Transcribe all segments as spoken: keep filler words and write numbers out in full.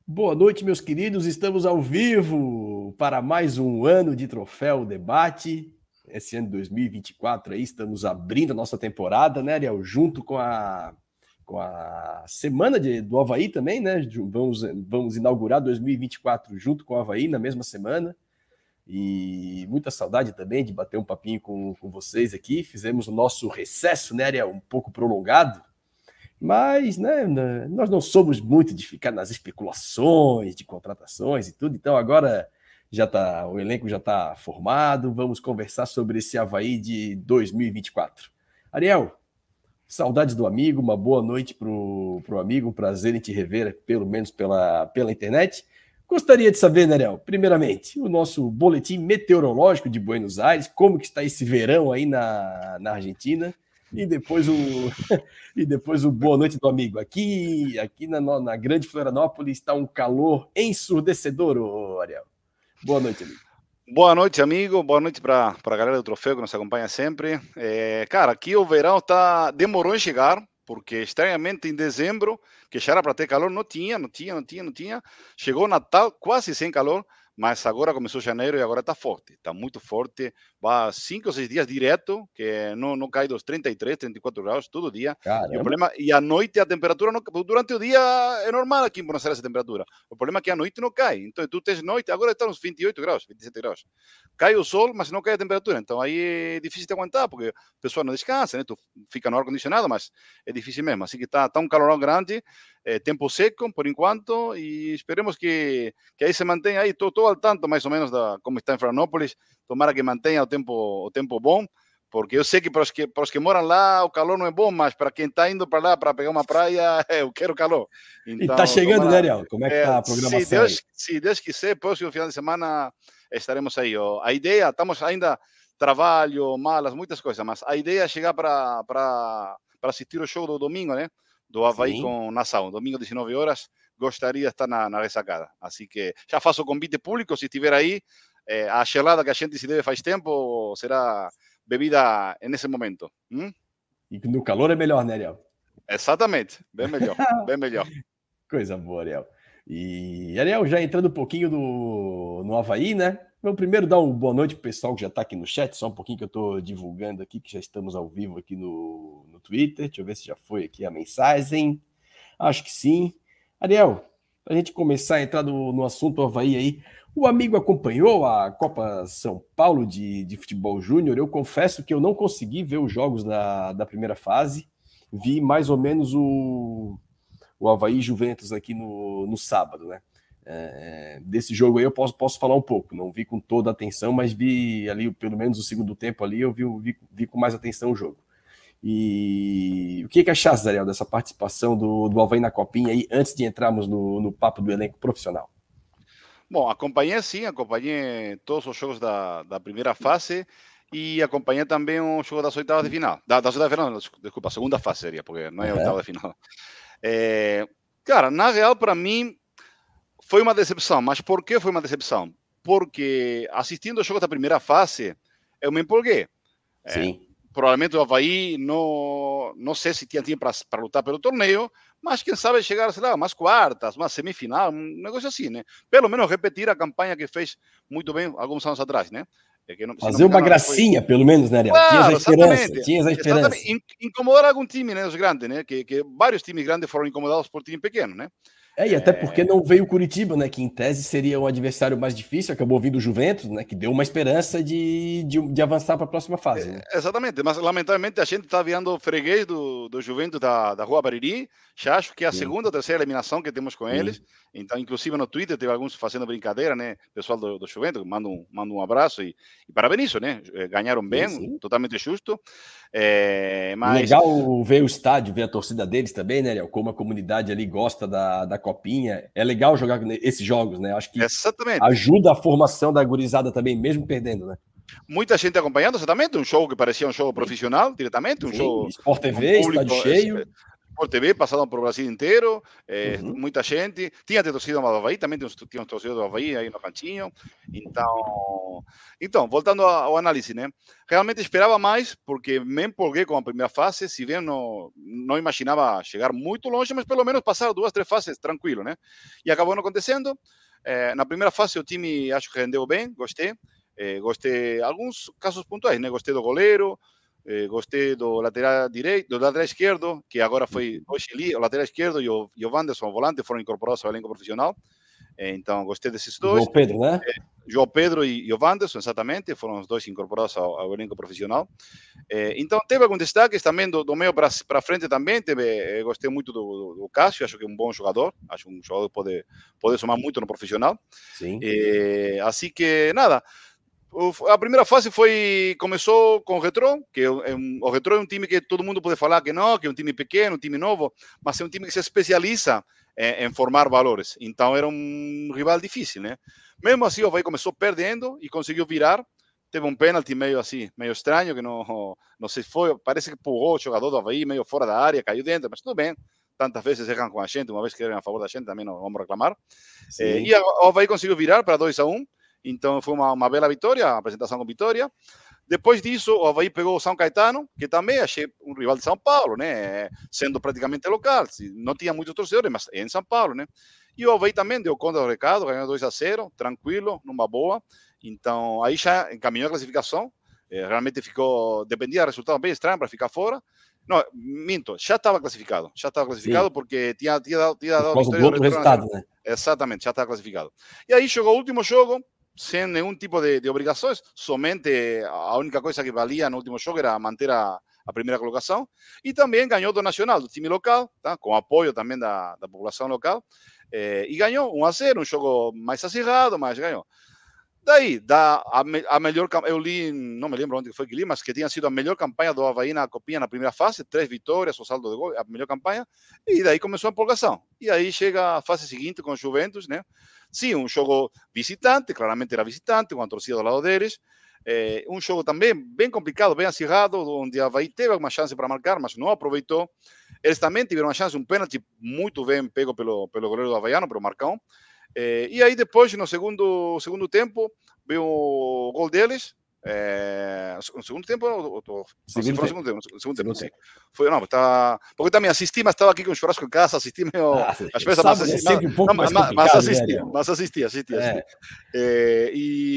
Boa noite, meus queridos. Estamos ao vivo para mais um ano de Troféu Debate. Esse ano de dois mil e vinte e quatro aí estamos abrindo a nossa temporada, né, Ariel? Junto com a, com a semana de, do Avaí também, né? Vamos, vamos inaugurar dois mil e vinte e quatro junto com o Avaí na mesma semana. E muita saudade também de bater um papinho com, com vocês aqui. Fizemos o nosso recesso, né, Ariel? Um pouco prolongado. Mas, né, nós não somos muito de ficar nas especulações de contratações e tudo, então agora já tá, o elenco já está formado, vamos conversar sobre esse Avaí de dois mil e vinte e quatro. Ariel, saudades do amigo, uma boa noite para o amigo, um prazer em te rever, pelo menos pela, pela internet. Gostaria de saber, né, Ariel, primeiramente, o nosso boletim meteorológico de Buenos Aires, como que está esse verão aí na, na Argentina. E depois o e depois o boa noite do amigo. Aqui, aqui na, na grande Florianópolis está um calor ensurdecedor, ô, Ariel. Boa noite, amigo. Boa noite, amigo. Boa noite para a galera do Troféu que nos acompanha sempre. É, cara, aqui o verão tá, demorou em chegar, porque estranhamente em dezembro, que já era para ter calor, não tinha, não tinha, não tinha, não tinha. Chegou Natal quase sem calor, mas agora começou janeiro e agora está forte, está muito forte. Vai cinco ou seis dias direto, que não, não cai dos trinta e três, trinta e quatro graus todo dia. E o problema, e à noite a temperatura, não, durante o dia é normal aqui em Buenos Aires a temperatura. O problema é que à noite não cai. Então tu tens noite, agora está uns vinte e oito graus, vinte e sete graus. Cai o sol, mas não cai a temperatura. Então aí é difícil de aguentar, porque a pessoa não descansa, né? Tu fica no ar-condicionado, mas é difícil mesmo. Assim que está tá um calorão grande, é, tempo seco por enquanto, e esperemos que, que aí se mantenha aí. Estou ao tanto mais ou menos da como está em Florianópolis. Tomara que mantenha o tempo, o tempo bom, porque eu sei que para os que, para os que moram lá o calor não é bom, mas para quem está indo para lá para pegar uma praia, eu quero calor. Então, e está chegando, tomara, né, Ariel? Como é que está é, a programação? Se Deus, se Deus quiser, próximo final de semana estaremos aí. Ó. A ideia, estamos ainda trabalho, malas, muitas coisas, mas a ideia é chegar para para assistir o show do domingo, né? Do Avaí Sim. com Nação, domingo às dezenove horas. Gostaria de estar na, na ressacada. Assim que já faço o convite público, se estiver aí. Eh, a gelada que a gente se deve faz tempo será bebida nesse momento. Hum? E no calor é melhor, né, Ariel? Exatamente, bem melhor, bem melhor. Coisa boa, Ariel. E, Ariel, já entrando um pouquinho no, no Avaí, né? Vamos primeiro dar uma boa noite pro pessoal que já está aqui no chat, só um pouquinho que eu estou divulgando aqui, que já estamos ao vivo aqui no, no Twitter. Deixa eu ver se já foi aqui a mensagem. Acho que sim. Ariel, para a gente começar a entrar no, no assunto Avaí aí, o amigo acompanhou a Copa São Paulo de, de Futebol Júnior. Eu confesso que eu não consegui ver os jogos da, da primeira fase. Vi mais ou menos o, o Avaí Juventus aqui no, no sábado, né? É, desse jogo aí eu posso, posso falar um pouco. Não vi com toda a atenção, mas vi ali, pelo menos o segundo tempo ali, eu vi, vi, vi com mais atenção o jogo. E o que, que achaste, Ariel, dessa participação do, do Avaí na Copinha aí, antes de entrarmos no, no papo do elenco profissional? Bom, acompanhei sim, acompanhei todos os jogos da, da primeira fase e acompanhei também o jogo das oitavas de final. Da, das oitavas de final, não, desculpa, a segunda fase seria, porque não é a oitava de final. É, cara, na real, para mim, foi uma decepção. Mas por que foi uma decepção? Porque assistindo o jogo da primeira fase, eu me empolguei. Sim. É, provavelmente o Avaí não, não sei se tinha tempo para lutar pelo torneio, mas quem sabe chegar, sei lá, umas quartas, uma semifinal, um negócio assim, né? Pelo menos repetir a campanha que fez muito bem alguns anos atrás, né? É que não, Fazer uma gracinha, foi... pelo menos, né, Ariel? Claro, tinha a esperança, tinha a esperança. Incomodar algum time, né, os grandes, né? Que, que vários times grandes foram incomodados por time pequeno, né? É, e até porque não veio o Curitiba, né? Que em tese seria um adversário mais difícil, acabou vindo o Juventus, né? Que deu uma esperança de, de, de avançar para a próxima fase. Né? É, exatamente, mas lamentavelmente a gente está virando freguês do, do Juventus da, da Rua Bariri. Já acho que é a Sim. segunda ou terceira eliminação que temos com Sim. eles. Então, inclusive no Twitter, teve alguns fazendo brincadeira, né? Pessoal do, do Juventus, manda um, manda um abraço e, e parabenizo, né? Ganharam bem, sim, sim. totalmente justo. É, mas... Legal ver o estádio, ver a torcida deles também, né, Ariel? Como a comunidade ali gosta da, da Copinha. É legal jogar esses jogos, né? Acho que Exatamente. ajuda a formação da gurizada também, mesmo perdendo, né? Muita gente acompanhando, exatamente. Um show que parecia um show profissional, diretamente. Um sim, show. Sport T V, um público, estádio cheio. Sport T V, passaram por Brasil inteiro, é, Uhum. muita gente. Tinha torcida do Avaí, também tinha uns, tinha uns torcedores do Avaí aí no cantinho. Então, então voltando ao análise, né? Realmente esperava mais, porque me empolguei com a primeira fase, se bem não, não imaginava chegar muito longe, mas pelo menos passar duas, três fases tranquilo, né? E acabou não acontecendo. É, na primeira fase o time acho que rendeu bem, gostei. É, gostei, alguns casos pontuais, né? Gostei do goleiro, eh, gostei do lateral direito, do lateral esquerdo, que agora foi o Chili, o lateral esquerdo e o, e o Wanderson, o volante, foram incorporados ao elenco profissional. Eh, então, gostei desses dois. João Pedro, né? Eh, João Pedro e, e o Wanderson, exatamente, foram os dois incorporados ao, ao elenco profissional. Eh, então, teve alguns destaques também do, do meio para frente também. Teve, eh, gostei muito do, do, do Cássio, acho que é um bom jogador. Acho um jogador que pode, pode somar muito no profissional. Sim. Eh, assim que, nada. A primeira fase foi começou com o Retrô, que é um, o Retrô é um time que todo mundo pode falar que não, que é um time pequeno, um time novo, mas é um time que se especializa em, em formar valores. Então era um rival difícil, né? Mesmo assim, o Avaí começou perdendo e conseguiu virar. Teve um pênalti meio assim, meio estranho, que não, não sei se foi, parece que empurrou o jogador do Avaí meio fora da área, caiu dentro, mas tudo bem. Tantas vezes erram com a gente, uma vez que eram a favor da gente, também não vamos reclamar. Eh, e o Avaí conseguiu virar para dois a um. Então foi uma, uma bela vitória, a apresentação com vitória. Depois disso, o Avaí pegou o São Caetano, que também achei um rival de São Paulo, né? Sendo praticamente local. Não tinha muitos torcedores, mas é em São Paulo, né? E o Avaí também deu conta do recado, ganhou dois a zero, tranquilo, numa boa. Então aí já encaminhou a classificação. É, realmente ficou, dependia do resultado bem estranho para ficar fora. Não, minto, já estava classificado. Já estava classificado Sim. porque tinha, tinha dado, tinha dado a vitória do outro resultado, né? Exatamente, já estava classificado. E aí chegou o último jogo, sem nenhum tipo de, de obrigações, somente a única coisa que valia no último jogo era manter a, a primeira colocação, e também ganhou do Nacional, do time local, tá? Com apoio também da, da população local, eh, e ganhou um a zero, um jogo mais acirrado, mas ganhou. Daí, da, a, a melhor, eu li, não me lembro onde foi que li, mas que tinha sido a melhor campanha do Avaí na Copinha na primeira fase, três vitórias, o saldo de gol, a melhor campanha, e daí começou a empolgação. E aí chega a fase seguinte com o Juventus, né? Sim, um jogo visitante, claramente era visitante, com a torcida do lado deles. É, um jogo também bem complicado, bem acirrado, onde a Avaí teve uma chance para marcar, mas não aproveitou. Eles também tiveram uma chance, um pênalti muito bem pego pelo, pelo goleiro do Havaiano, pelo Marcão. É, e aí depois, no segundo, segundo tempo, veio o gol deles. É, no segundo tempo, ou, ou, segundo, não, segundo tempo, no segundo tempo, sim. Foi, não, tá, porque também assisti, mas estava aqui com o churrasco em casa, assisti meio, ah, às vezes, mas assisti, é sempre um pouco não, mais mas, mas assisti, né, mas assisti, assisti, assisti. É. É,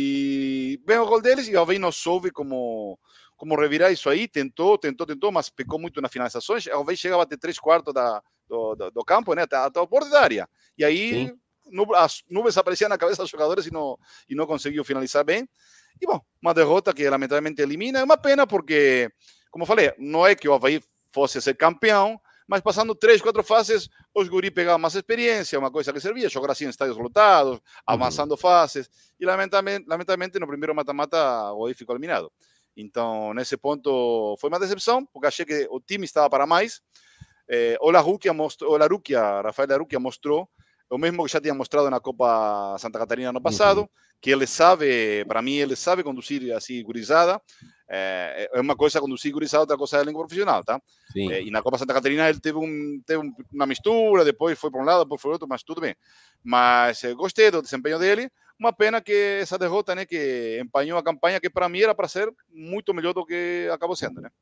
e veio o gol deles e o Avaí não soube como, como revirar isso aí, tentou, tentou, tentou, mas pecou muito nas finalizações. O Avaí chegava até três quartos da, do, do, do campo, né, até, até o bordo da área, e aí as nuvens apareciam na cabeça dos jogadores e não, e não conseguiu finalizar bem. E, bom, uma derrota que lamentavelmente elimina. É uma pena porque, como falei, não é que o Avaí fosse ser campeão, mas passando três, quatro fases, os guri pegavam mais experiência, uma coisa que servia, jogar assim em estádios lotados, avançando uhum. fases. E, lamentavelmente, lamentavelmente, no primeiro mata-mata, o Avaí ficou eliminado. Então, nesse ponto, foi uma decepção, porque achei que o time estava para mais. Eh, o Larruquia mostrou, o Larruquia, Rafael Larruquia mostrou o mesmo que já tinha mostrado na Copa Santa Catarina no passado, uhum. que ele sabe, para mim, ele sabe conduzir assim, gurizada. É, é uma coisa conduzir gurizada, outra coisa é língua profissional, tá? É, e na Copa Santa Catarina ele teve, um, teve uma mistura, depois foi para um lado, depois foi outro, mas tudo bem. Mas é, gostei do desempenho dele. Uma pena que essa derrota, né, que empanhou a campanha, que para mim era para ser muito melhor do que acabou sendo, né?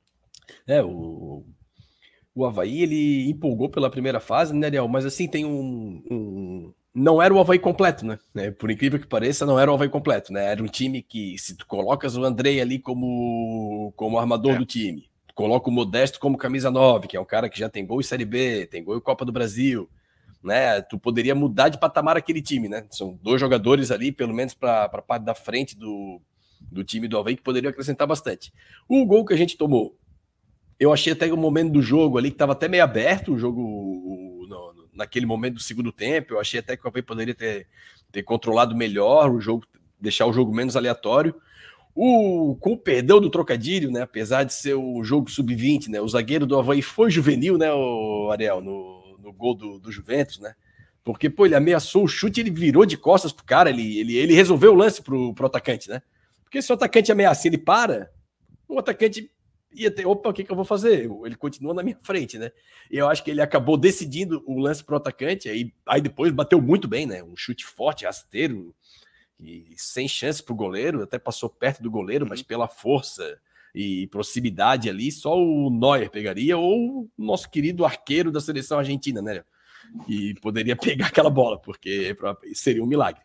É, o... O Avaí, ele empolgou pela primeira fase, né, Ariel? Mas assim, tem um, um... Não era o Avaí completo, né? Por incrível que pareça, não era o Avaí completo, né? Era um time que, se tu colocas o Andrei ali como, como armador é. do time, coloca o Modesto como camisa nove, que é um cara que já tem gol em Série B, tem gol em Copa do Brasil, né? Tu poderia mudar de patamar aquele time, né? São dois jogadores ali, pelo menos para a parte da frente do, do time do Avaí, que poderiam acrescentar bastante. O gol que a gente tomou, eu achei até o momento do jogo ali que estava até meio aberto, o jogo o, no, naquele momento do segundo tempo. Eu achei até que o Avaí poderia ter, ter controlado melhor o jogo, deixar o jogo menos aleatório. O, com o perdão do trocadilho, né, apesar de ser o jogo sub vinte, né, o zagueiro do Avaí foi juvenil, né, o Ariel, no, no gol do, do Juventus, né? Porque, pô, ele ameaçou o chute, ele virou de costas pro cara, ele, ele, ele resolveu o lance pro, pro atacante, né? Porque se o atacante ameaça, ele para, o atacante ia ter, opa, o que, que eu vou fazer? Ele continua na minha frente, né? E eu acho que ele acabou decidindo o lance pro atacante, aí, aí depois bateu muito bem, né? Um chute forte, rasteiro, e sem chance pro goleiro, até passou perto do goleiro, uhum. mas pela força e proximidade ali, só o Neuer pegaria, ou o nosso querido arqueiro da seleção argentina, né? Que poderia pegar aquela bola, porque seria um milagre.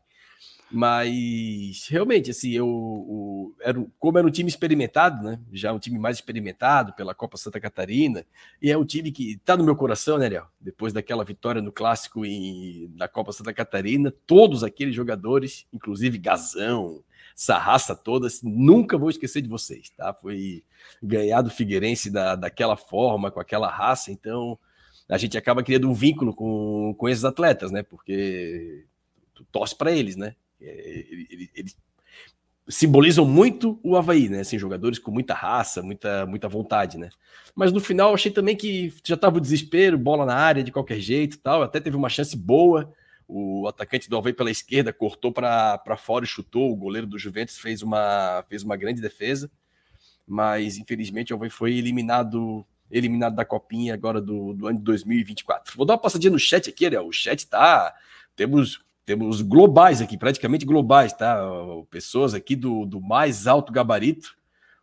Mas, realmente, assim, eu, o, era, como era um time experimentado, né? Já um time mais experimentado pela Copa Santa Catarina, e é um time que tá no meu coração, né, Léo? Depois daquela vitória no Clássico e da Copa Santa Catarina, todos aqueles jogadores, inclusive Gazão, essa raça toda, nunca vou esquecer de vocês, tá? Foi ganhar do Figueirense da, daquela forma, com aquela raça, então a gente acaba criando um vínculo com, com esses atletas, né? Porque tu torce para eles, né? Eles, eles simbolizam muito o Avaí, né? Assim, jogadores com muita raça, muita, muita vontade, né? Mas no final eu achei também que já estava o desespero, bola na área de qualquer jeito e tal. Até teve uma chance boa. O atacante do Avaí pela esquerda cortou para fora e chutou. O goleiro do Juventus fez uma, fez uma grande defesa. Mas infelizmente o Avaí foi eliminado, eliminado da Copinha agora do, do ano de dois mil e vinte e quatro. Vou dar uma passadinha no chat aqui, Ariel. O chat tá. Temos. Temos globais aqui, praticamente globais, tá? Pessoas aqui do, do mais alto gabarito,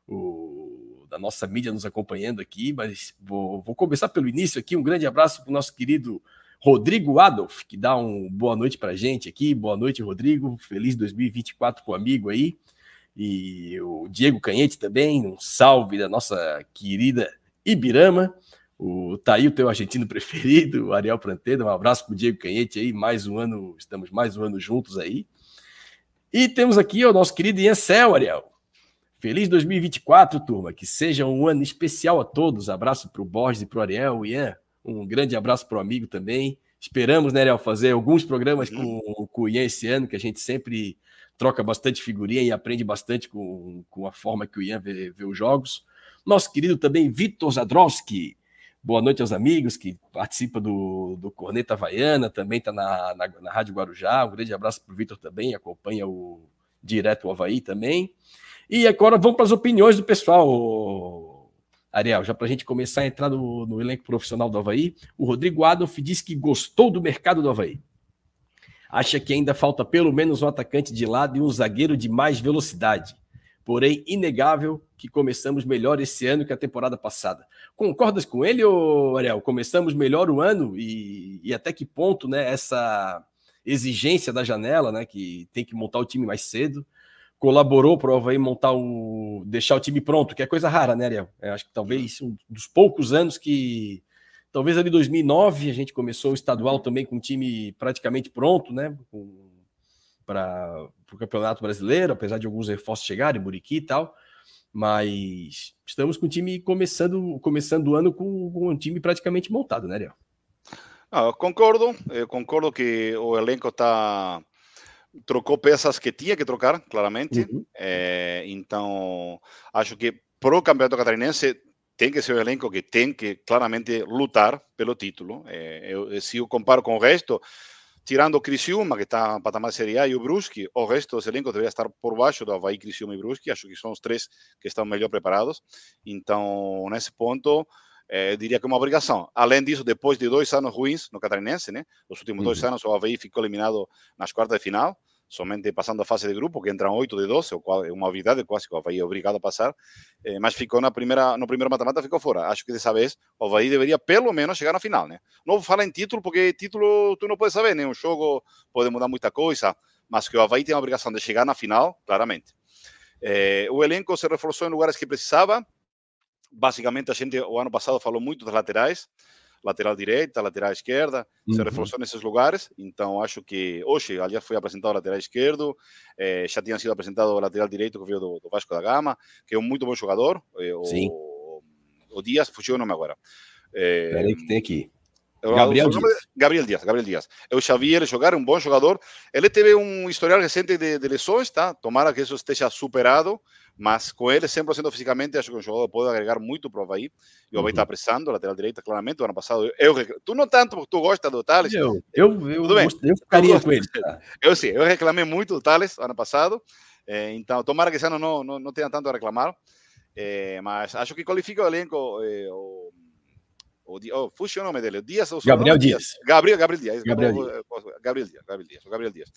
o, da nossa mídia nos acompanhando aqui, mas vou, vou começar pelo início aqui. Um grande abraço para o nosso querido Rodrigo Adolf, que dá um boa noite para a gente aqui. Boa noite, Rodrigo. Feliz dois mil e vinte e quatro com o amigo aí. E o Diego Canhete também, um salve da nossa querida Ibirama. O tá aí o teu argentino preferido, o Ariel Pranteda, um abraço pro Diego Canhete aí, mais um ano, estamos mais um ano juntos aí. E temos aqui o nosso querido Ian Cel, Ariel. Feliz dois mil e vinte e quatro, turma, que seja um ano especial a todos. Abraço pro Borges e pro Ariel. Ian, um grande abraço pro amigo também. Esperamos, né, Ariel, fazer alguns programas com, com o Ian esse ano, que a gente sempre troca bastante figurinha e aprende bastante com, com a forma que o Ian vê, vê os jogos. Nosso querido também Vitor Zadrowski. Boa noite aos amigos que participam do, do Corneta Havaiana, também está na, na, na Rádio Guarujá. Um grande abraço para o Vitor também, acompanha o direto o Avaí também. E agora vamos para as opiniões do pessoal, Ariel, já para a gente começar a entrar no, no elenco profissional do Avaí. O Rodrigo Adolf disse que gostou do mercado do Avaí. Acha que ainda falta pelo menos um atacante de lado e um zagueiro de mais velocidade. Porém, inegável que começamos melhor esse ano que a temporada passada. Concordas com ele, ô Ariel? Começamos melhor o ano e, e até que ponto, né, essa exigência da janela, né, que tem que montar o time mais cedo, colaborou para o Avaí montar o, deixar o time pronto, que é coisa rara, né, Ariel? Eu acho que talvez um dos poucos anos que, talvez ali em dois mil e nove, a gente começou o estadual também com o time praticamente pronto, né, com para o Campeonato Brasileiro, apesar de alguns reforços chegarem, Muriqui e tal, mas estamos com o time começando, começando o ano com, com um time praticamente montado, né, Ariel? Ah, concordo, eu concordo que o elenco tá, trocou peças que tinha que trocar, claramente, uhum. é, então acho que pro Campeonato Catarinense tem que ser um elenco que tem que claramente lutar pelo título, é, eu, se eu comparo com o resto, tirando o Criciúma, que está em patamar Série A, e o Brusque, o resto dos elencos deveria estar por baixo do Avaí, Criciúma e Brusque. Acho que são os três que estão melhor preparados. Então, nesse ponto, eh, diria que é uma obrigação. Além disso, depois de dois anos ruins no Catarinense, né? Os últimos uhum. dois anos, o Avaí ficou eliminado nas quartas de final, somente passando a fase de grupo, que entram oito de doze, é uma obviedade, quase que o Avaí é obrigado a passar, eh, mas ficou na primeira, no primeiro mata-mata, ficou fora. Acho que dessa vez o Avaí deveria pelo menos chegar na final, né? Não vou falar em título, porque título tu não pode saber, né? Um jogo pode mudar muita coisa, mas que o Avaí tem a obrigação de chegar na final, claramente. Eh, o elenco se reforçou em lugares que precisava. Basicamente, a gente, o ano passado, falou muito das laterais, lateral direita, lateral esquerda, uhum. se reforçou nesses lugares, então acho que hoje, aliás, foi apresentado o lateral esquerdo, eh, já tinha sido apresentado o lateral direito que veio do, do Vasco da Gama, que é um muito bom jogador, eh, o, o Dias, fugiu o nome agora. Eh, Peraí que tem aqui. Gabriel Dias. Gabriel Dias, Gabriel Dias. Eu já vi ele jogar, é um bom jogador. Ele teve um historial recente de, de lesões, tá? Tomara que isso esteja superado, mas com ele cem por cento fisicamente, acho que um jogador pode agregar muito para o Avaí. E o Avaí está apressando, lateral direita, claramente. O ano passado, eu, eu tu não tanto, porque tu gosta do Thales. Eu, eu, eu, Tudo bem. eu ficaria com ele. Tá? Eu sim, eu reclamei muito do Thales ano passado. Eh, então, tomara que esse ano não, não, não tenha tanto a reclamar. É, mas acho que qualifica o elenco. É, o, o, oh, fugiu o nome dele. Dias, o Gabriel nome? Dias. Gabriel, Gabriel Dias. Gabriel Dias. Gabriel Dias. Gabriel Dias. Gabriel Dias.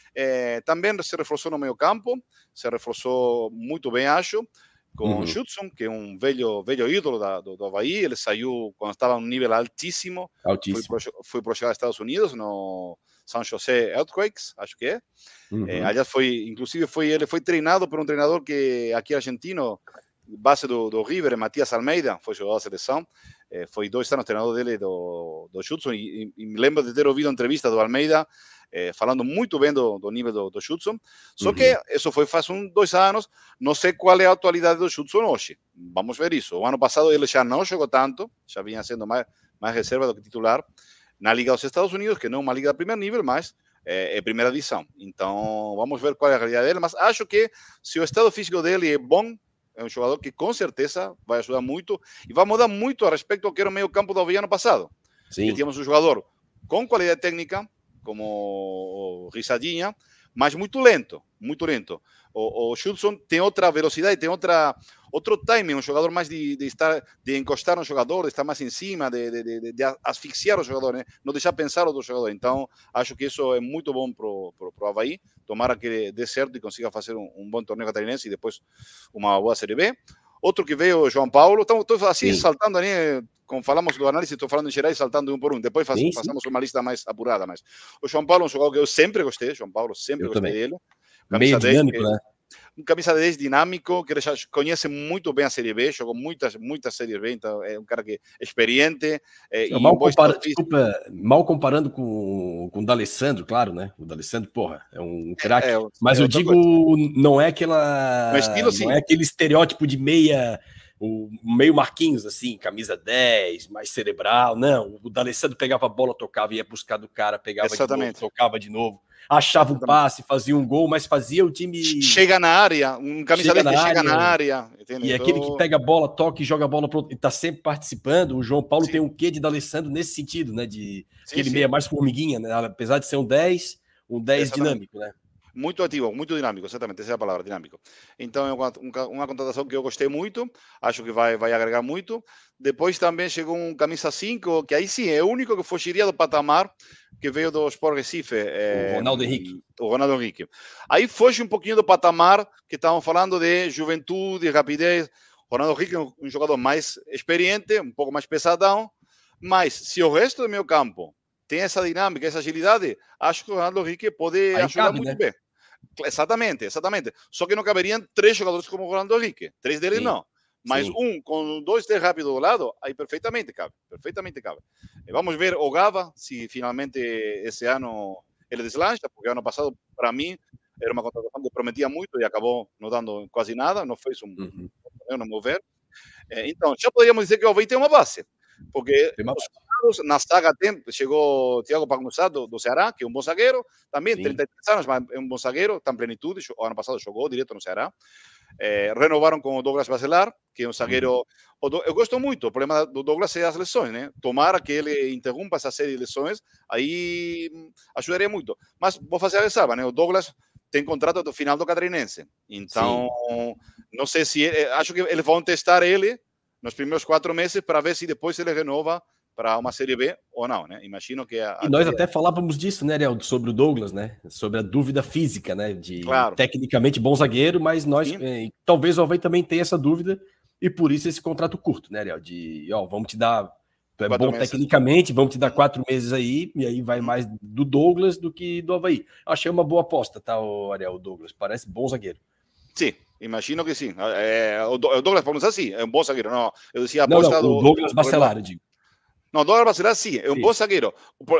É, também se reforçou no meio campo, se reforçou muito bem, acho, com o Judson, que é um velho, velho ídolo da, do, do Avaí. Ele saiu quando estava em um nível altíssimo. Altíssimo. Foi para jogar nos Estados Unidos, no San José Earthquakes, acho que é. Uhum. É, aliás, foi, inclusive, foi, ele foi treinado por um treinador que aqui argentino, base do, do River, Matias Almeida, foi jogador da seleção. É, foi dois anos treinador dele, do, do Judson, e, e me lembro de ter ouvido a entrevista do Almeida, é, falando muito bem do, do nível do, do Judson. Só uhum. que isso foi faz um, dois anos, não sei qual é a atualidade do Judson hoje. Vamos ver isso. O ano passado ele já não jogou tanto, já vinha sendo mais, mais reserva do que titular na Liga dos Estados Unidos, que não é uma liga de primeiro nível, mas é, é primeira divisão. Então, vamos ver qual é a realidade dele, mas acho que se o estado físico dele é bom, é um jogador que com certeza vai ajudar muito e vai mudar muito a respeito ao que era o meio campo do Avaí ano passado. Sim. Que tínhamos um jogador com qualidade técnica, como o Risadinha, mas muito lento, muito lento. O, o Judson tem outra velocidade, tem outra, outro timing, um jogador mais de, de, estar, de encostar no jogador, de estar mais em cima, de, de, de, de asfixiar o jogador, né? Não deixar pensar o outro jogador. Então, acho que isso é muito bom para o Avaí. Tomara que dê certo e consiga fazer um, um bom torneio catarinense e depois uma boa Série B. Outro que veio, o João Paulo. Estou assim, sim, saltando, né? Como falamos do análise, estou falando em geral e saltando um por um. Depois faz, sim, passamos sim. uma lista mais apurada. Mas o João Paulo é um jogador que eu sempre gostei. João Paulo, sempre eu gostei também. Dele. Meio dinâmico, dez, né? Um camisa dez dinâmico, que já conhece muito bem a Série B, jogou muitas, muitas Séries B, então é um cara que é experiente. É, e mal, compara, desculpa, mal comparando com, com o D'Alessandro, claro, né? O D'Alessandro, porra, é um craque. É, é, mas é eu digo, coisa. Não é aquela. No estilo, sim. Não é aquele estereótipo de meia. O meio Marquinhos, assim, camisa dez, mais cerebral. Não, o D'Alessandro pegava a bola, tocava, ia buscar do cara, pegava Exatamente. de novo, tocava de novo. Achava Exatamente. Um passe, fazia um gol, mas fazia o time... Chega na área, um camisa dez que chega na área. Entende? E então... aquele que pega a bola, toca e joga a bola pro... e tá sempre participando. O João Paulo sim. Tem um quê de D'Alessandro nesse sentido, né? De sim, aquele sim. meia mais formiguinha, né? Apesar de ser um dez, um dez Exatamente. Dinâmico, né? Muito ativo, muito dinâmico, exatamente, essa é a palavra, dinâmico. Então, é uma, uma contratação que eu gostei muito, acho que vai, vai agregar muito. Depois também chegou um camisa cinco, que aí sim, é o único que fugiria do patamar, que veio do Sport Recife. É, o Ronaldo Henrique. O Ronaldo Henrique. Aí foge um pouquinho do patamar, que estavam falando de juventude, rapidez. O Ronaldo Henrique é um, um jogador mais experiente, um pouco mais pesadão, mas se o resto do meu campo tem essa dinâmica, essa agilidade, acho que o Ronaldo Henrique pode aí ajudar cabe, muito né? bem. Exatamente, exatamente. Só que não caberiam três jogadores como o Ronaldo Henrique. Três deles sim, não. Mas sim. um com dois, três rápidos do lado, aí perfeitamente cabe. Perfeitamente cabe. Vamos ver o Gava, se finalmente esse ano ele deslancha, porque ano passado, para mim, era uma contratação que prometia muito e acabou não dando quase nada, não fez um uhum. torneio, no meu ver. Então, já poderíamos dizer que o Avaí tem uma base. Porque os na saga tem, chegou o Thiago Pagnussá do, do Ceará, que é um bom zagueiro, também, sim. trinta e três anos, mas é um bom zagueiro, está em plenitude, o ano passado jogou direto no Ceará. É, renovaram com o Douglas Bacelar, que é um zagueiro... Uhum. Eu gosto muito, o problema do Douglas é as lesões, né? Tomara que ele interrompa essa série de lesões, aí ajudaria muito. Mas vou fazer a ressalva, né? O Douglas tem contrato do final do Catarinense, então sim. Não sei se... Acho que eles vão testar ele nos primeiros quatro meses para ver se depois ele renova para uma Série B ou não, né? Imagino que... A, e nós a... até falávamos disso, né, Ariel, sobre o Douglas, né? Sobre a dúvida física, né? De claro. Tecnicamente bom zagueiro, mas nós... Eh, talvez o Avaí também tenha essa dúvida e por isso esse contrato curto, né, Ariel? De, ó, vamos te dar... Tu é quatro bom meses. Tecnicamente, vamos te dar quatro meses aí, e aí vai hum. mais do Douglas do que do Avaí. Achei uma boa aposta, tá, Ariel, o Douglas? Parece bom zagueiro. Sim. Imagino que sim. É, o Douglas Pagnussá sim, é um bom zagueiro. Não, eu dizia a aposta não, não, o Douglas Bacelar, eu digo. Não, o Douglas Bacelar sim, é um sim. bom zagueiro.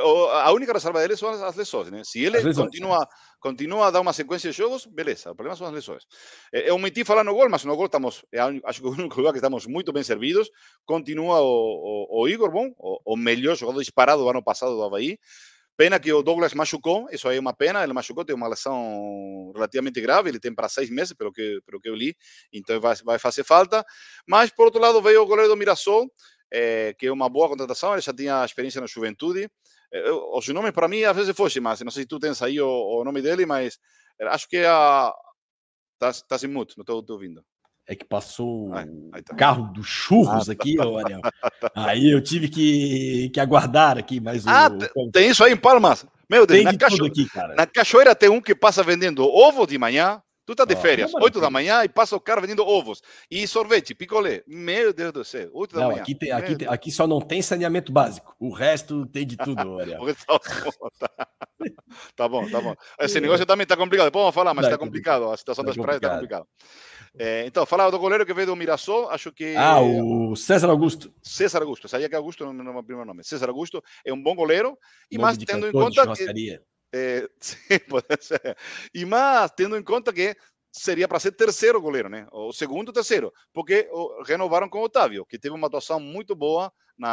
A única reserva dele são as lesões, né? Se ele lesões, continua, é. continua a dar uma sequência de jogos, beleza. O problema são as lesões. Eu omiti falar no gol, mas no gol estamos, acho que o único lugar que estamos muito bem servidos. Continua o, o, o Igor, bom, o, o melhor jogador disparado do ano passado do Avaí. Pena que o Douglas machucou, isso aí é uma pena, ele machucou, tem uma lesão relativamente grave, ele tem para seis meses, pelo que, pelo que eu li, então vai, vai fazer falta. Mas, por outro lado, veio o goleiro do Mirassol, é, que é uma boa contratação, ele já tinha experiência na Juventude. É, os nomes, para mim, às vezes fogem, mas não sei se tu tens aí o, o nome dele, mas acho que é a... Está sem mute, não estou ouvindo. é que passou Ai, aí o tá. carro dos churros Ah, aqui, ô Ariel. Aí eu tive que, que aguardar aqui, mas Ah, o... tem isso aí em Palmas. Meu Deus, Tem na, de cacho... tudo aqui, cara. na cachoeira tem um que passa vendendo ovo de manhã. Tu tá de Ó, uma férias, oito da maravilha. manhã, e passa o cara vendendo ovos. E sorvete, picolé. Meu Deus do céu, oito da Não, manhã. aqui, tem, aqui, Meu tem- Deus. aqui só não tem saneamento básico. O resto tem de tudo, ô Ariel. O resto tá, tá bom, tá bom. Esse negócio também tá complicado. Depois vamos falar, mas Tá tá complicado. complicado. A situação Tá das praias tá complicado. complicada. É, então, falava do goleiro que veio do Mirassol, acho que... Ah, o César Augusto. César Augusto, sabia que Augusto não é o meu primeiro nome. César Augusto é um bom goleiro, e Nome mais de tendo em cantor de conta que... churrascaria. É, sim, pode ser. E mais tendo em conta que seria para ser terceiro goleiro, né? O segundo ou terceiro, porque renovaram com o Otávio, que teve uma atuação muito boa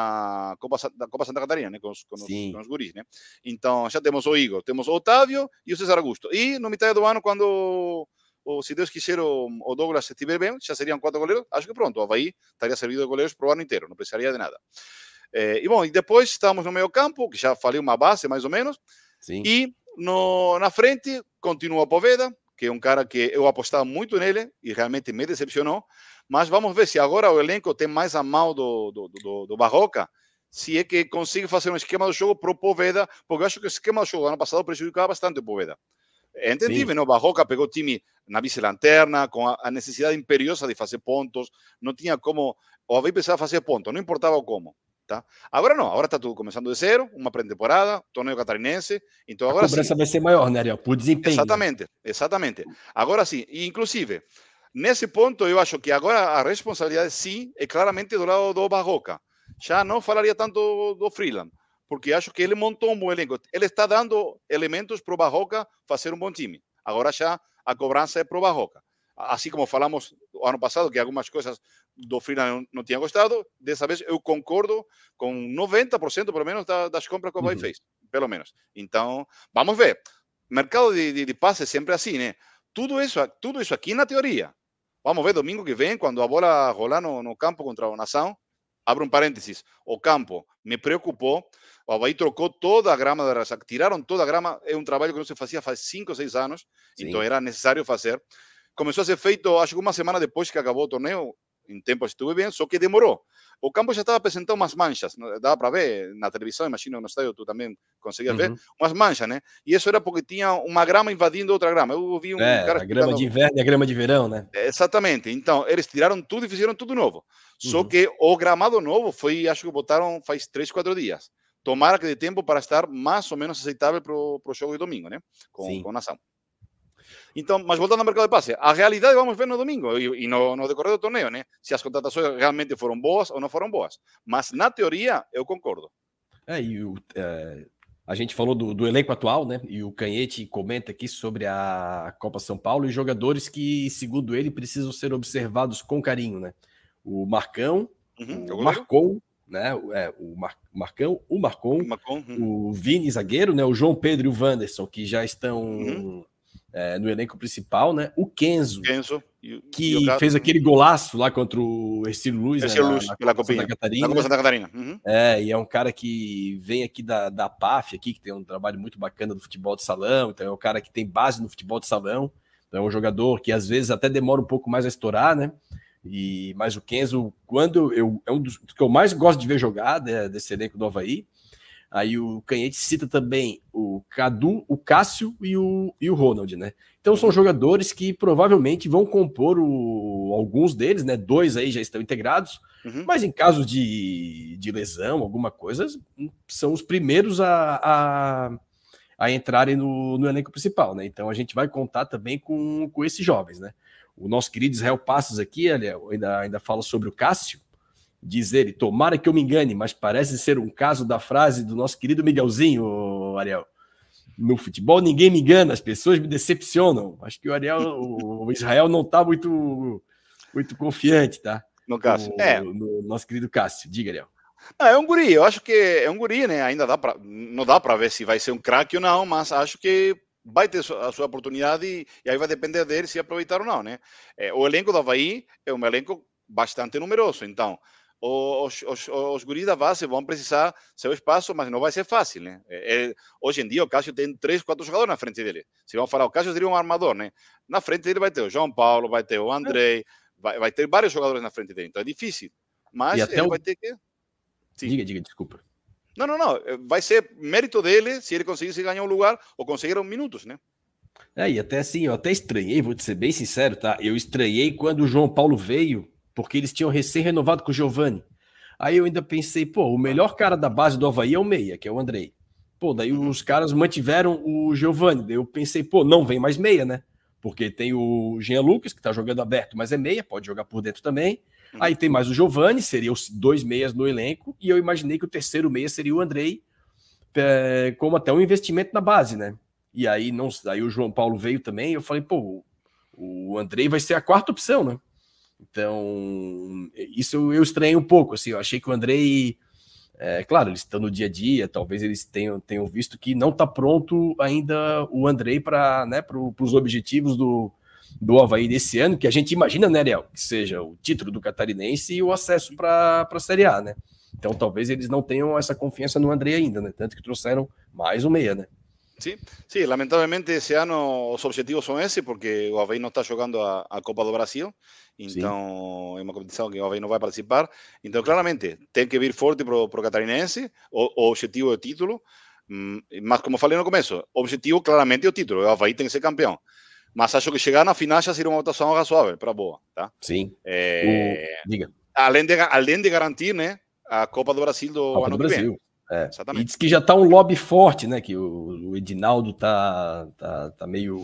na Copa, na Copa Santa Catarina, né? Com os, com, os, com os guris, né? Então já temos o Igor, temos o Otávio e o César Augusto. E no metade do ano, quando, o, se Deus quiser, o, o Douglas estiver bem, já seriam quatro goleiros. Acho que pronto, o Avaí estaria servido de goleiros para o ano inteiro, não precisaria de nada. É, e bom, e depois estamos no meio campo, que já falei uma base mais ou menos. Sim. E no, na frente continua o Poveda, que é um cara que eu apostava muito nele e realmente me decepcionou. Mas vamos ver se agora o elenco tem mais a mão do, do, do, do Barroca, se é que consiga fazer um esquema do jogo para o Poveda, porque eu acho que o esquema do jogo do ano passado prejudicava bastante o Poveda. É entendível, não? O Barroca pegou o time na vice-lanterna, com a, a necessidade imperiosa de fazer pontos, não tinha como. O Avaí precisava fazer pontos, não importava o como. Tá? Agora não, agora está tudo começando de zero, uma pré-temporada, torneio catarinense, então A agora cobrança sim. vai ser maior, né, Ariel? Por desempenho. Exatamente, né? exatamente. Agora sim, e inclusive, nesse ponto eu acho que agora a responsabilidade sim é claramente do lado do Barroca. Já não falaria tanto do Freeland, porque acho que ele montou um bom elenco. Ele está dando elementos para o Barroca fazer um bom time. Agora já a cobrança é para o Barroca. Assim como falamos o ano passado que algumas coisas do Freeland não, não tinha gostado, dessa vez eu concordo com noventa por cento pelo menos das compras que o Avaí Uhum. fez, pelo menos. Então, vamos ver. Mercado de, de, de passe é sempre assim, né? Tudo isso, tudo isso aqui na teoria. Vamos ver domingo que vem, quando a bola rolar no, no campo contra o Nação. Abro um parênteses. O campo me preocupou. O Avaí trocou toda a grama da Raça. Tiraram toda a grama. É um trabalho que não se fazia faz cinco ou seis anos. Sim. Então era necessário fazer. Começou a ser feito, acho que uma semana depois que acabou o torneio. Em tempo estuve bem, só que demorou. O campo já estava apresentando umas manchas, dava para ver na televisão, imagino no estádio tu também conseguias ver, Uhum. umas manchas, né? E isso era porque tinha uma grama invadindo outra grama. Eu ouvi um É, cara a grama de inverno e a grama de verão, né? Exatamente. Então, eles tiraram tudo e fizeram tudo novo. Só Uhum. que o gramado novo foi, acho que botaram faz três, quatro dias. Tomara que dê tempo para estar mais ou menos aceitável para o jogo de domingo, né? Com, com Nação. Então, mas voltando ao mercado de passe, a realidade vamos ver no domingo e, e no, no decorrer do torneio, né? Se as contratações realmente foram boas ou não foram boas. Mas, na teoria, eu concordo. É, e o, é, a gente falou do, do elenco atual, né? E o Canhete comenta aqui sobre a Copa São Paulo e jogadores que, segundo ele, precisam ser observados com carinho, né? O Marcão, uhum, o Marcon, né? É, o Mar, Marcão, o Marcon, Marcon uhum. o Vini zagueiro, né? O João Pedro e o Wanderson, que já estão... Uhum. É, no elenco principal, né? O Kenzo, Kenzo e, que e o... fez aquele golaço lá contra o Ercílio Luz, Ercílio né? Luz, na, na pela Copa Copinha. Santa Catarina. Na Copa Santa Catarina. Uhum. É, e é um cara que vem aqui da, da P A F, aqui, que tem um trabalho muito bacana do futebol de salão, então é um cara que tem base no futebol de salão, então é um jogador que às vezes até demora um pouco mais a estourar, né? E, mas o Kenzo, quando eu, é um dos que eu mais gosto de ver jogar, né, desse elenco do Avaí. Aí o Canhete cita também o Cadu, o Cássio e o, e o Ronald, né? Então são jogadores que provavelmente vão compor o, alguns deles, né? Dois aí já estão integrados, uhum. Mas em caso de, de lesão, alguma coisa, são os primeiros a, a, a entrarem no, no elenco principal, né? Então a gente vai contar também com, com esses jovens, né? O nosso querido Israel Passos aqui, ele ainda, ainda fala sobre o Cássio. Diz ele, tomara que eu me engane, mas parece ser um caso da frase do nosso querido Miguelzinho, Ariel. No futebol ninguém me engana, as pessoas me decepcionam. Acho que o Ariel, o Israel não está muito, muito confiante, tá? No Cássio. No, é. no nosso querido Cássio. Diga, Ariel. Não, é um guri, eu acho que é um guri, né? Ainda dá pra, não dá para ver se vai ser um craque ou não, mas acho que vai ter a sua oportunidade e, e aí vai depender dele se aproveitar ou não, né? É, o elenco do Avaí é um elenco bastante numeroso, então os, os, os guris da base vão precisar seu espaço, mas não vai ser fácil, né? É, hoje em dia o Cássio tem três, quatro jogadores na frente dele. Se vamos falar, o Cássio seria um armador, né? Na frente dele vai ter o João Paulo, vai ter o Andrei, vai, vai ter vários jogadores na frente dele, então é difícil. Mas ele o... vai ter que... Sim. Diga, diga, desculpa. Não, não, não. Vai ser mérito dele se ele conseguisse ganhar um lugar ou conseguir uns minutos, né? É, e até assim, eu até estranhei, vou te ser bem sincero, tá? Eu estranhei quando o João Paulo veio, porque eles tinham recém-renovado com o Giovani. Aí eu ainda pensei, pô, o melhor cara da base do Avaí é o meia, que é o Andrei. Pô, daí uhum. os caras mantiveram o Giovani. Daí eu pensei, pô, não vem mais meia, né? Porque tem o Jean Lucas, que tá jogando aberto, mas é meia, pode jogar por dentro também. Uhum. Aí tem mais o Giovani, seriam os dois meias no elenco, e eu imaginei que o terceiro meia seria o Andrei, é, como até um investimento na base, né? E aí, não, aí o João Paulo veio também, eu falei, pô, o Andrei vai ser a quarta opção, né? Então, isso eu, eu estranhei um pouco, assim, eu achei que o Andrei, é, claro, eles estão no dia a dia, talvez eles tenham, tenham visto que não está pronto ainda o Andrei para, né, para os objetivos do, do Avaí desse ano, que a gente imagina, né, Ariel, que seja o título do Catarinense e o acesso para a Série A, né? Então, talvez eles não tenham essa confiança no Andrei ainda, né? Tanto que trouxeram mais um meia, né? Sí, sí, lamentablemente ese ano os objetivos son ese, porque o Avaí não está jogando a, a Copa do Brasil, então é uma competição que o Avaí não vai participar, então claramente tem que vir forte pro, pro Catarinense, o, o objetivo é o título, mas como falei no começo, o objetivo claramente é o título, o Avaí tem que ser campeão, mas acho que chegar na final já seria uma votação razoável para boa, tá? Sim. É, o... Diga. Além de, além de garantir, né, a Copa do Brasil do Copa ano do que Brasil. vem. É. E diz que já tá um lobby forte, né? Que o, o Edinaldo tá, tá, tá meio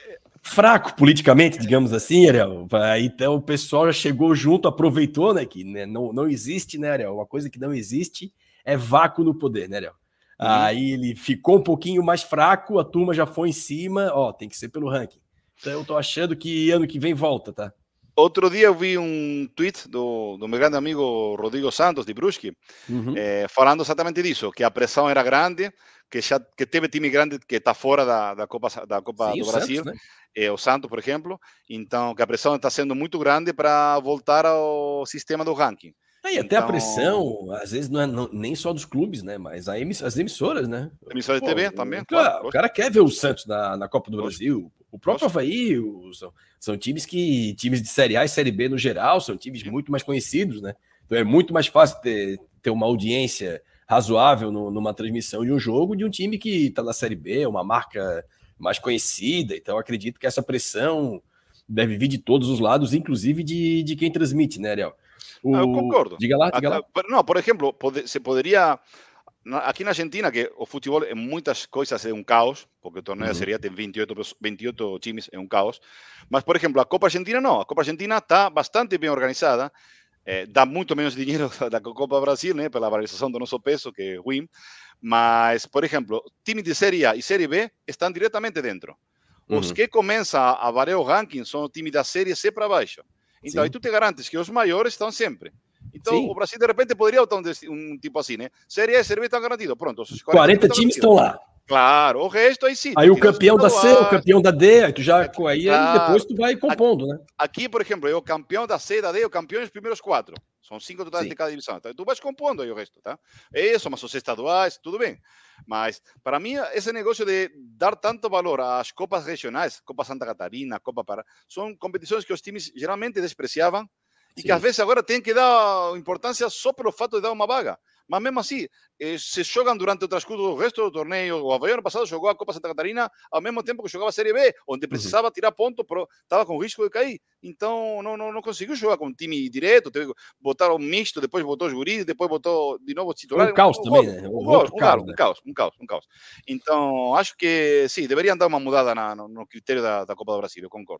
fraco politicamente, digamos assim, Ariel. Então o pessoal já chegou junto, aproveitou, né? Que né, não, não existe, né, Ariel? Uma coisa que não existe é vácuo no poder, né, Ariel? Uhum. Aí ele ficou um pouquinho mais fraco, a turma já foi em cima, ó, tem que ser pelo ranking. Então eu tô achando que ano que vem volta, tá? Outro dia eu vi um tweet do, do meu grande amigo Rodrigo Santos, de Brusque, uhum. eh, falando exatamente disso, que a pressão era grande, que já que teve time grande que está fora da, da Copa, da Copa Sim, do o Brasil, Santos, né? eh, o Santos, por exemplo, então que a pressão está sendo muito grande para voltar ao sistema do ranking. É, e até então... a pressão, às vezes, não é não, nem só dos clubes, né? Mas a emiss as emissoras, né? Emissoras de T V também, o, claro. O cara quer ver o Santos na, na Copa do Lógico. Brasil. O próprio Avaí, são, são times que, times de Série A e Série B no geral, são times Sim. muito mais conhecidos, né? Então é muito mais fácil ter, ter uma audiência razoável no, numa transmissão de um jogo de um time que está na Série B, uma marca mais conhecida. Então acredito que essa pressão deve vir de todos os lados, inclusive de, de quem transmite, né, Ariel? O... Ah, eu concordo. Diga lá, diga lá. Não, por exemplo, pode, se poderia... Aqui na Argentina, que o futebol em muitas coisas é um caos, porque o torneio uhum. de Série A tem vinte e oito, vinte e oito times, é um caos. Mas, por exemplo, a Copa Argentina não. A Copa Argentina está bastante bem organizada, eh, dá muito menos dinheiro da Copa Brasil, né, pela valorização do nosso peso, que é ruim. Mas, por exemplo, times de Série A e Série B estão diretamente dentro. Uhum. Os que começam a variar o ranking são os times da Série C para baixo. Então, Sim. aí tu te garantes que os maiores estão sempre. Então, Sim. o Brasil, de repente, poderia botar um, um tipo assim, né? Série A e Série B estão garantidos. Pronto, os quarenta, quarenta times estão lá. Claro, o resto aí sim. Aí o campeão da C, o campeão da D, aí tu já, aí, claro. aí depois tu vai compondo, aqui, né? Aqui, por exemplo, é o campeão da C, da D, o campeão dos primeiros quatro. São cinco totais sim. de cada divisão. Então, tu vais compondo aí o resto, tá? Isso, mas os estaduais, tudo bem. Mas, para mim, esse negócio de dar tanto valor às Copas regionais, Copa Santa Catarina, Copa Pará, são competições que os times geralmente despreciavam e que às vezes agora tem que dar importância só pelo fato de dar uma vaga. Mas mesmo assim, eh, se jogam durante o transcurso do resto do torneio. O Avaí ano passado jogou a Copa Santa Catarina ao mesmo tempo que jogava a Série B, onde precisava uhum. tirar ponto, estava com risco de cair. Então, não, não, não conseguiu jogar com um time direto, teve que botar um misto, depois botou os guris, depois botou de novo titular. Um caos um, também, um, né? Um, um, outro um, caos, um, né? caos, um caos, um caos. Então, acho que, sim, deveriam dar uma mudada na, no, no critério da, da Copa do Brasil, eu concordo.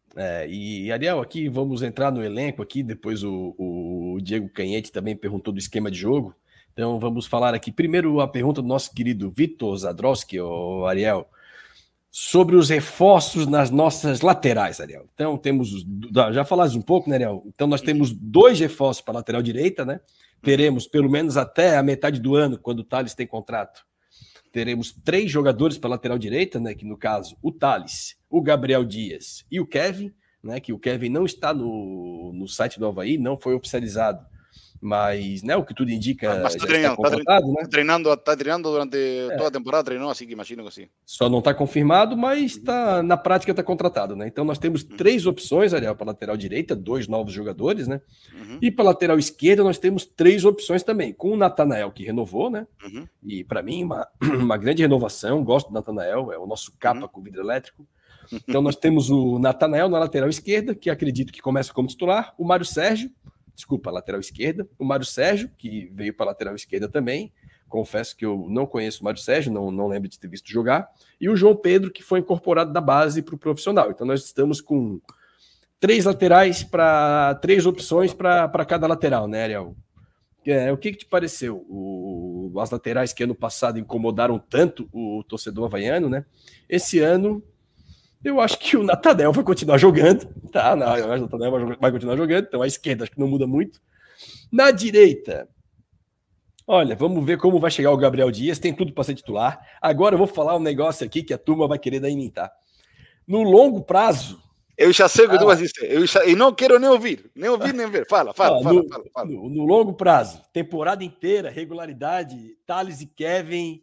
É, e Ariel, aqui vamos entrar no elenco aqui, depois o, o Diego Canhete também perguntou do esquema de jogo, então vamos falar aqui, primeiro a pergunta do nosso querido Vitor Zadrowski, o Ariel, sobre os reforços nas nossas laterais, Ariel. Então temos, os, já falaste um pouco, né, Ariel? Então nós temos dois reforços para a lateral direita, né? Teremos pelo menos até a metade do ano, quando o Thales tem contrato, teremos três jogadores para a lateral direita, né? Que no caso, o Thales, o Gabriel Dias e o Kevin, né? Que o Kevin não está no, no site do Avaí, não foi oficializado Mas, né, o que tudo indica, mas tá já treinando, está contratado, tá né? treinando, tá treinando durante É. toda a temporada, treinou assim, que imagino que sim. Só não está confirmado, mas Uhum. tá, na prática está contratado, né? Então nós temos Uhum. três opções, Ariel, para lateral direita, dois novos jogadores, né? Uhum. E para lateral esquerda nós temos três opções também, com o Natanael, que renovou, né? Uhum. E para mim, uma, uma grande renovação, gosto do Natanael, é o nosso capa Uhum. com vidro elétrico. Então nós temos o Natanael na lateral esquerda, que acredito que começa como titular, o Mário Sérgio, desculpa, lateral esquerda, o Mário Sérgio, que veio para a lateral esquerda também, confesso que eu não conheço o Mário Sérgio, não, não lembro de ter visto jogar, e o João Pedro, que foi incorporado da base para o profissional. Então nós estamos com três laterais, para três opções para cada lateral, né, Ariel? É, o que, que te pareceu? O, as laterais que ano passado incomodaram tanto o torcedor havaiano, né? Esse ano, eu acho que o Natanael vai continuar jogando, tá? Não, eu acho que o Natanael vai continuar jogando, então a esquerda acho que não muda muito. Na direita, olha, vamos ver como vai chegar o Gabriel Dias, tem tudo para ser titular. Agora eu vou falar um negócio aqui que a turma vai querer dar em mim, tá? No longo prazo... Eu já sei o que ah, tu vais dizer, eu já, e não quero nem ouvir, nem ouvir nem ver. Fala, fala, ó, fala, no, fala, fala. No, no longo prazo, temporada inteira, regularidade, Thales e Kevin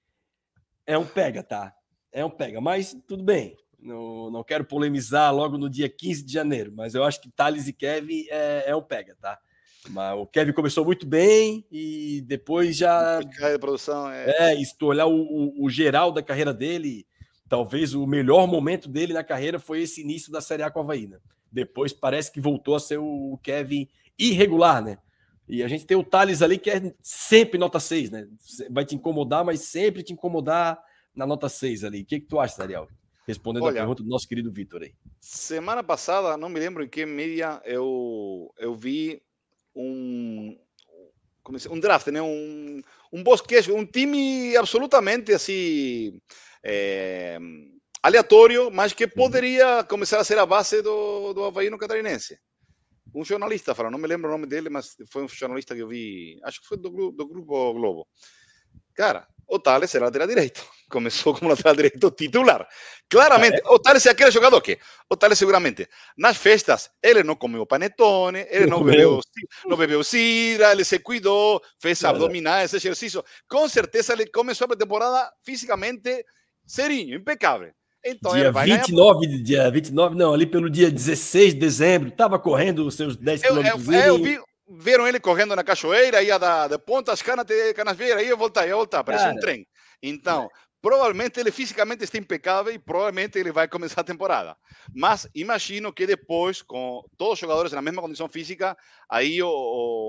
é um pega, tá? É um pega, mas tudo bem. Não, não quero polemizar logo no dia quinze de janeiro, mas eu acho que Thales e Kevin é, é um pega, tá? Mas o Kevin começou muito bem e depois já... A produção é... é, se tu olhar o, o, o geral da carreira dele, talvez o melhor momento dele na carreira foi esse início da Série A com a Avaí, né? Depois parece que voltou a ser o Kevin irregular, né? E a gente tem o Thales ali que é sempre nota seis, né? Vai te incomodar, mas sempre te incomodar na nota seis ali. O que, que tu acha, Ariel? Respondendo Olha, a pergunta do nosso querido Vitor aí. Semana passada, não me lembro em que mídia, eu, eu vi um, como se, um draft, né? um, um bosquejo, um time absolutamente assim... É, aleatório, mas que poderia começar a ser a base do, do Avaí no Catarinense. Um jornalista falou, não me lembro o nome dele, mas foi um jornalista que eu vi, acho que foi do, do Grupo Globo. Cara, o Thales era lateral direito. Começou como lateral direito titular. Claramente, ah, é? O Thales é aquele jogador que, o Thales seguramente, nas festas, ele não comeu panetone, ele não, não bebeu, não bebeu sidra, ele se cuidou, fez não, abdominais, não. exercício. Com certeza ele começou a temporada fisicamente serinho, impecável. Então, dia vinte e nove, ganhar... dia vinte e nove, não, ali pelo dia dezesseis de dezembro, estava correndo os seus dez quilômetros. Eu, eu, eu vi, viram ele correndo na cachoeira, ia da, de ponta às canas, canasvieiras, ia voltar, ia voltar, parecia um trem. Então, provavelmente ele fisicamente está impecável e provavelmente ele vai começar a temporada. Mas imagino que depois, com todos os jogadores na mesma condição física, aí o, o,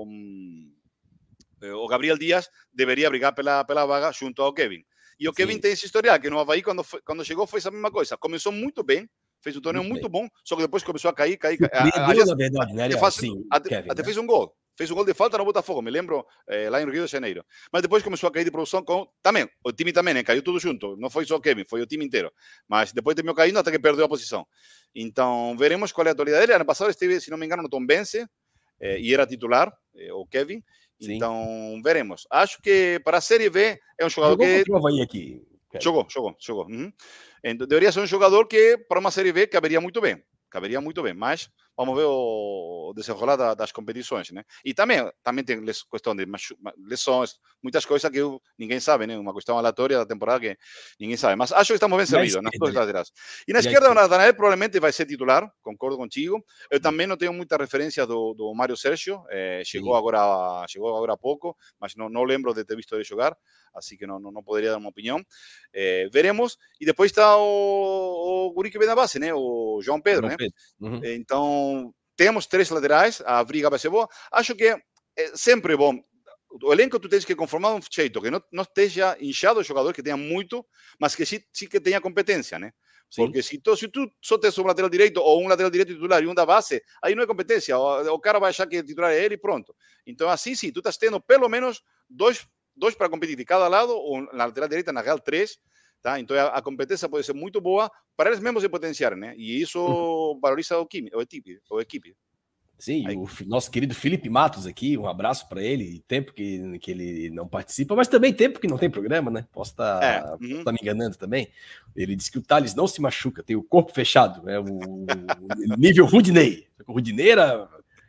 o Gabriel Dias deveria brigar pela, pela vaga junto ao Kevin. E o Kevin Sim. tem esse historial, que no Avaí, quando, foi, quando chegou, foi essa mesma coisa. Começou muito bem, fez um torneio muito, muito bom, só que depois começou a cair, cair, cair. Aliás, na verdade, né? Até, faz, Sim, até, Kevin, até né? fez um gol. Fez um gol de falta no Botafogo, me lembro, eh, lá em Rio de Janeiro. Mas depois começou a cair de produção com... Também, o time também, né? Caiu tudo junto. Não foi só o Kevin, foi o time inteiro. Mas depois terminou caindo até que perdeu a posição. Então, veremos qual é a atualidade dele. Ano passado esteve, se não me engano, no Tombense, eh, e era titular, eh, o Kevin. Sim. Então, veremos. Acho que para a Série B é um jogador Jogou que... Jogou o Avaí aqui. Jogou, jogou, jogou. Uhum. Então, deveria ser um jogador que, para uma Série B, caberia muito bem. Caberia muito bem, mas vamos ver o desenrolar da, das competições, né? E também, também tem questão de lesões, muitas coisas que eu, ninguém sabe, né? Uma questão aleatória da temporada que ninguém sabe. Mas acho que estamos bem servidos nas duas laterais. E na e esquerda, o Natanael provavelmente vai ser titular, concordo contigo. Eu também não tenho muita referência do, do Mário Sérgio, eh, chegou, agora, chegou agora há pouco, mas não, não lembro de ter visto ele jogar, assim que não, não, não poderia dar uma opinião. Eh, veremos. E depois está o, o guri que vem da base, né? O João Pedro, João né? Pedro. Uhum. Então, temos três laterais, a briga vai ser boa. Acho que é sempre bom. O elenco tu tens que conformar um jeito que não, não esteja inchado o jogador, que tenha muito, mas que sim, sim que tenha competência, né? Sim. Porque se tu, se tu só tens um lateral direito ou um lateral direito titular e um da base, aí não é competência. O, o cara vai achar que o titular é ele e pronto. Então, assim sim, tu estás tendo pelo menos dois, dois para competir de cada lado, ou na lateral direita, na real, três. Tá? Então, a, a competência pode ser muito boa para eles mesmos se potenciar, né? E isso uhum. valoriza o, time, o equipe. O equipe. Sim, Aí. o nosso querido Felipe Matos aqui, um abraço para ele. Tempo que, que ele não participa, mas também tempo que não tem programa, né? Posso estar tá, é. uhum. tá me enganando também. Ele disse que o Thales não se machuca, tem o corpo fechado, né? O, o nível Rudinei. O Rudinei era,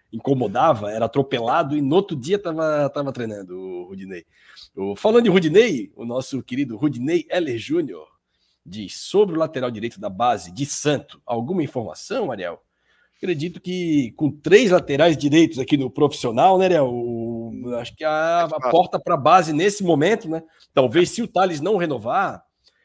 incomodava, era atropelado e no outro dia estava tava treinando o Rudinei. O, falando de Rudinei, o nosso querido Rudinei Heller Júnior diz sobre o lateral direito da base de Santo. Alguma informação, Ariel? Acredito que com três laterais direitos aqui no profissional, né, Ariel? O, acho que a, a porta para a base nesse momento, né? Talvez se o Thales não renovar,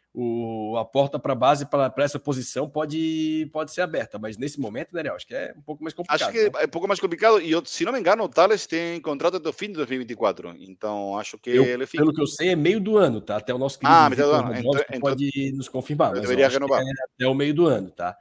o, a porta para a base para essa posição pode, pode ser aberta, mas nesse momento, né, Ariel? Acho que é um pouco mais complicado. Acho que né? é um pouco mais complicado e, eu, se não me engano, o Thales tem contrato até o fim de dois mil e vinte e quatro, então acho que eu, ele fica. Pelo que eu sei, é meio do ano, tá? Até o nosso querido Ah, metade do ano. Vitor Então, pode então, nos confirmar, mas deveria eu acho renovar. que é até o meio do ano, tá?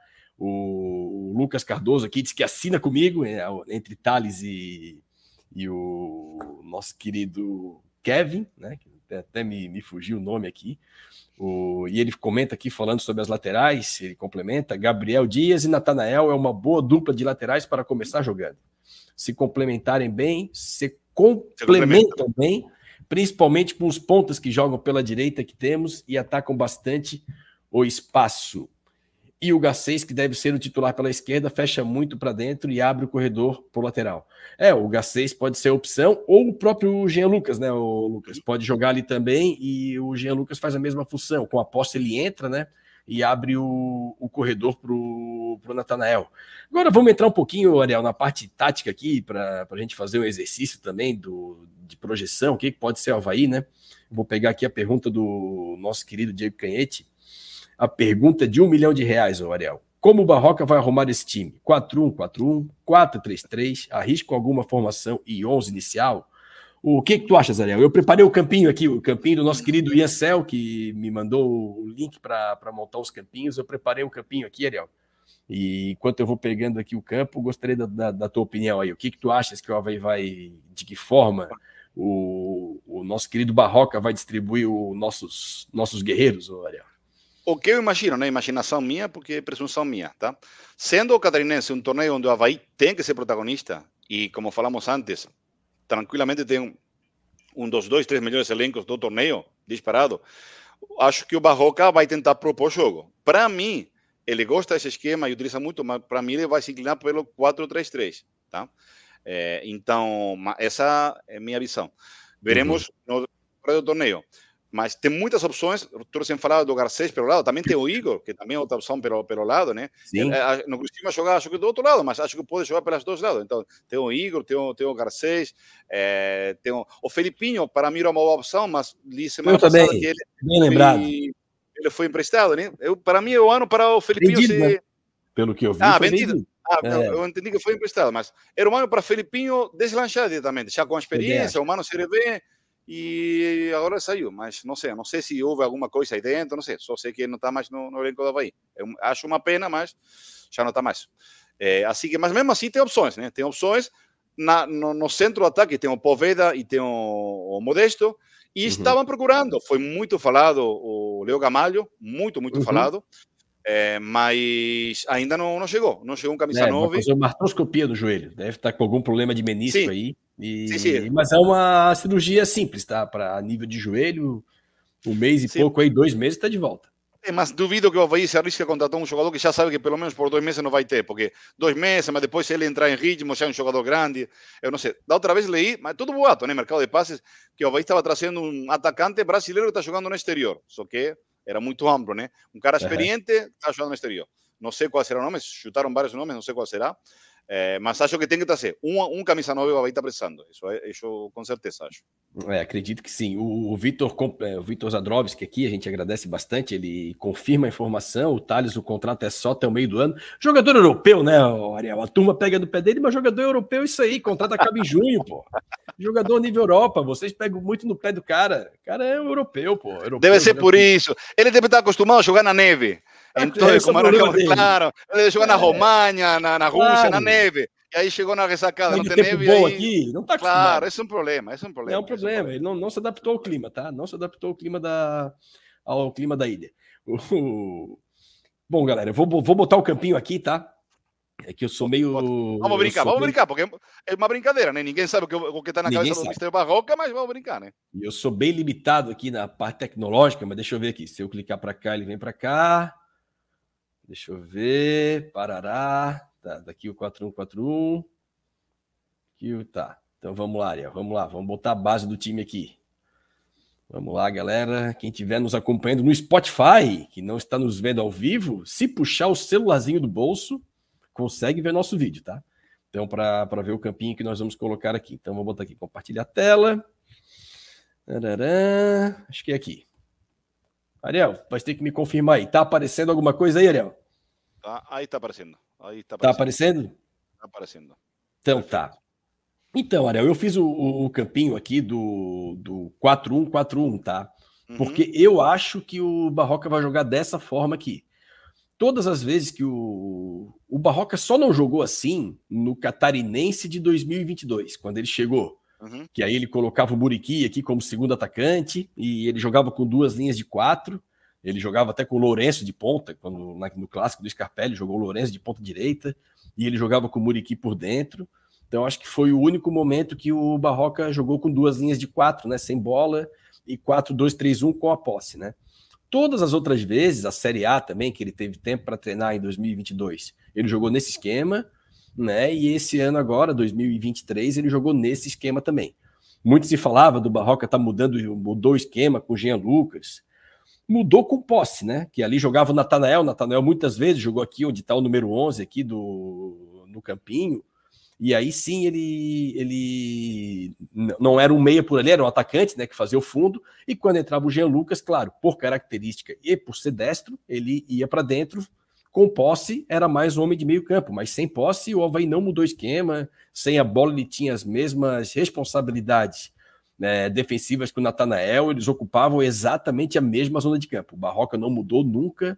O, o Lucas Cardoso aqui diz que assina comigo, é, entre Thales e, e o nosso querido Kevin, né? Que até me, me fugiu o nome aqui. O, e ele comenta aqui falando sobre as laterais, ele complementa, Gabriel Dias e Natanael é uma boa dupla de laterais para começar jogando. Se complementarem bem, se complementam se bem, principalmente com os pontas que jogam pela direita que temos e atacam bastante o espaço. E o Gacês, que deve ser o titular pela esquerda, fecha muito para dentro e abre o corredor para o lateral. É, o Gacês pode ser a opção, ou o próprio Jean Lucas, né, o Lucas? Pode jogar ali também e o Jean Lucas faz a mesma função. Com a posse ele entra, né, e abre o, o corredor para o Natanael. Agora vamos entrar um pouquinho, Ariel, na parte tática aqui, para a gente fazer um exercício também do, de projeção, o que pode ser o Avaí, né? Vou pegar aqui a pergunta do nosso querido Diego Canhete. A pergunta de um milhão de reais, ô Ariel. Como o Barroca vai arrumar esse time? quatro um quatro um, quatro três três, arrisca alguma formação e onze inicial? O que, que tu achas, Ariel? Eu preparei o campinho aqui, o campinho do nosso querido Ian Cel, que me mandou o link para montar os campinhos. Eu preparei um campinho aqui, Ariel. E enquanto eu vou pegando aqui o campo, gostaria da, da, da tua opinião aí. O que, que tu achas que o Avaí vai, de que forma o, o nosso querido Barroca vai distribuir os nossos, nossos guerreiros, ô Ariel? O que eu imagino, né? Imaginação minha, porque é presunção minha, tá? Sendo o Catarinense um torneio onde o Avaí tem que ser protagonista, e como falamos antes, tranquilamente tem um, um dos dois, três melhores elencos do torneio, disparado, acho que o Barroca vai tentar propor jogo. Para mim, ele gosta desse esquema e utiliza muito, mas para mim ele vai se inclinar pelo quatro três três, tá? É, então, essa é a minha visão. Veremos uhum. no do torneio. Mas tem muitas opções. Tu sem falar do Garcês pelo lado, também tem o Igor, que também é outra opção pelo, pelo lado, né? Sim. Ele, não costuma jogar, acho que do outro lado, mas acho que pode jogar pelos dois lados. Então, tem o Igor, tem o, tem o Garcês, é, tem o, o Felipinho, para mim era uma boa opção, mas li semana eu passada também, que ele, bem lembrado. Foi, ele foi emprestado, né? Eu, para mim é o ano para o Felipinho vendido, ser... né? Pelo que eu vi, ah, foi vendido. vendido. Ah, é. Eu entendi que foi emprestado, mas era um ano para Felipinho deslanchar diretamente, já com a experiência, o mano Série B, e agora saiu, mas não sei, não sei se houve alguma coisa aí dentro, não sei, só sei que ele não está mais no, no elenco do Avaí. Eu acho uma pena, mas já não está mais. É, assim que, mas mesmo assim tem opções, né? Tem opções na, no, no centro do ataque, tem o Poveda e tem o, o Modesto, e uhum. estavam procurando, foi muito falado o Leo Gamalho, muito, muito uhum. falado, é, mas ainda não, não chegou, não chegou um camisa é, nove. Vai fazer uma artroscopia no joelho, deve estar com algum problema de menisco sim. aí. E... Sim, sim. Mas é uma cirurgia simples, tá? Para nível de joelho, um mês e sim. pouco aí, dois meses, está de volta. É, mas duvido que o Avaí se arrisque a contratar um jogador que já sabe que pelo menos por dois meses não vai ter, porque dois meses, mas depois se ele entrar em ritmo, já é um jogador grande, eu não sei. Da outra vez leí, mas tudo boato, né? Mercado de passes, que o Avaí estava trazendo um atacante brasileiro que está jogando no exterior, só que era muito amplo, né? Um cara experiente está jogando no exterior. Não sei qual será o nome, chutaram vários nomes, não sei qual será. É, mas acho que tem que trazer um, um camisa nove vai estar precisando, isso, isso com certeza acho. É, acredito que sim. O, o Vitor o Vitor Zadrovski aqui, a gente agradece bastante, ele confirma a informação, o Thales, o contrato é só até o meio do ano. Jogador europeu, né, Ariel? A turma pega do pé dele, mas jogador europeu, isso aí, contrato acaba em junho, pô. Jogador nível Europa, vocês pegam muito no pé do cara. O cara é um europeu, pô. Europeu, deve ser por isso. Ele deve estar acostumado a jogar na neve. Então, é, como era que, claro, ele jogou é. na România, na, na Rússia, claro. na neve. E aí chegou na ressacada, não tem neve. Bom aí... aqui, não tá acostumado. Claro, esse é um problema, esse é um problema. É um problema, é um problema. ele não, não se adaptou ao clima, tá? Não se adaptou ao clima da, ao clima da ilha. Bom, galera, eu vou, vou botar o campinho aqui, tá? É que eu sou meio... Vamos brincar, vamos meio... brincar, porque é uma brincadeira, né? Ninguém sabe o que, o que tá na Ninguém cabeça sabe. do mister Barroca, mas vamos brincar, né? E eu sou bem limitado aqui na parte tecnológica, mas deixa eu ver aqui. Se eu clicar para cá, ele vem para cá. Deixa eu ver. Parará. Tá, daqui o quatro um quatro um. Que tá. Então vamos lá, Ariel. Vamos lá. Vamos botar a base do time aqui. Vamos lá, galera. Quem estiver nos acompanhando no Spotify, que não está nos vendo ao vivo, se puxar o celularzinho do bolso, consegue ver nosso vídeo, tá? Então, para ver o campinho que nós vamos colocar aqui. Então, vou botar aqui, compartilhar a tela. Tarará. Acho que é aqui. Ariel, vai ter que me confirmar aí. Tá aparecendo alguma coisa aí, Ariel? Tá, aí tá aparecendo. Aí tá aparecendo. Tá aparecendo? Tá aparecendo. Então, perfeito. Tá. Então, Ariel, eu fiz o, o, o campinho aqui do, do quatro um quatro um, tá? Uhum. Porque eu acho que o Barroca vai jogar dessa forma aqui. Todas as vezes que o, o Barroca só não jogou assim no Catarinense de dois mil e vinte e dois, quando ele chegou. Uhum. Que aí ele colocava o Muriqui aqui como segundo atacante e ele jogava com duas linhas de quatro. Ele jogava até com o Lourenço de ponta, quando no clássico do Scarpelli jogou o Lourenço de ponta direita e ele jogava com o Muriqui por dentro. Então acho que foi o único momento que o Barroca jogou com duas linhas de quatro, né, sem bola, e quatro dois três um com a posse, né? Todas as outras vezes, a Série A também, que ele teve tempo para treinar em dois mil e vinte e dois, ele jogou nesse esquema, né? E esse ano agora, dois mil e vinte e três, ele jogou nesse esquema também. Muito se falava do Barroca tá mudando, mudou o esquema com o Jean Lucas. Mudou com posse, né? Que ali jogava o Natanael. O Natanael muitas vezes jogou aqui onde está o número onze aqui do, no campinho. E aí sim ele, ele não era um meia por ali, era um atacante, né, que fazia o fundo, e quando entrava o Jean Lucas, claro, por característica e por ser destro, ele ia para dentro, com posse era mais homem de meio campo, mas sem posse o Avaí não mudou esquema, sem a bola ele tinha as mesmas responsabilidades, né, defensivas que o Natanael, eles ocupavam exatamente a mesma zona de campo. O Barroca não mudou nunca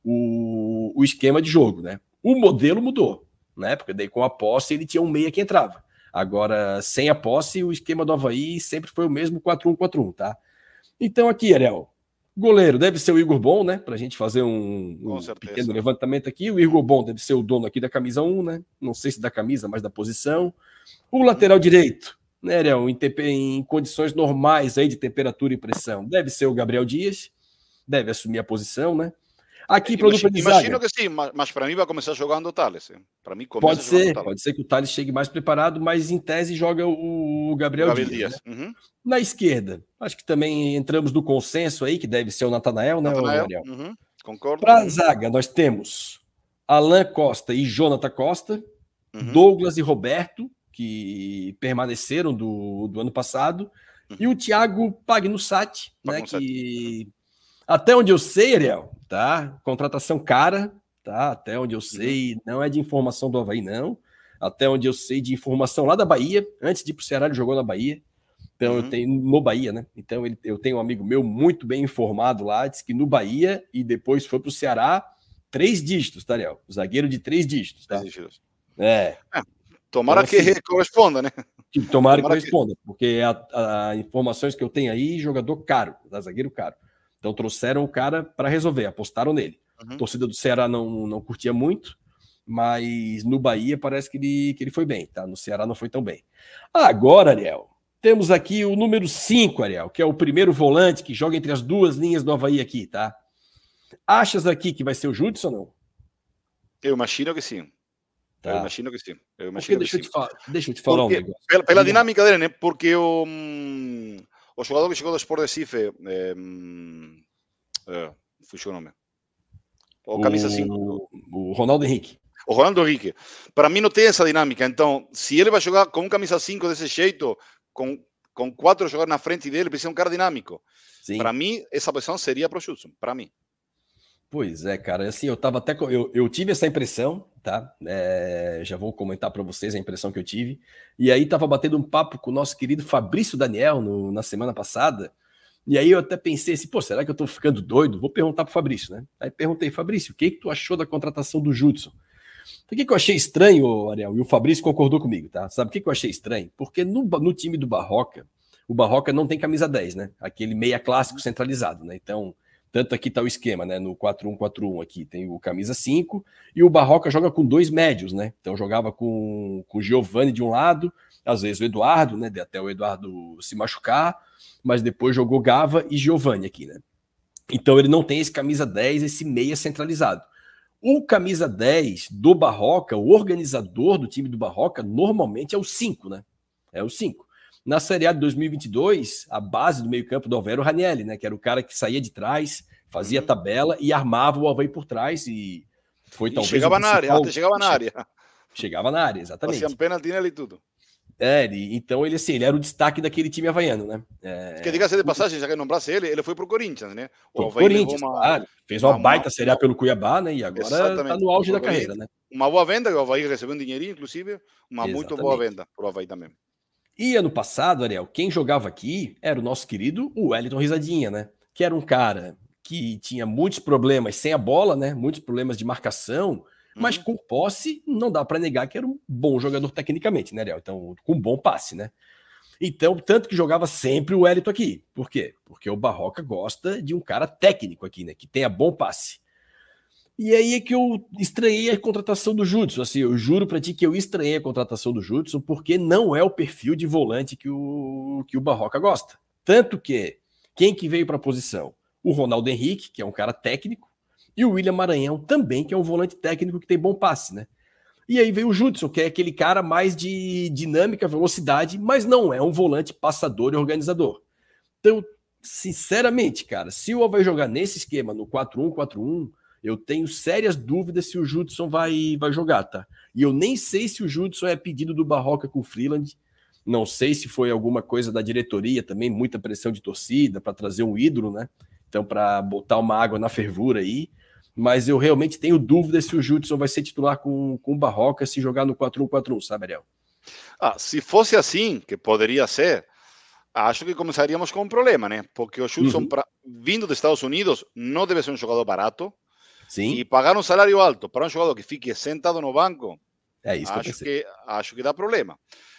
o, o esquema de jogo, né? O modelo mudou, né? Porque daí com a posse ele tinha um meia que entrava. Agora, sem a posse, o esquema do Avaí sempre foi o mesmo quatro um quatro um, tá? Então aqui, Ariel, goleiro deve ser o Igor Bom, né? Pra gente fazer um, um pequeno levantamento aqui. O Igor Bom deve ser o dono aqui da camisa um, né? Não sei se da camisa, mas da posição. O lateral direito, né, Ariel, em, em condições normais aí de temperatura e pressão, deve ser o Gabriel Dias, deve assumir a posição, né? Aqui para imagino, imagino que sim, mas, mas para mim vai começar jogando o Thales. Para mim pode ser, pode ser que o Thales chegue mais preparado, mas em tese joga o, o Gabriel, Gabriel Dias. Dias. Né? Uhum. Na esquerda, acho que também entramos no consenso aí, que deve ser o Natanael, né, Natanael, uhum. Concordo. Para a zaga, nós temos Alan Costa e Jonathan Costa, uhum. Douglas e Roberto, que permaneceram do, do ano passado, uhum. e o Thiago Pagnussati, né, que... Uhum. Até onde eu sei, Ariel, tá? Contratação cara, tá? Até onde eu sei, não é de informação do Avaí, não. Até onde eu sei de informação lá da Bahia. Antes de ir pro Ceará, ele jogou na Bahia. Então, uhum. eu tenho no Bahia, né? Então, ele, eu tenho um amigo meu muito bem informado lá, disse que no Bahia e depois foi pro Ceará, três dígitos, tá, Ariel? Zagueiro de três dígitos, tá? Três dígitos. É. é. Tomara então, assim, que corresponda, né? Que tomara, tomara que corresponda, que... porque as informações que eu tenho aí, jogador caro, tá? Zagueiro caro. Então trouxeram o cara para resolver, apostaram nele. Uhum. A torcida do Ceará não, não curtia muito, mas no Bahia parece que ele, que ele foi bem, tá? No Ceará não foi tão bem. Agora, Ariel, temos aqui o número cinco, Ariel, que é o primeiro volante que joga entre as duas linhas do Avaí aqui, tá? Achas aqui que vai ser o Judson ou não? Eu imagino que sim. Tá. Eu imagino que sim. Eu imagino deixa, que eu sim. Te deixa eu te falar porque, um negócio. Pela, pela dinâmica dele, né? Porque o... Um... O jogador que chegou do Sport Recife, é, é, fugiu o nome. O camisa cinco. O Ronaldo Henrique. O Ronaldo Henrique. Para mim não tem essa dinâmica. Então, se ele vai jogar com um camisa cinco desse jeito, com, com quatro jogadores na frente dele, precisa ser um cara dinâmico. Para mim, essa posição seria para o Judson. Para mim. Pois é, cara. Assim, eu tava até. Eu, eu tive essa impressão, tá? É, já vou comentar para vocês a impressão que eu tive. E aí tava batendo um papo com o nosso querido Fabrício Daniel no, na semana passada. E aí eu até pensei assim, pô, será que eu tô ficando doido? Vou perguntar pro Fabrício, né? Aí perguntei, Fabrício, o que que tu achou da contratação do Judson? O que que eu achei estranho, Ariel? E o Fabrício concordou comigo, tá? Sabe o que que eu achei estranho? Porque no, no time do Barroca, o Barroca não tem camisa dez, né? Aquele meia clássico centralizado, né? Então... Tanto aqui está o esquema, né? No quatro um quatro um aqui tem o camisa cinco e o Barroca joga com dois médios, né? Então jogava com, com o Giovani de um lado, às vezes o Eduardo, né? Até o Eduardo se machucar, mas depois jogou Gava e Giovani aqui, né? Então ele não tem esse camisa dez, esse meia centralizado. O camisa dez do Barroca, o organizador do time do Barroca, normalmente é o cinco, né? é o cinco. Na Série A de dois mil e vinte e dois, a base do meio-campo do Avaí era o Ranieri, né? Que era o cara que saía de trás, fazia uhum. tabela e armava o Avaí por trás. E foi e talvez. Chegava na área, até chegava na área. Chegava na área, exatamente. Faziam pênalti nele e tudo. É, ele, então ele assim, ele era o destaque daquele time havaiano, né? É... Que diga-se de passagem, já que nombrasse ele, ele foi pro Corinthians, né? O Corinthians, uma... claro. Fez uma, uma baita Série A pelo Cuiabá, né? E agora exatamente. Tá no auge da carreira, né? Uma boa venda, que o Avaí recebeu um dinheirinho, inclusive. Uma exatamente. Muito boa venda pro Avaí também. E ano passado, Ariel, quem jogava aqui era o nosso querido Wellington Risadinha, né? Que era um cara que tinha muitos problemas sem a bola, né? Muitos problemas de marcação, mas uhum. com posse não dá para negar que era um bom jogador tecnicamente, né, Ariel? Então, com bom passe, né? Então, tanto que jogava sempre o Wellington aqui. Por quê? Porque o Barroca gosta de um cara técnico aqui, né? Que tenha bom passe. E aí é que eu estranhei a contratação do Judson. Assim, eu juro pra ti que eu estranhei a contratação do Judson porque não é o perfil de volante que o, que o Barroca gosta. Tanto que, quem que veio para a posição? O Ronaldo Henrique, que é um cara técnico, e o William Maranhão também, que é um volante técnico que tem bom passe, né? E aí veio o Judson, que é aquele cara mais de dinâmica, velocidade, mas não é um volante passador e organizador. Então, sinceramente, cara, se o Avaí jogar nesse esquema, no quatro um quatro um, eu tenho sérias dúvidas se o Judson vai, vai jogar, tá? E eu nem sei se o Judson é pedido do Barroca com o Freeland, não sei se foi alguma coisa da diretoria também, muita pressão de torcida para trazer um ídolo, né? Então, para botar uma água na fervura aí, mas eu realmente tenho dúvidas se o Judson vai ser titular com, com o Barroca se jogar no quatro um quatro um, sabe, Ariel? Ah, se fosse assim, que poderia ser, acho que começaríamos com um problema, né? Porque o Judson, uhum. pra, vindo dos Estados Unidos, não deve ser um jogador barato. Sim. E pagar um salário alto para um jogador que fique sentado no banco, é isso acho, que, que, acho que dá problema.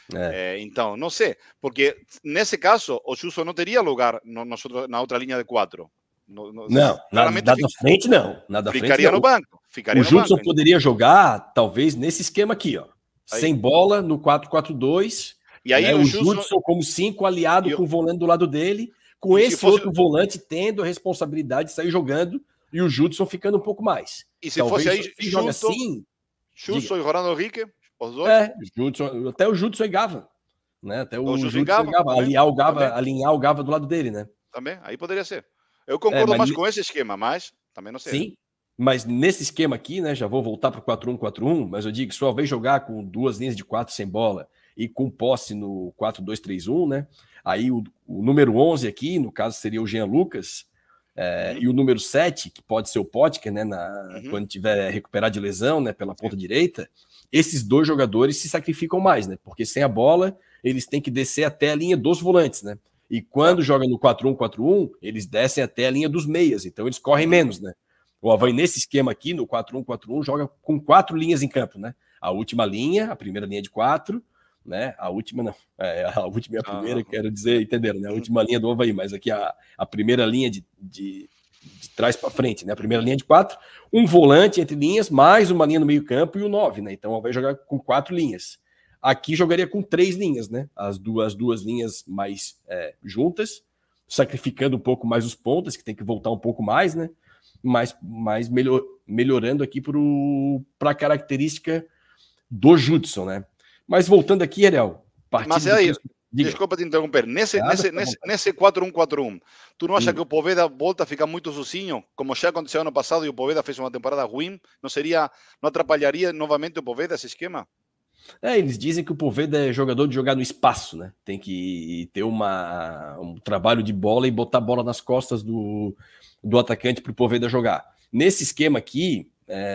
É. É, então, não sei, porque nesse caso, o Judson não teria lugar no, no, na outra linha de quatro. No, no, não, claramente nada da frente não. Nada ficaria frente, não. no banco. Ficaria o no Judson banco, poderia então. jogar, talvez, nesse esquema aqui, ó. Aí. Sem bola, no quatro quatro dois. E aí né, o, o Judson... Judson como cinco, aliado eu... com o volante do lado dele, com e esse fosse... outro volante tendo a responsabilidade de sair jogando e o Judson ficando um pouco mais. E se talvez fosse aí, se joga assim... Judson e Ronaldo Henrique, os dois? É, Judson, até o Judson e Gava. Né? Até o, o Judson e Gava, Gava alinhar, o Gava alinhar o Gava do lado dele, né? Também, aí poderia ser. Eu concordo é, mais ne... com esse esquema, mas também não sei. Sim, mas nesse esquema aqui, né, já vou voltar para o quatro um quatro um, mas eu digo, só vez jogar com duas linhas de quatro sem bola e com posse no quatro dois três um, né? Aí o, o número onze aqui, no caso, seria o Jean Lucas, é, uhum. e o número sete, que pode ser o Potker, né, na, uhum. quando tiver recuperado de lesão, né, pela ponta Sim. direita, esses dois jogadores se sacrificam mais, né? Porque sem a bola, eles têm que descer até a linha dos volantes, né? E quando ah. joga no quatro um quatro um, eles descem até a linha dos meias, então eles correm menos, né? O Avaí, nesse esquema aqui, no quatro um quatro um, joga com quatro linhas em campo, né? A última linha, a primeira linha de quatro, né? A última não, é, a última e a primeira, ah. quero dizer, entenderam, né? A última linha do Avaí, mas aqui a, a primeira linha de, de, de trás para frente, né? A primeira linha de quatro, um volante entre linhas, mais uma linha no meio campo e o nove, né? Então o Avaí jogar com quatro linhas. Aqui jogaria com três linhas, né? As duas, duas linhas mais é, juntas, sacrificando um pouco mais os pontas, que tem que voltar um pouco mais, né? Mas, mas melhor, melhorando aqui para a característica do Judson, né? Mas voltando aqui, Ariel. Mas aí, desculpa te interromper, nesse, Nada, nesse, nesse, nesse quatro um quatro um, tu não acha hum. que o Poveda volta a ficar muito sozinho, como já aconteceu ano passado e o Poveda fez uma temporada ruim? Não seria, não atrapalharia novamente o Poveda esse esquema? É, eles dizem que o Poveda é jogador de jogar no espaço, né? Tem que ter uma, um trabalho de bola e botar a bola nas costas do, do atacante para o Poveda jogar. Nesse esquema aqui,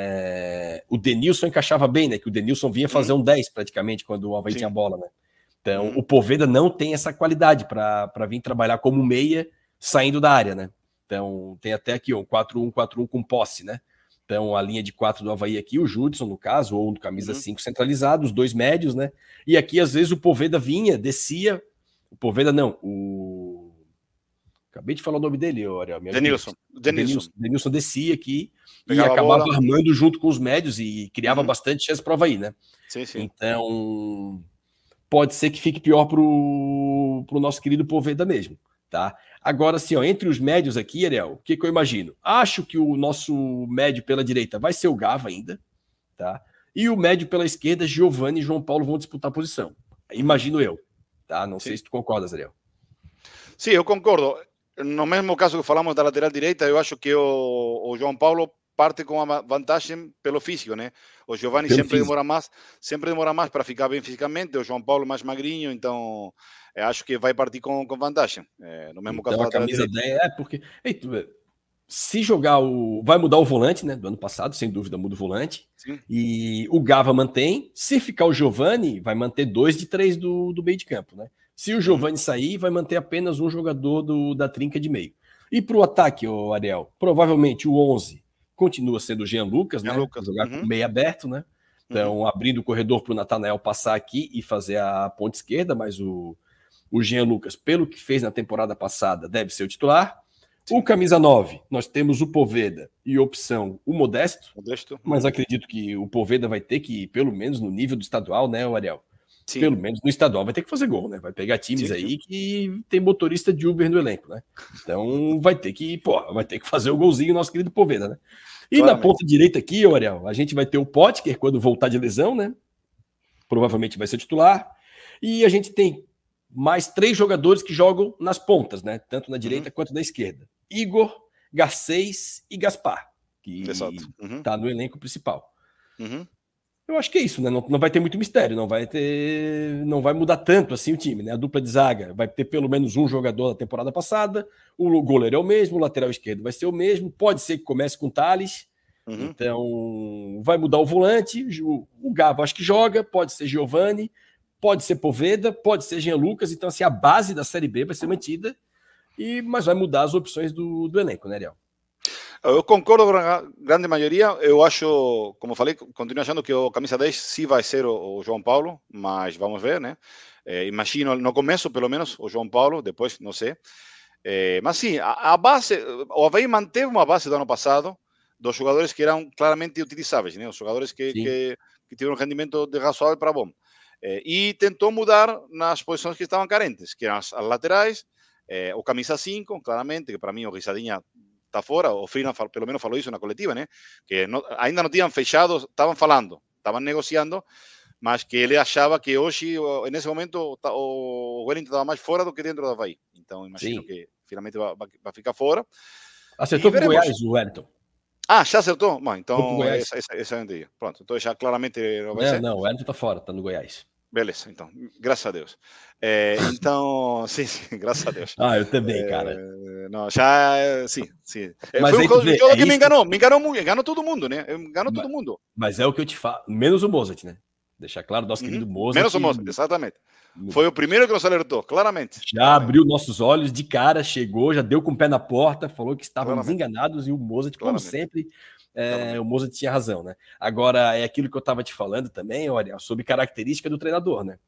é, o Denilson encaixava bem, né? Que o Denilson vinha fazer um dez praticamente quando o Avaí tinha a bola, né? Então, hum. o Poveda não tem essa qualidade para vir trabalhar como meia saindo da área, né? Então, tem até aqui um quatro um quatro um com posse, né? Então, a linha de quatro do Avaí aqui, o Judson, no caso, ou no camisa cinco uhum. centralizado, os dois médios, né? E aqui, às vezes, o Poveda vinha, descia. O Poveda não, o. Acabei de falar o nome dele, olha. Denilson. Denilson. Denilson descia aqui Pegava e acabava armando junto com os médios e criava uhum. bastante chance para o Avaí, né? Sim, sim. Então, pode ser que fique pior para o nosso querido Poveda mesmo, tá? Agora, assim, ó, entre os médios aqui, Ariel, o que, que eu imagino? Acho que o nosso médio pela direita vai ser o Gava ainda, tá? E o médio pela esquerda, Giovani e João Paulo vão disputar a posição. Imagino eu, tá? Não Sim. sei se tu concordas, Ariel. Sim, eu concordo. No mesmo caso que falamos da lateral direita, eu acho que o, o João Paulo parte com a vantagem pelo físico, né? O Giovani Pelo sempre físico. demora mais, sempre demora mais para ficar bem fisicamente. O João Paulo mais magrinho, então eu acho que vai partir com, com vantagem. É, no mesmo Então caso da a lateral camisa direita. dez é porque ei, tu, se jogar o vai mudar o volante, né? Do ano passado, sem dúvida muda o volante. Sim. E o Gava mantém. Se ficar o Giovani, vai manter dois de três do, do meio de campo, né? Se o Giovani uhum. sair, vai manter apenas um jogador do, da trinca de meio. E para o ataque, o Ariel, provavelmente o onze continua sendo o Jean Lucas, Jean né? Lucas. Jogar uhum. com meio aberto, né? Então, uhum. abrindo o corredor para o Natanael passar aqui e fazer a ponta esquerda, mas o, o Jean Lucas, pelo que fez na temporada passada, deve ser o titular. Sim. O camisa nove, nós temos o Poveda e opção o Modesto, Modesto. mas acredito que o Poveda vai ter que, pelo menos no nível do estadual, né, o Ariel? Sim. Pelo menos no estadual vai ter que fazer gol, né? Vai pegar times sim, aí sim. que tem motorista de Uber no elenco, né? Então vai ter que, pô, vai ter que fazer o golzinho, nosso querido Poveda, né? E Claramente. Na ponta direita aqui, Ariel, a gente vai ter o Potker quando voltar de lesão, né? Provavelmente vai ser titular. E a gente tem mais três jogadores que jogam nas pontas, né? Tanto na direita uhum. quanto na esquerda. Igor, Garcês e Gaspar, que uhum. tá no elenco principal. Uhum. Eu acho que é isso, né? Não, não vai ter muito mistério, não vai ter, não vai mudar tanto assim o time, né? A dupla de zaga vai ter pelo menos um jogador da temporada passada, o goleiro é o mesmo, o lateral esquerdo vai ser o mesmo, pode ser que comece com o Thales, uhum. então vai mudar o volante, o, o Gava acho que joga, pode ser Giovani, pode ser Poveda, pode ser Jean Lucas, então assim a base da Série B vai ser mantida, e, mas vai mudar as opções do, do elenco, né, Ariel? Eu concordo com a grande maioria. Eu acho, como falei, continuo achando que o camisa dez sim vai ser o, o João Paulo, mas vamos ver, né? É, imagino no começo, pelo menos, o João Paulo, depois não sei. É, mas sim, a, a base, o Avaí manteve uma base do ano passado dos jogadores que eram claramente utilizáveis, né? Os jogadores que, que, que tiveram um rendimento de razoável para bom. É, e tentou mudar nas posições que estavam carentes, que eram as, as laterais, é, o camisa cinco, claramente, que para mim o Risadinha está fora, o Frina pelo menos falou isso na coletiva, né? Que não, ainda não tinham fechado, estavam falando, estavam negociando, mas que ele achava que hoje, nesse momento, o Wellington estava mais fora do que dentro do Avaí. Então, imagino Sim. que finalmente vai, vai ficar fora. Acertou com o Goiás, o Wellington. Ah, já acertou? Bom, então, essa, essa, essa é a ideia. Pronto, então já claramente não vai não, ser. Não, o Wellington está fora, está no Goiás. Beleza, então, graças a Deus. É, então, sim, sim, graças a Deus. Ah, eu também, é, cara. Não, já, sim, sim. Mas foi um jogo, vê, jogo é que me enganou, me enganou muito, enganou todo mundo, né? Enganou mas, todo mundo. Mas é o que eu te falo, menos o Mozart, né? Deixar claro, nosso uhum. querido Mozart. Menos o Mozart, exatamente. Foi o primeiro que nos alertou, claramente. Já claramente. abriu nossos olhos de cara, chegou, já deu com o pé na porta, falou que estávamos claramente. enganados e o Mozart, como claramente. sempre, é, o Mozart tinha razão, né? Agora, é aquilo que eu estava te falando também, olha, sobre característica do treinador, né?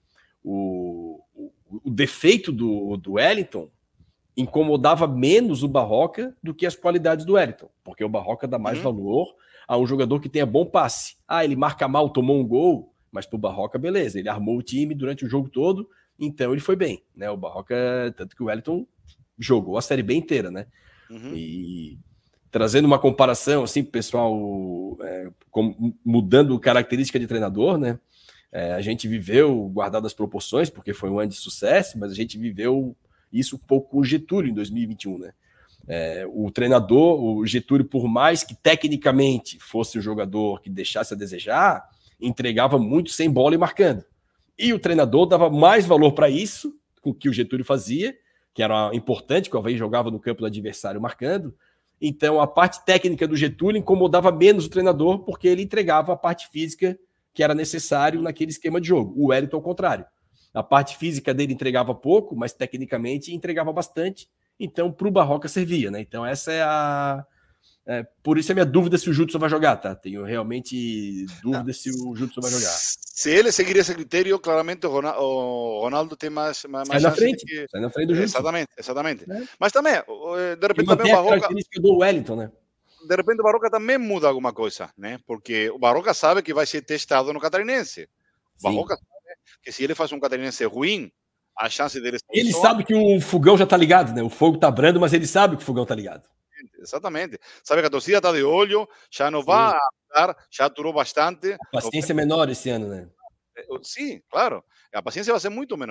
O, o, o defeito do, do Wellington incomodava menos o Barroca do que as qualidades do Wellington, porque o Barroca dá mais uhum. valor a um jogador que tenha bom passe. Ah, ele marca mal, tomou um gol, mas pro Barroca, beleza, ele armou o time durante o jogo todo, então ele foi bem, né? O Barroca, tanto que o Wellington jogou a Série B inteira, né? Uhum. E trazendo uma comparação, assim, pessoal, é, com, mudando característica de treinador, né? É, a gente viveu, guardado as proporções, porque foi um ano de sucesso, mas a gente viveu isso um pouco com o Getúlio em dois mil e vinte e um, né? É, o treinador, o Getúlio, por mais que tecnicamente fosse um jogador que deixasse a desejar, entregava muito sem bola e marcando. E o treinador dava mais valor para isso, com o que o Getúlio fazia, que era importante, que o Avaí jogava no campo do adversário marcando. Então a parte técnica do Getúlio incomodava menos o treinador, porque ele entregava a parte física que era necessário naquele esquema de jogo. O Wellington, ao contrário. A parte física dele entregava pouco, mas tecnicamente entregava bastante. Então, para o Barroca servia, né? Então, essa é a... É, por isso é a minha dúvida se o Judson vai jogar, tá? Tenho realmente dúvida Não. se o Judson vai jogar. Se ele seguir esse critério, claramente o Ronaldo tem mais, mais sai na frente, que... sai na frente do Judson. Exatamente, exatamente. É. Mas também, de repente, também o Barroca... a característica do Wellington, né? De repente o Barroca também muda alguma coisa, né? Porque o Barroca sabe que vai ser testado no Catarinense. O Barroca sabe que se ele faz um Catarinense ruim, a chance dele... Ele sabe que o fogão já tá ligado, né? O fogo tá brando, mas ele sabe que o fogão tá ligado. Exatamente. Sabe que a torcida está de olho, já não vai aturar, já aturou bastante. A paciência é menor esse ano, né? Sim, claro. A paciência vai ser muito menor.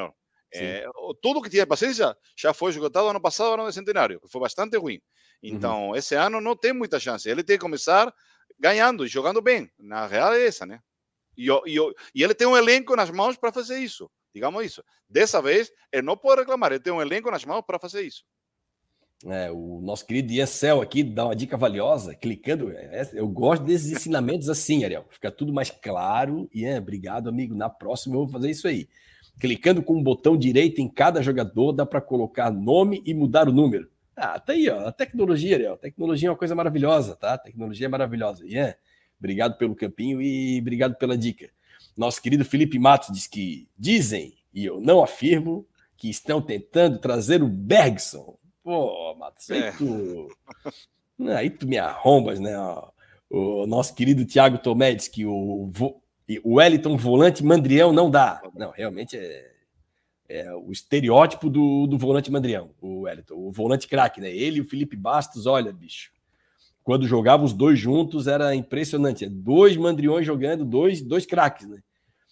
É, tudo que tinha paciência já foi esgotado ano passado, ano de centenário, que foi bastante ruim. Então, uhum. esse ano não tem muita chance. Ele tem que começar ganhando e jogando bem. Na real é essa, né? E, e, e ele tem um elenco nas mãos para fazer isso. Digamos isso. Dessa vez, ele não pode reclamar. Ele tem um elenco nas mãos para fazer isso. É, o nosso querido Ian Cel aqui dá uma dica valiosa, clicando. Eu gosto desses ensinamentos assim, Ariel. Fica tudo mais claro. Ian, obrigado, amigo. Na próxima eu vou fazer isso aí. Clicando com o botão direito em cada jogador, dá para colocar nome e mudar o número. Ah, tá aí, ó. A tecnologia, Ariel. A tecnologia é uma coisa maravilhosa, tá? A tecnologia é maravilhosa. Ian, obrigado pelo campinho e obrigado pela dica. Nosso querido Felipe Matos diz que dizem, e eu não afirmo, que estão tentando trazer o Bergson. Pô, Matos, aí, é. tu... aí tu me arrombas, né? O nosso querido Thiago Tomé diz que o, vo... o Wellington volante mandrião não dá. Não, realmente é, é o estereótipo do, do volante mandrião, o Wellington. O volante craque, né? Ele e o Felipe Bastos, olha, bicho. Quando jogavam os dois juntos era impressionante. Dois mandriões jogando, dois, dois craques, né?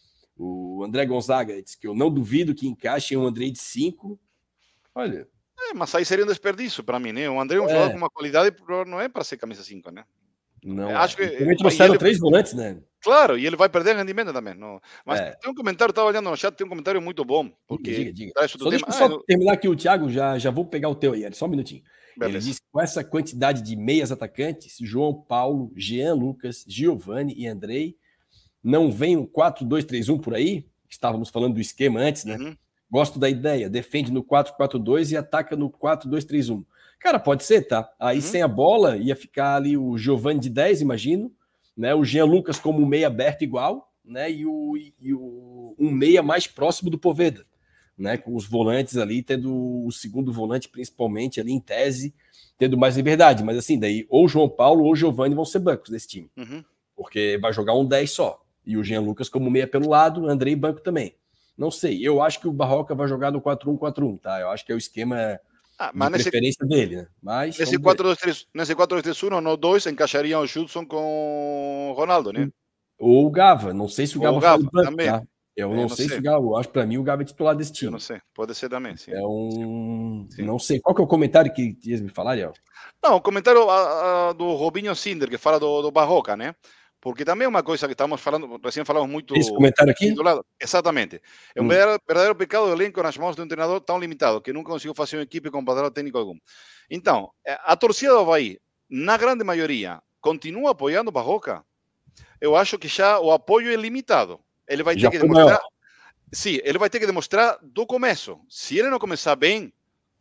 O André Gonzaga diz que eu não duvido que encaixe um Andrei de cinco. Olha... É, mas aí seria um desperdício para mim, né? O André é um é. jogador com uma qualidade não é para ser camisa cinco, né? Não, acho é. que também trouxeram ele... três volantes, né? Claro, e ele vai perder rendimento também. Não. Mas é. tem um comentário, estava olhando no chat, tem um comentário muito bom. Porque diga, diga, diga. Só deixa eu só ah, terminar aqui o Thiago, já, já vou pegar o teu aí, só um minutinho. Beleza. Ele diz que com essa quantidade de meias atacantes, João Paulo, Jean Lucas, Giovani e Andrei, não vem um quatro dois três um por aí? Estávamos falando do esquema antes, né? Uhum. Gosto da ideia, defende no quatro quatro dois e ataca no quatro dois três um. Cara, pode ser, tá? Aí uhum. sem a bola ia ficar ali o Giovani de dez, imagino, né? O Jean Lucas como meia aberto igual, né? E o, e o um meia mais próximo do Poveda, né? Com os volantes ali, tendo o segundo volante principalmente ali em tese, tendo mais liberdade. Mas assim, daí ou João Paulo ou Giovani vão ser bancos desse time, uhum. porque vai jogar um dez só. E o Jean Lucas como meia pelo lado, Andrei banco também. Não sei, eu acho que o Barroca vai jogar no quatro um quatro um, tá? Eu acho que é o esquema ah, mas de nesse, preferência dele, né? Mas nesse quatro dois três um, no dois, encaixariam o Judson com o Ronaldo, né? Ou o Gava, não sei se o Gava, o Gava banco, também. Tá? Eu, eu não, não sei, sei se o Gava, eu acho que para mim o Gava é titular desse time. Eu não sei, pode ser também, sim. É um... Sim. Não sei, qual que é o comentário que ias me falar, Ariel? Não, o comentário a, a, do Robinho Cinder, que fala do, do Barroca, né? Porque também é uma coisa que estamos falando, recém falamos muito... Esse comentário aqui? Do lado. Exatamente. É um hum. verdadeiro, verdadeiro pecado do elenco nas mãos de um treinador tão limitado, que nunca conseguiu fazer uma equipe com padrão técnico algum. Então, a torcida do Avaí, na grande maioria, continua apoiando o Barroca? Eu acho que já o apoio é limitado. Ele vai ter já que demonstrar... Maior. Sim, ele vai ter que demonstrar do começo. Se ele não começar bem,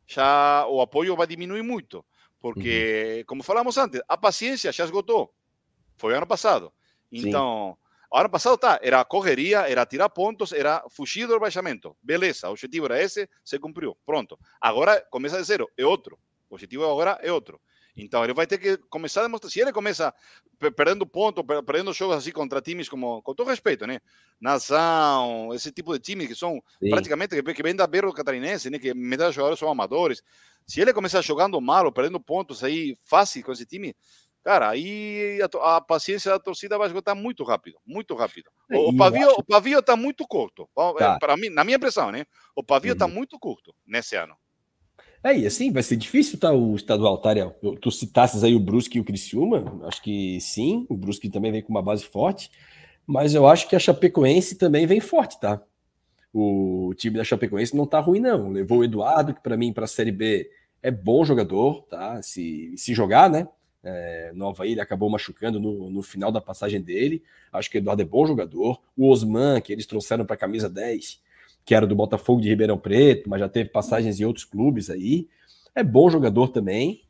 já o apoio vai diminuir muito. Porque, uhum. como falamos antes, a paciência já esgotou. Foi ano passado. Então, Sim. ano passado tá, era correria, era tirar pontos, era fugir do rebaixamento. Beleza, o objetivo era esse, se cumpriu. Pronto. Agora começa de zero, é outro. O objetivo agora é outro. Então, ele vai ter que começar a demonstrar. Se ele começa perdendo pontos, perdendo jogos assim contra times como, com todo respeito, né? Nação, esse tipo de times que são Sim. praticamente que, que vem da berro catarinense, né? Que metade dos jogadores são amadores. Se ele começar jogando mal ou perdendo pontos aí fácil com esse time, cara, aí a, a paciência da torcida vai esgotar muito rápido, muito rápido. O, o pavio acho... o pavio está muito curto. Tá. Para mim, na minha impressão, né? O pavio está uhum. muito curto nesse ano. É, e assim, vai ser difícil, tá, o estadual, tá, Ariel? Tu citasses aí o Brusque e o Criciúma, acho que sim, o Brusque também vem com uma base forte, mas eu acho que a Chapecoense também vem forte, tá? O time da Chapecoense não tá ruim, não. Levou o Eduardo, que para mim, para a Série B, é bom jogador, tá? Se, se jogar, né? É, no Avaí ele acabou machucando no, no final da passagem dele. Acho que o Eduardo é bom jogador. O Osman, que eles trouxeram para a camisa dez, que era do Botafogo de Ribeirão Preto, mas já teve passagens em outros clubes aí, é bom jogador também.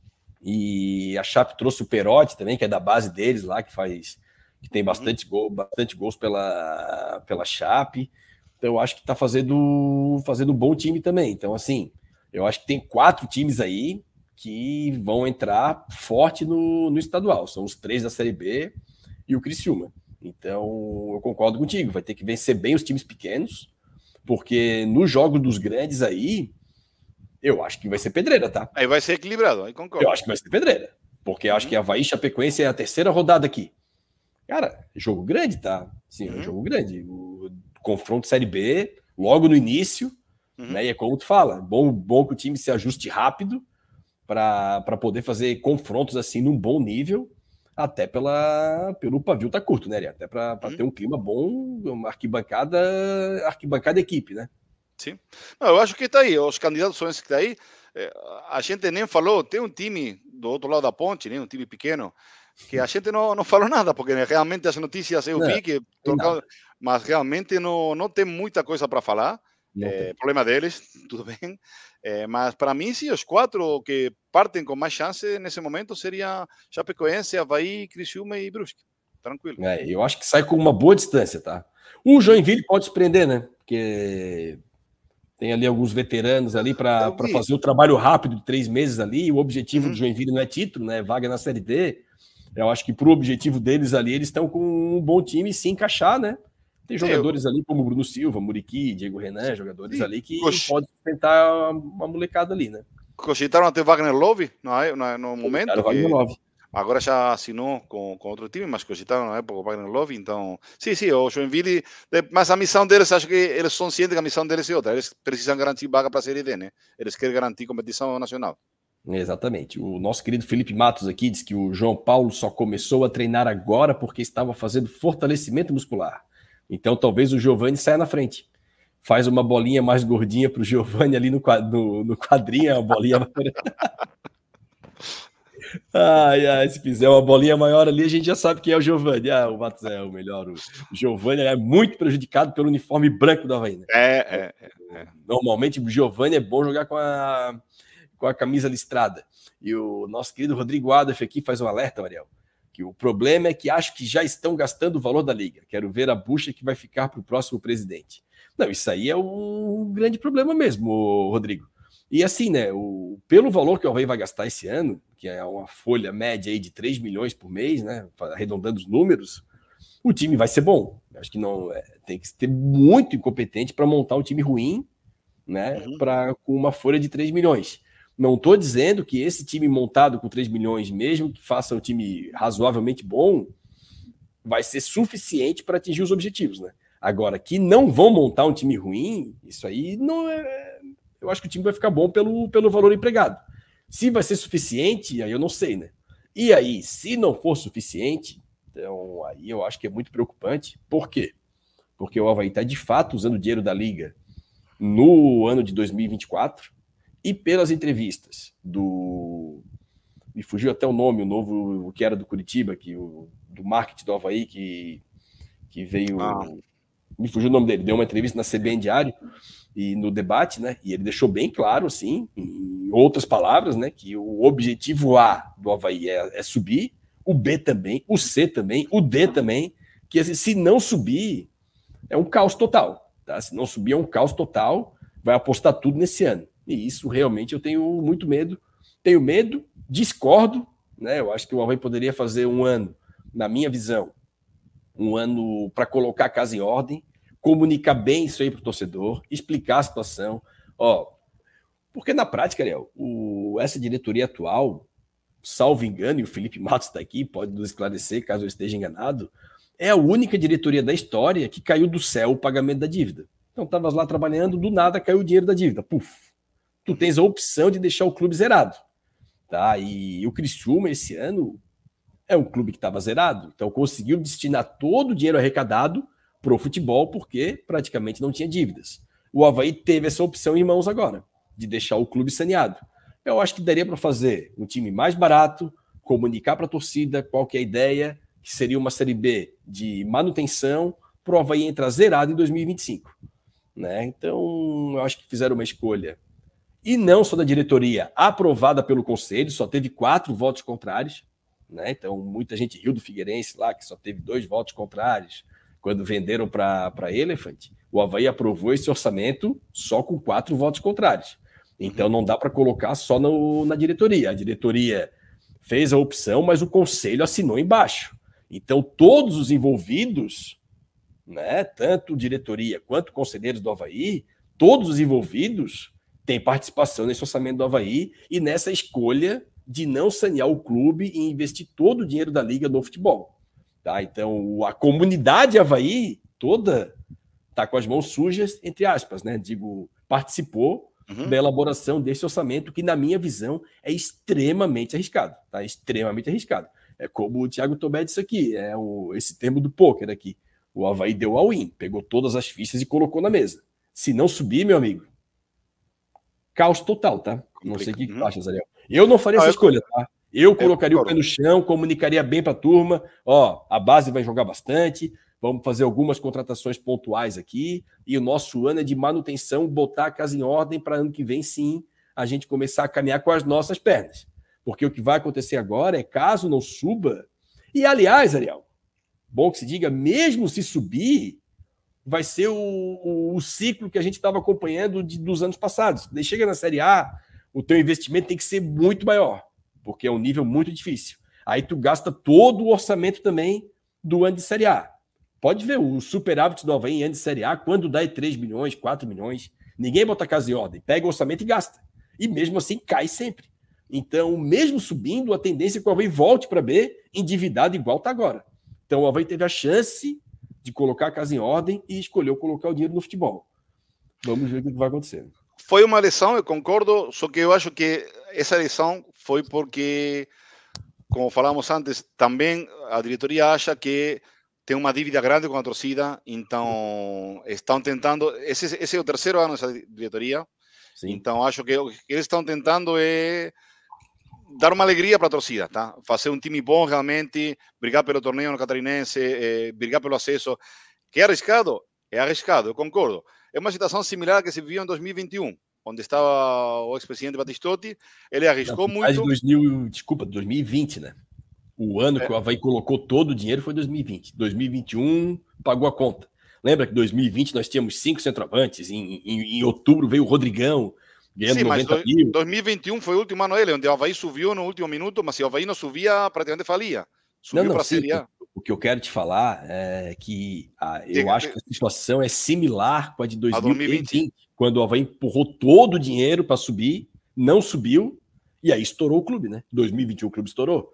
E a Chape trouxe o Perotti também, que é da base deles lá, que faz, que tem bastante, gol, bastante gols pela, pela Chape. Então eu acho que está fazendo, fazendo um bom time também. Então, assim, eu acho que tem quatro times aí que vão entrar forte no, no estadual. São os três da Série B e o Criciúma. Então, eu concordo contigo. Vai ter que vencer bem os times pequenos, porque nos jogos dos grandes aí, eu acho que vai ser pedreira, tá? Aí vai ser equilibrado, aí concordo. Eu acho que vai ser pedreira. Porque eu acho que a Avaí Chapecoense é a terceira rodada aqui. Cara, jogo grande, tá? Sim, uhum. é um jogo grande. O confronto Série B, logo no início, Uhum. Né? E é como tu fala, bom, bom que o time se ajuste rápido para poder fazer confrontos assim num bom nível, até pela, pelo pavio tá curto, né? Até para uhum. ter um clima bom, uma arquibancada, arquibancada equipe, né? Sim. Não, eu acho que está aí, os candidatos são esses que está aí. A gente nem falou, tem um time do outro lado da ponte, né? Um time pequeno, que a gente não, não falou nada, porque realmente as notícias eu vi que trocaram, mas realmente não, não tem muita coisa para falar. É, problema deles, tudo bem. É, mas para mim, sim, os quatro que partem com mais chance nesse momento seria Chapecoense, Avaí, Criciúma e Brusque. Tranquilo. É, eu acho que sai com uma boa distância, tá? O Joinville pode surpreender, né? Porque tem ali alguns veteranos ali para fazer o trabalho rápido de três meses ali. O objetivo uhum. do Joinville não é título, né? Vaga na Série D. Eu acho que pro objetivo deles ali, eles estão com um bom time e se encaixar, né? Tem jogadores eu... ali como Bruno Silva, Muriqui, Diego Renan, jogadores Sim. ali que Cox... podem tentar uma molecada ali, né? Cogitaram até Wagner Love no, no, no momento. Que... Wagner Love. Agora já assinou com, com outro time, mas cogitaram na época o Wagner Love, então... Sim, sim, o Joinville... Mas a missão deles, acho que eles são cientes que a missão deles é outra. Eles precisam garantir vaga para a Série D, né? Eles querem garantir competição nacional. Exatamente. O nosso querido Felipe Matos aqui diz que o João Paulo só começou a treinar agora porque estava fazendo fortalecimento muscular. Então talvez o Giovani saia na frente. Faz uma bolinha mais gordinha para o Giovani ali no, no, no quadrinho, a bolinha... Ai, ai, se fizer uma bolinha maior ali, a gente já sabe quem é o Giovani. Ah, o Matos é o melhor. O Giovani é muito prejudicado pelo uniforme branco do Avaí, né? É, é, é. Normalmente o Giovani é bom jogar com a, com a camisa listrada. E o nosso querido Rodrigo Adolf aqui faz um alerta, Mariel, que o problema é que acho que já estão gastando o valor da liga. Quero ver a bucha que vai ficar para o próximo presidente. Não, isso aí é um grande problema mesmo, Rodrigo. E assim, né, o, pelo valor que o Avaí vai gastar esse ano, que é uma folha média aí de três milhões por mês, né, arredondando os números, o time vai ser bom. Acho que não é, tem que ser muito incompetente para montar um time ruim, né, uhum. pra, com uma folha de três milhões. Não estou dizendo que esse time montado com três milhões, mesmo que faça um time razoavelmente bom, vai ser suficiente para atingir os objetivos, né? Agora, que não vão montar um time ruim, isso aí não é... Eu acho que o time vai ficar bom pelo, pelo valor empregado. Se vai ser suficiente, aí eu não sei, né? E aí, se não for suficiente, então aí eu acho que é muito preocupante. Por quê? Porque o Avaí está de fato usando o dinheiro da Liga no ano de dois mil e vinte e quatro e pelas entrevistas do... Me fugiu até o nome, o novo, o que era do Curitiba, que o, do marketing do Avaí, que, que veio... Ah. Me fugiu o nome dele, deu uma entrevista na C B N Diário e no debate, né? E ele deixou bem claro, assim, em outras palavras, né? Que o objetivo A do Avaí é, é subir, o B também, o C também, o D também, que assim, se não subir, é um caos total, tá? Se não subir, é um caos total, vai apostar tudo nesse ano. E isso realmente eu tenho muito medo. Tenho medo, discordo, né? Eu acho que o Avaí poderia fazer um ano, na minha visão, um ano para colocar a casa em ordem, comunicar bem isso aí para o torcedor, explicar a situação. Ó, porque na prática, Ariel, o, essa diretoria atual, salvo engano, e o Felipe Matos está aqui, pode nos esclarecer caso eu esteja enganado, é a única diretoria da história que caiu do céu o pagamento da dívida. Então, estavas lá trabalhando, do nada caiu o dinheiro da dívida. Puf! Tu tens a opção de deixar o clube zerado. Tá? E o Criciúma, esse ano, é um clube que estava zerado. Então, conseguiu destinar todo o dinheiro arrecadado para o futebol, porque praticamente não tinha dívidas. O Avaí teve essa opção em mãos agora, de deixar o clube saneado. Eu acho que daria para fazer um time mais barato, comunicar para a torcida qual que é a ideia, que seria uma Série B de manutenção, para o Avaí entrar zerado em dois mil e vinte e cinco. Né? Então, eu acho que fizeram uma escolha, e não só da diretoria, aprovada pelo Conselho, só teve quatro votos contrários. Né? Então, muita gente riu do Figueirense lá, que só teve dois votos contrários, quando venderam para a Elephant. O Avaí aprovou esse orçamento só com quatro votos contrários. Então não dá para colocar só no, na diretoria. A diretoria fez a opção, mas o conselho assinou embaixo. Então todos os envolvidos, né, tanto diretoria quanto conselheiros do Avaí, todos os envolvidos têm participação nesse orçamento do Avaí e nessa escolha de não sanear o clube e investir todo o dinheiro da Liga no futebol. Tá? Então, a comunidade Avaí toda tá com as mãos sujas, entre aspas, né? Digo, participou uhum. da elaboração desse orçamento que, na minha visão, é extremamente arriscado, tá? Extremamente arriscado. É como o Thiago Tobé disse aqui, é o, esse termo do pôquer aqui. O Avaí deu all-in, pegou todas as fichas e colocou na mesa. Se não subir, meu amigo, caos total, tá? Complica. Não sei o que uhum. tu acha, Ariel. Eu não faria ah, essa eu... escolha, tá? Eu colocaria eu o pé no chão, comunicaria bem para a turma, ó, a base vai jogar bastante, vamos fazer algumas contratações pontuais aqui, e o nosso ano é de manutenção, botar a casa em ordem para ano que vem, sim, a gente começar a caminhar com as nossas pernas. Porque o que vai acontecer agora é, caso não suba, e aliás, Ariel, bom que se diga, mesmo se subir, vai ser o, o, o ciclo que a gente estava acompanhando de, dos anos passados. Daí chega na Série A, o teu investimento tem que ser muito maior, porque é um nível muito difícil. Aí tu gasta todo o orçamento também do ano de Série A. Pode ver, o superávit do Avaí em ano de Série A, quando dá é três milhões, quatro milhões, ninguém bota a casa em ordem, pega o orçamento e gasta. E mesmo assim cai sempre. Então, mesmo subindo, a tendência é que o Avaí volte para B endividado igual está agora. Então, o Avaí teve a chance de colocar a casa em ordem e escolheu colocar o dinheiro no futebol. Vamos ver o que vai acontecer. Foi uma lição, eu concordo, só que eu acho que essa lição foi porque, como falamos antes, também a diretoria acha que tem uma dívida grande com a torcida, então estão tentando, esse, esse é o terceiro ano dessa diretoria, Sim. então acho que o que eles estão tentando é dar uma alegria para a torcida, tá? Fazer um time bom realmente, brigar pelo torneio no Catarinense, eh, brigar pelo acesso, que é arriscado, é arriscado, eu concordo. É uma situação similar que se viu em dois mil e vinte e um, onde estava o ex-presidente Batistotti, ele arriscou Não, muito... dois mil, desculpa, dois mil e vinte, né? O ano é. que o Avaí colocou todo o dinheiro foi dois mil e vinte. dois mil e vinte e um pagou a conta. Lembra que em dois mil e vinte nós tínhamos cinco centroavantes, em, em, em outubro veio o Rodrigão, ganhando Sim, noventa mas mil. dois mil e vinte e um foi o último ano dele, onde o Avaí subiu no último minuto, mas se o Avaí não subia, praticamente falia. Subiu não, não, para a sim, Série A. O que eu quero te falar é que ah, eu Diga, acho que a situação é similar com a de dois mil e vinte, quando o Avaí empurrou todo o dinheiro para subir, não subiu, e aí estourou o clube, né? dois mil e vinte e um o clube estourou.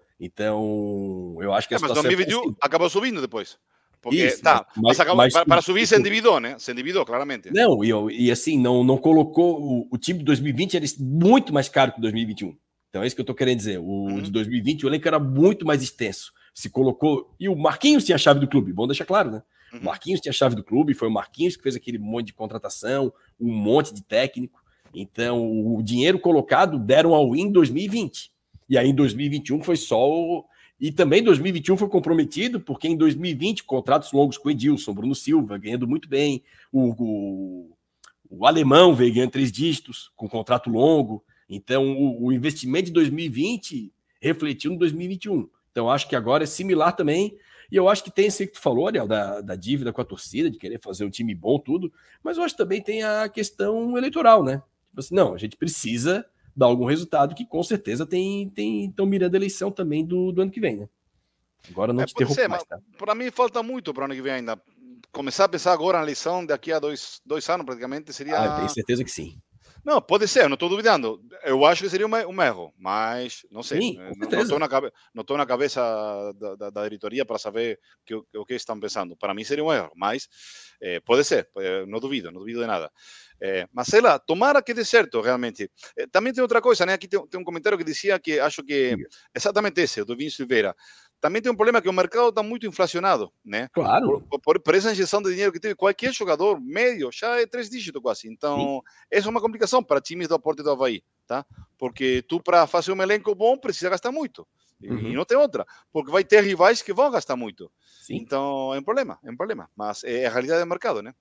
Então, eu acho que a é, mas situação dois mil e vinte e um é acabou subindo depois. Porque, Isso, tá, mas, mas acabou, mas, para, para subir se endividou, né? Se endividou, claramente. Não, e, e assim, não, não colocou... O, o time de dois mil e vinte era muito mais caro que o dois mil e vinte e um. Então é isso que eu estou querendo dizer. O uhum. de dois mil e vinte, o elenco era muito mais extenso. Se colocou... E o Marquinhos tinha a chave do clube, bom deixar claro, né? Uhum. O Marquinhos tinha a chave do clube, foi o Marquinhos que fez aquele monte de contratação, um monte de técnico. Então, o dinheiro colocado deram ao win em dois mil e vinte. E aí, em dois mil e vinte e um, foi só o... E também dois mil e vinte e um foi comprometido, porque em dois mil e vinte, contratos longos com o Edilson, Bruno Silva, ganhando muito bem. O, o, o alemão veio ganhando três dígitos, com contrato longo. Então, o, o investimento de dois mil e vinte refletiu no dois mil e vinte e um. Então, acho que agora é similar também. E eu acho que tem isso que tu falou, Ariel, da, da dívida com a torcida, de querer fazer um time bom, tudo. Mas eu acho que também tem a questão eleitoral, né? Tipo assim, não, a gente precisa dar algum resultado que com certeza tem tem estão mirando a eleição também do, do ano que vem, né? Agora não é, te interrompo mais, tá? Para mim falta muito para o ano que vem ainda. Começar a pensar agora na eleição daqui a dois, dois anos praticamente seria... Ah, eu tenho certeza que sim. Não, pode ser, não estou duvidando. Eu acho que seria um, um erro, mas não sei. Sim, não estou na, cabe, na cabeça da, da, da diretoria para saber que, o que estão pensando. Para mim seria um erro, mas eh, pode ser, não duvido, não duvido de nada. Eh, mas sei lá, tomara que dê certo realmente. Eh, também tem outra coisa, né? Aqui tem, tem um comentário que dizia que acho que exatamente esse, do Vinho Silveira. Também tem um problema que o mercado está muito inflacionado, né? Claro. Por, por, por essa injeção de dinheiro que teve qualquer jogador médio já é três dígitos quase. Então, Sim. essa é uma complicação para times do aporte do Avaí, tá? Porque tu, para fazer um elenco bom, precisa gastar muito. Uhum. E não tem outra. Porque vai ter rivais que vão gastar muito. Sim. Então, é um problema, é um problema. Mas é a realidade do mercado, né?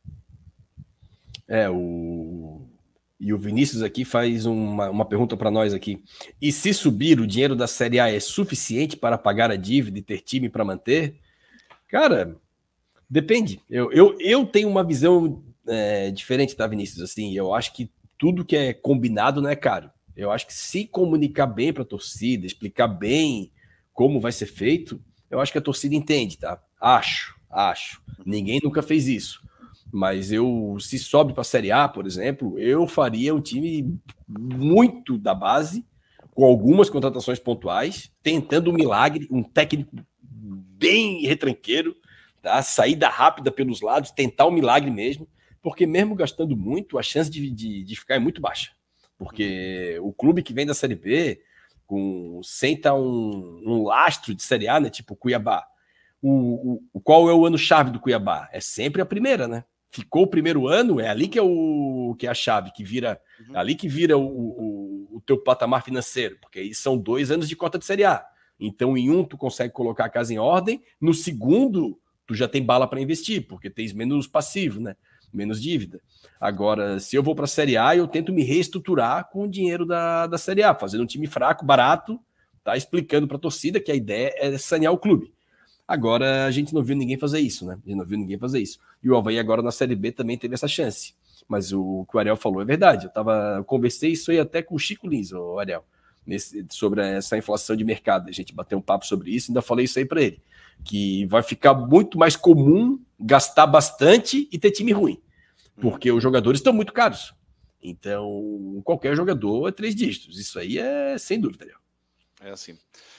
É, o... E o Vinícius aqui faz uma, uma pergunta para nós aqui. E se subir, o dinheiro da Série A é suficiente para pagar a dívida e ter time para manter? Cara, depende. Eu, eu, eu tenho uma visão é, diferente, tá, Vinícius? Assim, eu acho que tudo que é combinado não é caro. Eu acho que se comunicar bem para a torcida, explicar bem como vai ser feito, eu acho que a torcida entende, tá? Acho, acho. Ninguém nunca fez isso. Mas eu, se sobe para a Série A, por exemplo, eu faria um time muito da base, com algumas contratações pontuais, tentando um milagre, um técnico bem retranqueiro, tá? Saída rápida pelos lados, tentar o milagre mesmo, porque mesmo gastando muito, a chance de, de, de ficar é muito baixa. Porque o clube que vem da Série B, com, senta um, um lastro de Série A, né? Tipo Cuiabá. O, o, qual é o ano-chave do Cuiabá? É sempre a primeira, né? Ficou o primeiro ano, é ali que é, o, que é a chave, que vira, uhum. ali que vira o, o, o teu patamar financeiro, porque aí são dois anos de cota de Série A. Então, em um, tu consegue colocar a casa em ordem, no segundo, tu já tem bala para investir, porque tens menos passivo, né? Menos dívida. Agora, se eu vou para a Série A, eu tento me reestruturar com o dinheiro da, da Série A, fazendo um time fraco, barato, tá? Explicando para a torcida que a ideia é sanear o clube. Agora, a gente não viu ninguém fazer isso, né? A gente não viu ninguém fazer isso. E o Avaí agora na Série B também teve essa chance. Mas o que o Ariel falou é verdade. Eu, tava, eu conversei isso aí até com o Chico Lins, o Ariel, nesse, sobre essa inflação de mercado. A gente bateu um papo sobre isso e ainda falei isso aí para ele. Que vai ficar muito mais comum gastar bastante e ter time ruim. Porque os jogadores estão muito caros. Então, qualquer jogador é três dígitos. Isso aí é sem dúvida, Ariel. É assim.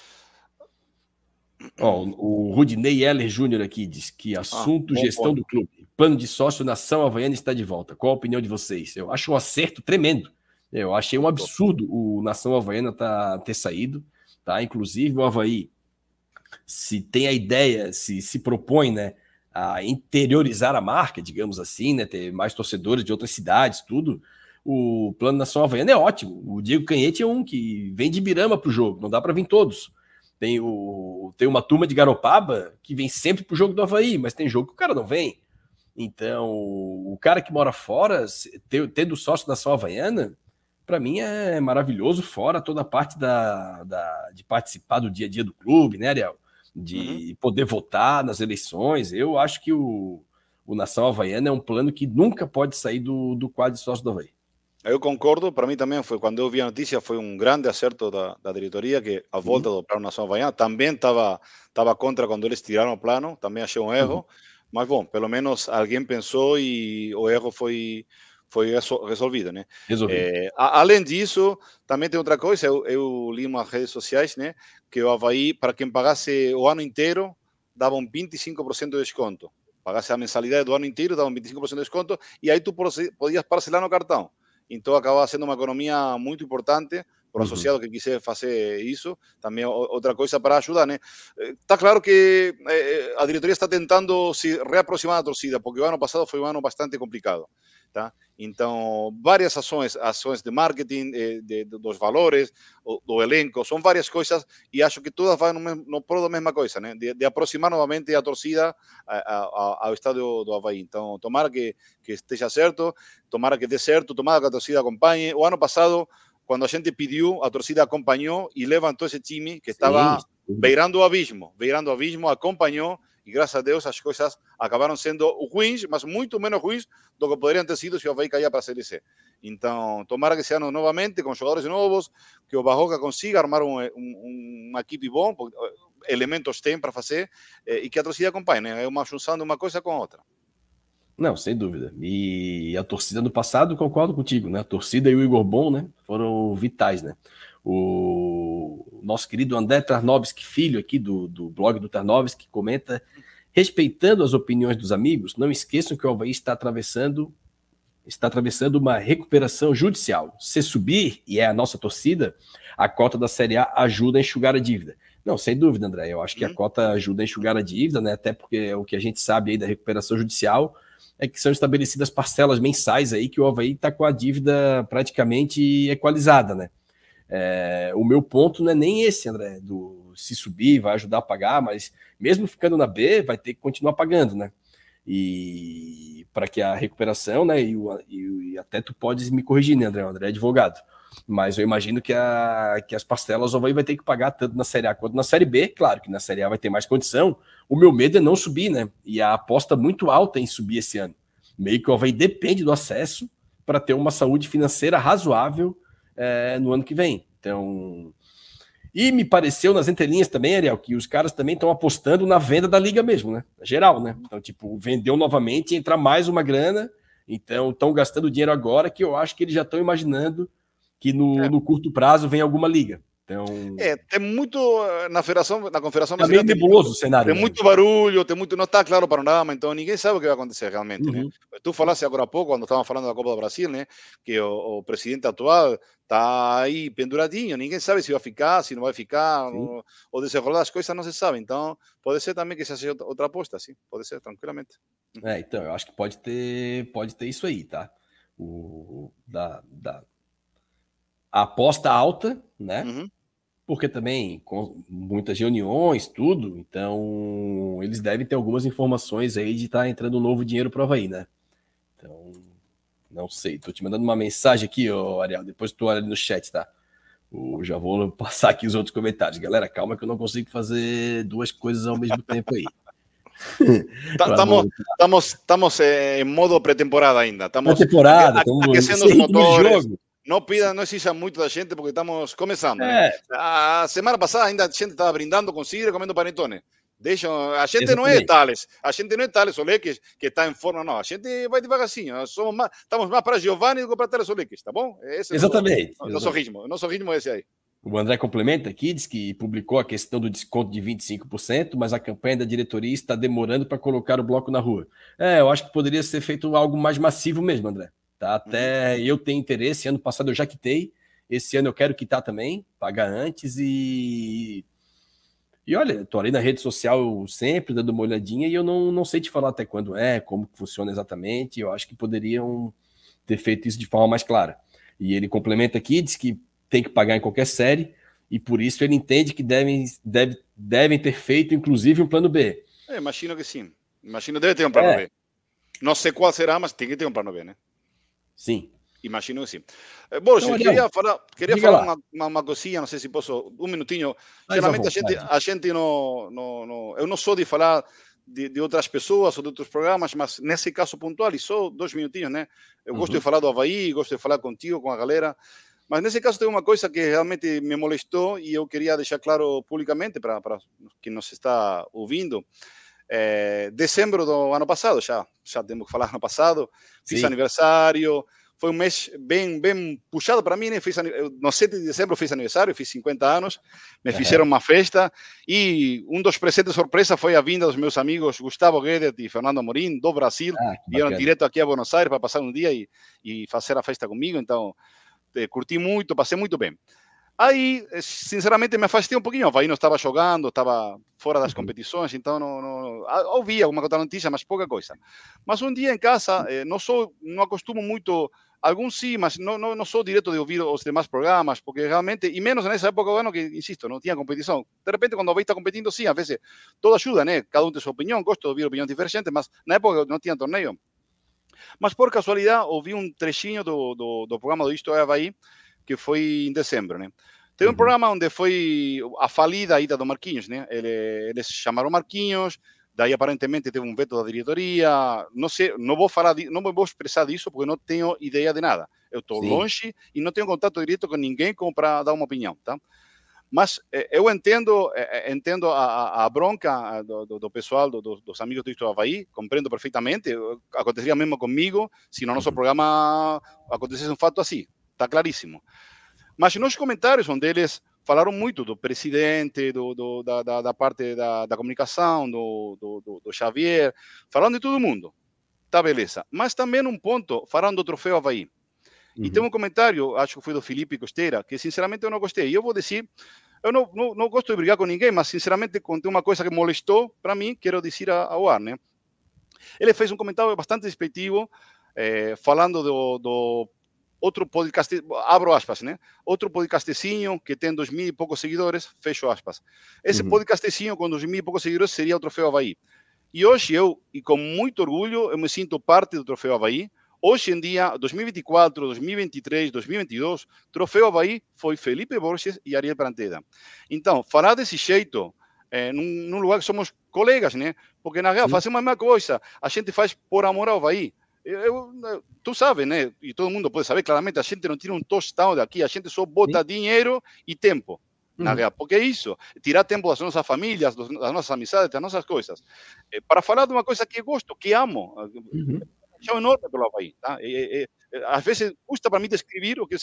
Ó, o Rudinei Heller Júnior aqui diz que assunto ah, gestão bom. do clube. Plano de sócio, Nação Havaiana está de volta. Qual a opinião de vocês? Eu acho um acerto tremendo. Eu achei um absurdo o Nação Havaiana tá, ter saído. Tá? Inclusive, o Avaí, se tem a ideia, se se propõe, né, a interiorizar a marca, digamos assim, né, ter mais torcedores de outras cidades, tudo, o plano Nação Havaiana é ótimo. O Diego Canhete é um que vem de Birama para o jogo, não dá para vir todos. Tem, o, tem uma turma de Garopaba que vem sempre pro jogo do Avaí, mas tem jogo que o cara não vem. Então, o cara que mora fora, tendo sócio da Nação Havaiana, para mim é maravilhoso, fora toda a parte da, da, de participar do dia a dia do clube, né, Ariel? De uhum. poder votar nas eleições. Eu acho que o, o Nação Havaiana é um plano que nunca pode sair do, do quadro de sócio do Avaí. Eu concordo, para mim também foi, quando eu vi a notícia, foi um grande acerto da, da diretoria, que a volta uhum. do plano Nação Havaiana, também estava estava contra quando eles tiraram o plano, também achei um erro, uhum. mas bom, pelo menos alguém pensou e o erro foi, foi resolvido, né? É, além disso, também tem outra coisa, eu, eu li nas redes sociais, né, que o Avaí, para quem pagasse o ano inteiro, dava um vinte e cinco por cento de desconto. Pagasse a mensalidade do ano inteiro, dava um vinte e cinco por cento de desconto, e aí tu podias parcelar no cartão. Então, acaba sendo uma economia muito importante para o associado uhum. que quiser fazer isso. Também outra coisa para ajudar, né? Está claro que a diretoria está tentando se reaproximar da torcida, porque o ano passado foi um ano bastante complicado, tá? Então, várias ações, ações de marketing, de, de, dos valores, do elenco, são várias coisas e acho que todas vão no, no prol da mesma coisa, né? De, de aproximar novamente a torcida a, a, ao estádio do Avaí. Então, tomara que, que esteja certo, tomara que dê certo, tomara que a torcida acompanhe. O ano passado, quando a gente pediu, a torcida acompanhou e levantou esse time que estava sim, sim. beirando o abismo, beirando o abismo, acompanhou. E graças a Deus as coisas acabaram sendo ruins, mas muito menos ruins do que poderiam ter sido se o Avaí caía para a Série C. Então, tomara que esse ano novamente, com jogadores novos, que o Barroca consiga armar um, um, uma equipe bom, elementos tem para fazer, e que a torcida acompanhe, né? É uma junção de uma coisa com a outra. Não, sem dúvida. E a torcida do passado, concordo contigo, né? A torcida e o Igor Bom, né, foram vitais, né? O nosso querido André Tarnowski, filho aqui do, do blog do Tarnowski, comenta: respeitando as opiniões dos amigos, não esqueçam que o Avaí está atravessando está atravessando uma recuperação judicial. Se subir, e é a nossa torcida, a cota da Série A ajuda a enxugar a dívida. Não, sem dúvida, André, eu acho que a cota ajuda a enxugar a dívida, né? Até porque o que a gente sabe aí da recuperação judicial é que são estabelecidas parcelas mensais aí que o Avaí está com a dívida praticamente equalizada, né? É, o meu ponto não é nem esse, André, do se subir vai ajudar a pagar, mas mesmo ficando na B, vai ter que continuar pagando, né? E para que a recuperação, né? E, e, e até tu podes me corrigir, né, André? O André é advogado, mas eu imagino que, a, que as parcelas o Avaí vai ter que pagar tanto na Série A quanto na Série B. Claro que na Série A vai ter mais condição. O meu medo é não subir, né? E a aposta muito alta em subir esse ano. Meio que o Avaí depende do acesso para ter uma saúde financeira razoável É, no ano que vem. Então, e me pareceu nas entrelinhas também, Ariel, que os caras também estão apostando na venda da liga mesmo, né? Geral, né? Então, tipo, vendeu novamente, entrar mais uma grana, então estão gastando dinheiro agora, que eu acho que eles já estão imaginando que no, é. no curto prazo vem alguma liga. Então... É, tem muito na federação, na confederação é meio nebuloso o cenário. Tem né? muito barulho, tem muito, não está claro o panorama, então ninguém sabe o que vai acontecer realmente, Uhum. né? Tu falaste agora há pouco, quando estavam falando da Copa do Brasil, né? Que o, o presidente atual está aí penduradinho, ninguém sabe se vai ficar, se não vai ficar, o, o desenrolar das coisas não se sabe, então pode ser também que seja outra aposta, sim, pode ser, tranquilamente. É, então, eu acho que pode ter, pode ter isso aí, tá? O, da, da, a aposta alta, né? Uhum. Porque também com muitas reuniões, tudo, então eles devem ter algumas informações aí de estar tá entrando um novo dinheiro para o Avaí, né? Então, não sei. Tô te mandando uma mensagem aqui, ó, Ariel, depois tu olha no chat, tá? Eu já vou passar aqui os outros comentários. Galera, calma que eu não consigo fazer duas coisas ao mesmo tempo aí. Estamos, estamos, estamos em modo pré-temporada ainda. Estamos pré-temporada, aquecendo os motores. Não pida, não exija muito da gente, porque estamos começando. É. Né? A semana passada ainda a gente estava brindando com cidra, comendo panetone. Deixa, a gente Exatamente. Não é Tales, a gente não é Tales Oleques que está em forma, não. A gente vai devagarzinho. Somos mais, estamos mais para Giovanni do que para Tales Oleques, tá bom? Esse Exatamente. É o nosso, nosso ritmo. O nosso ritmo é esse aí. O André complementa aqui, diz que publicou a questão do desconto de vinte e cinco por cento, mas a campanha da diretoria está demorando para colocar o bloco na rua. É, eu acho que poderia ser feito algo mais massivo mesmo, André. Tá? Até uhum. eu tenho interesse, ano passado eu já quitei, esse ano eu quero quitar também, pagar antes e... E olha, tô ali na rede social sempre, dando uma olhadinha, e eu não, não sei te falar até quando é, como funciona exatamente, eu acho que poderiam ter feito isso de forma mais clara. E ele complementa aqui, diz que tem que pagar em qualquer série, e por isso ele entende que devem, deve, devem ter feito, inclusive, um plano B. É, imagino que sim. Imagino que deve ter um plano é. B. Não sei qual será, mas tem que ter um plano B, né? Sim. Imagino que sim. Eh, Boris, então, queria falar, queria falar uma, uma, uma coisinha, não sei se posso, um minutinho. Mais geralmente a gente, a gente não, não, não... Eu não sou de falar de, de outras pessoas ou de outros programas, mas nesse caso pontual, e só dois minutinhos, né? Eu uhum. gosto de falar do Avaí, gosto de falar contigo, com a galera. Mas nesse caso tem uma coisa que realmente me molestou e eu queria deixar claro publicamente para quem nos está ouvindo. É, dezembro do ano passado, já, já temos que falar ano passado, fiz Sim. aniversário, foi um mês bem, bem puxado para mim, né? Fiz, no sete de dezembro fiz aniversário, fiz cinquenta anos, me uhum. fizeram uma festa e um dos presentes surpresa foi a vinda dos meus amigos Gustavo Guedes e Fernando Amorim, do Brasil, ah, vieram direto aqui a Buenos Aires para passar um dia e, e fazer a festa comigo, então eh, curti muito, passei muito bem. Aí, sinceramente, me afastei um pouquinho. O Avaí não estava jogando, estava fora das competições, então não, não ouvia alguma outra notícia, mas pouca coisa. Mas um dia em casa, eh, não sou, não acostumo muito, alguns sim, mas não, não, não sou direto de ouvir os demais programas, porque realmente, e menos nessa época do ano que, insisto, não tinha competição. De repente, quando o Avaí está competindo, sim, a vezes, toda ajuda, né? Cada um tem sua opinião, gosto de ouvir opiniões diferentes, mas na época não tinha torneio. Mas por casualidade, ouvi um trechinho do, do, do programa do Isto é Avaí, que foi em dezembro, né? Teve um uhum. programa onde foi a falida ida do Marquinhos, né? Ele, eles chamaram Marquinhos, daí aparentemente teve um veto da diretoria, não sei, não vou falar, de, não vou expressar disso porque não tenho ideia de nada. Eu estou longe e não tenho contato direto com ninguém como para dar uma opinião, tá? Mas eh, eu entendo, eh, entendo a, a bronca do, do, do pessoal, do, do, dos amigos do Isto Avaí, compreendo perfeitamente, aconteceria mesmo comigo se no nosso programa acontecesse um fato assim, está claríssimo. Mas nos comentários, onde eles falaram muito do presidente, do, do, da, da, da parte da, da comunicação, do, do, do Xavier, falando de todo mundo, tá beleza. Mas também um ponto, falando do troféu Avaí. Uhum. E tem um comentário, acho que foi do Felipe Costeira, que sinceramente eu não gostei. E eu vou dizer, eu não, não, não gosto de brigar com ninguém, mas sinceramente, quando tem uma coisa que molestou para mim, quero dizer ao ar, né? Ele fez um comentário bastante despectivo, eh, falando do, do outro podcast, abro aspas, né? Outro podcastecinho que tem dois mil e poucos seguidores, fecho aspas. Esse uhum. podcastecinho com dois mil e poucos seguidores seria o Troféu Avaí. E hoje eu, e com muito orgulho, eu me sinto parte do Troféu Avaí. Hoje em dia, dois mil e vinte e quatro, dois mil e vinte e três, dois mil e vinte e dois, Troféu Avaí foi Felipe Borges e Ariel Pranteda. Então, falar desse jeito, é, num, num lugar que somos colegas, né? Porque na real, fazemos a mesma coisa. A gente faz por amor ao Avaí. Eu, eu, tu sabe, né? E todo mundo pode saber claramente, a gente não tira um tostão daqui, a gente só bota Sim. dinheiro e tempo. Na uhum. real, porque é isso, tirar tempo das nossas famílias, das nossas amizades, das nossas coisas. É, para falar de uma coisa que gosto, que amo. Uhum. É enorme pelo Avaí, tá? E, e, às vezes custa para mim descrever o que eu sinto.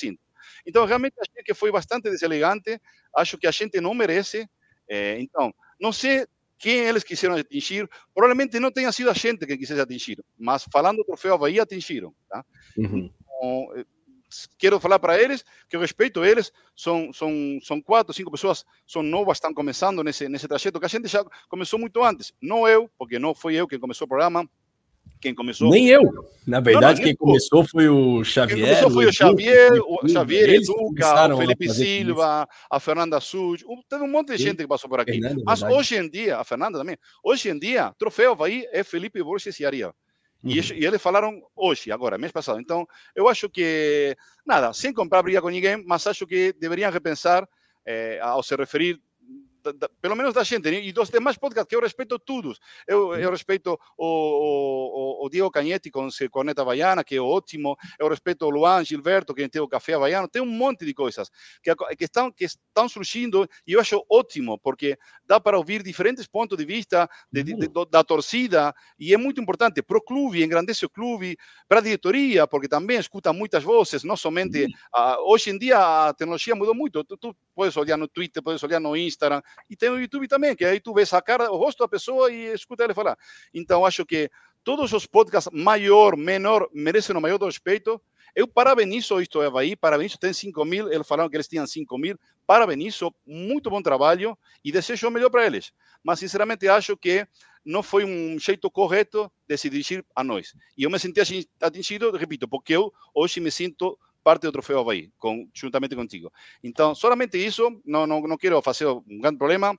Então, realmente achei que foi bastante deselegante, acho que a gente não merece, é, então, não sei quem eles quiseram atingir, provavelmente não tenha sido a gente que quisesse atingir, mas falando do Troféu Avaí, atingiram, tá? Uhum. Então, quero falar para eles que eu respeito eles, são, são, são quatro, cinco pessoas, são novas, estão começando nesse, nesse trajeto, que a gente já começou muito antes, não eu, porque não fui eu quem começou o programa, quem começou... Nem eu. Na verdade, não, não, quem começou foi o Xavier. Quem começou foi o, o Xavier, Edu, o Xavier, eles Educa, o Felipe Silva, a Fernanda Suj, teve um monte de gente que passou por aqui. Fernanda, Mas verdade. hoje em dia, a Fernanda também, hoje em dia, Troféu Avaí é Felipe Borges e Ariel. Uhum. E, e eles falaram hoje, agora, mês passado. Então, eu acho que, nada, sem comprar briga com ninguém, mas acho que deveriam repensar, eh, ao se referir, da, da, pelo menos da gente, e dos demais podcasts, que eu respeito todos. Eu, eu respeito o, o, o Diego Canhetti com o Corneta Havaiana, que é ótimo. Eu respeito o Luan Gilberto, que tem o Café Havaiano. Tem um monte de coisas que, que, estão, que estão surgindo e eu acho ótimo, porque dá para ouvir diferentes pontos de vista de, de, de, da torcida e é muito importante para o clube, engrandece o clube, para a diretoria, porque também escuta muitas vozes, não somente... Uh, hoje em dia a tecnologia mudou muito. Tu, tu podes olhar no Twitter, podes olhar no Instagram, e tem o YouTube também, que aí tu vês a cara, o rosto da pessoa e escuta ele falar. Então, acho que todos os podcasts, maior, menor, merecem o maior respeito. Eu parabenizo isto é Avaí, parabenizo, tem cinco mil, eles falaram que eles tinham cinco mil, parabenizo, muito bom trabalho e desejo o melhor para eles. Mas, sinceramente, acho que não foi um jeito correto de se dirigir a nós. E eu me senti atingido, repito, porque eu hoje me sinto parte do Troféu Avaí, com, juntamente contigo. Então, solamente isso, não, não, não quero fazer um grande problema,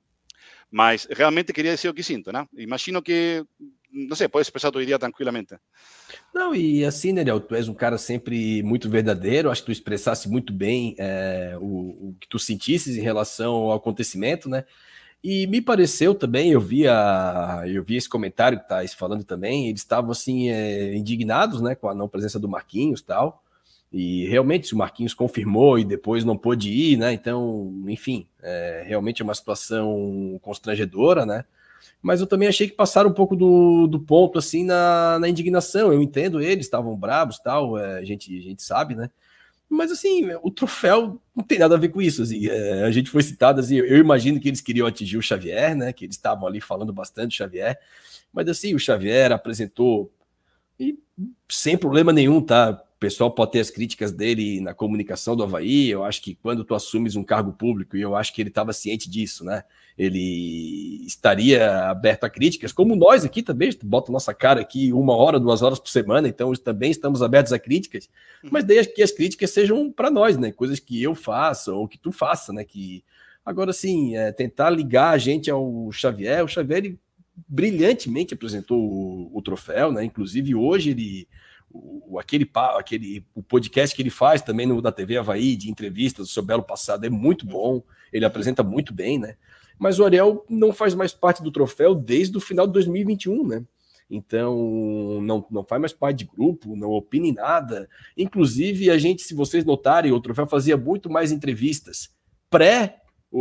mas realmente queria dizer o que sinto, né? Imagino que, não sei, pode expressar a tua ideia tranquilamente. Não, e assim, Neriel, tu és um cara sempre muito verdadeiro, acho que tu expressasse muito bem é, o, o que tu sentisses em relação ao acontecimento, né? E me pareceu também, eu vi, a, eu vi esse comentário que tá falando também, eles estavam assim, é, indignados, né, com a não presença do Marquinhos e tal. E realmente, se o Marquinhos confirmou e depois não pôde ir, né? Então, enfim, é, realmente é uma situação constrangedora, né? Mas eu também achei que passaram um pouco do, do ponto, assim, na, na indignação. Eu entendo eles, estavam bravos e tal, é, a, gente, a gente sabe, né? Mas, assim, o troféu não tem nada a ver com isso, assim. É, a gente foi citado, assim, eu imagino que eles queriam atingir o Xavier, né? Que eles estavam ali falando bastante do Xavier. Mas, assim, o Xavier apresentou, e sem problema nenhum, tá? O pessoal pode ter as críticas dele na comunicação do Avaí, eu acho que quando tu assumes um cargo público, e eu acho que ele estava ciente disso, né? Ele estaria aberto a críticas, como nós aqui também, bota nossa cara aqui uma hora, duas horas por semana, então também estamos abertos a críticas, mas desde que as críticas sejam para nós, né? Coisas que eu faça ou que tu faça, né? Que agora sim, é, tentar ligar a gente ao Xavier, o Xavier ele brilhantemente apresentou o, o troféu, né? Inclusive hoje ele O, aquele, aquele, o podcast que ele faz também no, da T V Avaí, de entrevistas sobre o Belo Passado, é muito bom, ele apresenta muito bem, né? Mas o Ariel não faz mais parte do troféu desde o final de dois mil e vinte e um, né? Então, não, não faz mais parte de grupo, não opina em nada. Inclusive, a gente, se vocês notarem, o troféu fazia muito mais entrevistas pré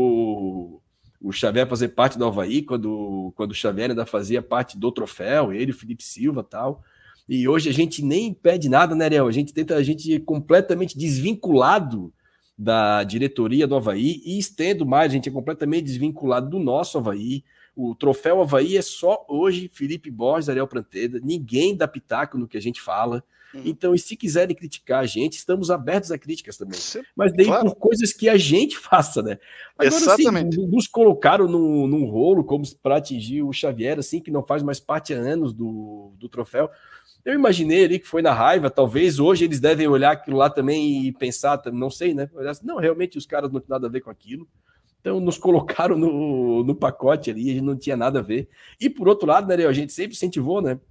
o, o Xavier fazer parte do Avaí, quando, quando o Xavier ainda fazia parte do troféu, ele, o Felipe Silva e tal. E hoje a gente nem pede nada, né, Ariel? A gente tenta, a gente é completamente desvinculado da diretoria do Avaí e estendo mais, a gente é completamente desvinculado do nosso Avaí. O troféu Avaí é só hoje Felipe Borges, Ariel Pranteda, ninguém dá pitaco no que a gente fala. Uhum. Então, e se quiserem criticar a gente, estamos abertos a críticas também. Sim, mas daí claro. Por coisas que a gente faça, né? Agora, exatamente. Assim, nos colocaram num, num rolo como para atingir o Xavier, assim, que não faz mais parte há anos do, do troféu. Eu imaginei ali que foi na raiva, talvez hoje eles devem olhar aquilo lá também e pensar, não sei, né? Não, realmente os caras não têm nada a ver com aquilo. Então nos colocaram no, no pacote ali, a gente não tinha nada a ver. E por outro lado, né, a gente sempre incentivou, né?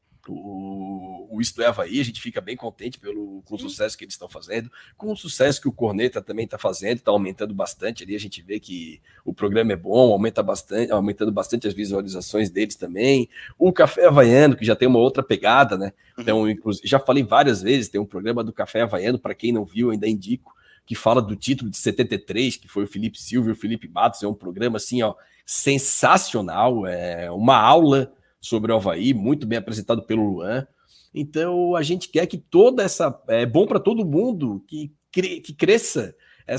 O, o Isto é Avaí, a gente fica bem contente pelo, com o sucesso que eles estão fazendo, com o sucesso que o Corneta também está fazendo, está aumentando bastante ali, a gente vê que o programa é bom, aumenta bastante, aumentando bastante as visualizações deles também. O Café Havaiano, que já tem uma outra pegada, né? Então, inclusive, já falei várias vezes, tem um programa do Café Havaiano, para quem não viu, ainda indico, que fala do título de setenta e três, que foi o Felipe Silva e o Felipe Matos, é um programa assim, ó, sensacional, é uma aula sobre o Avaí, muito bem apresentado pelo Luan. Então, a gente quer que toda essa... É bom para todo mundo que cre- que cresça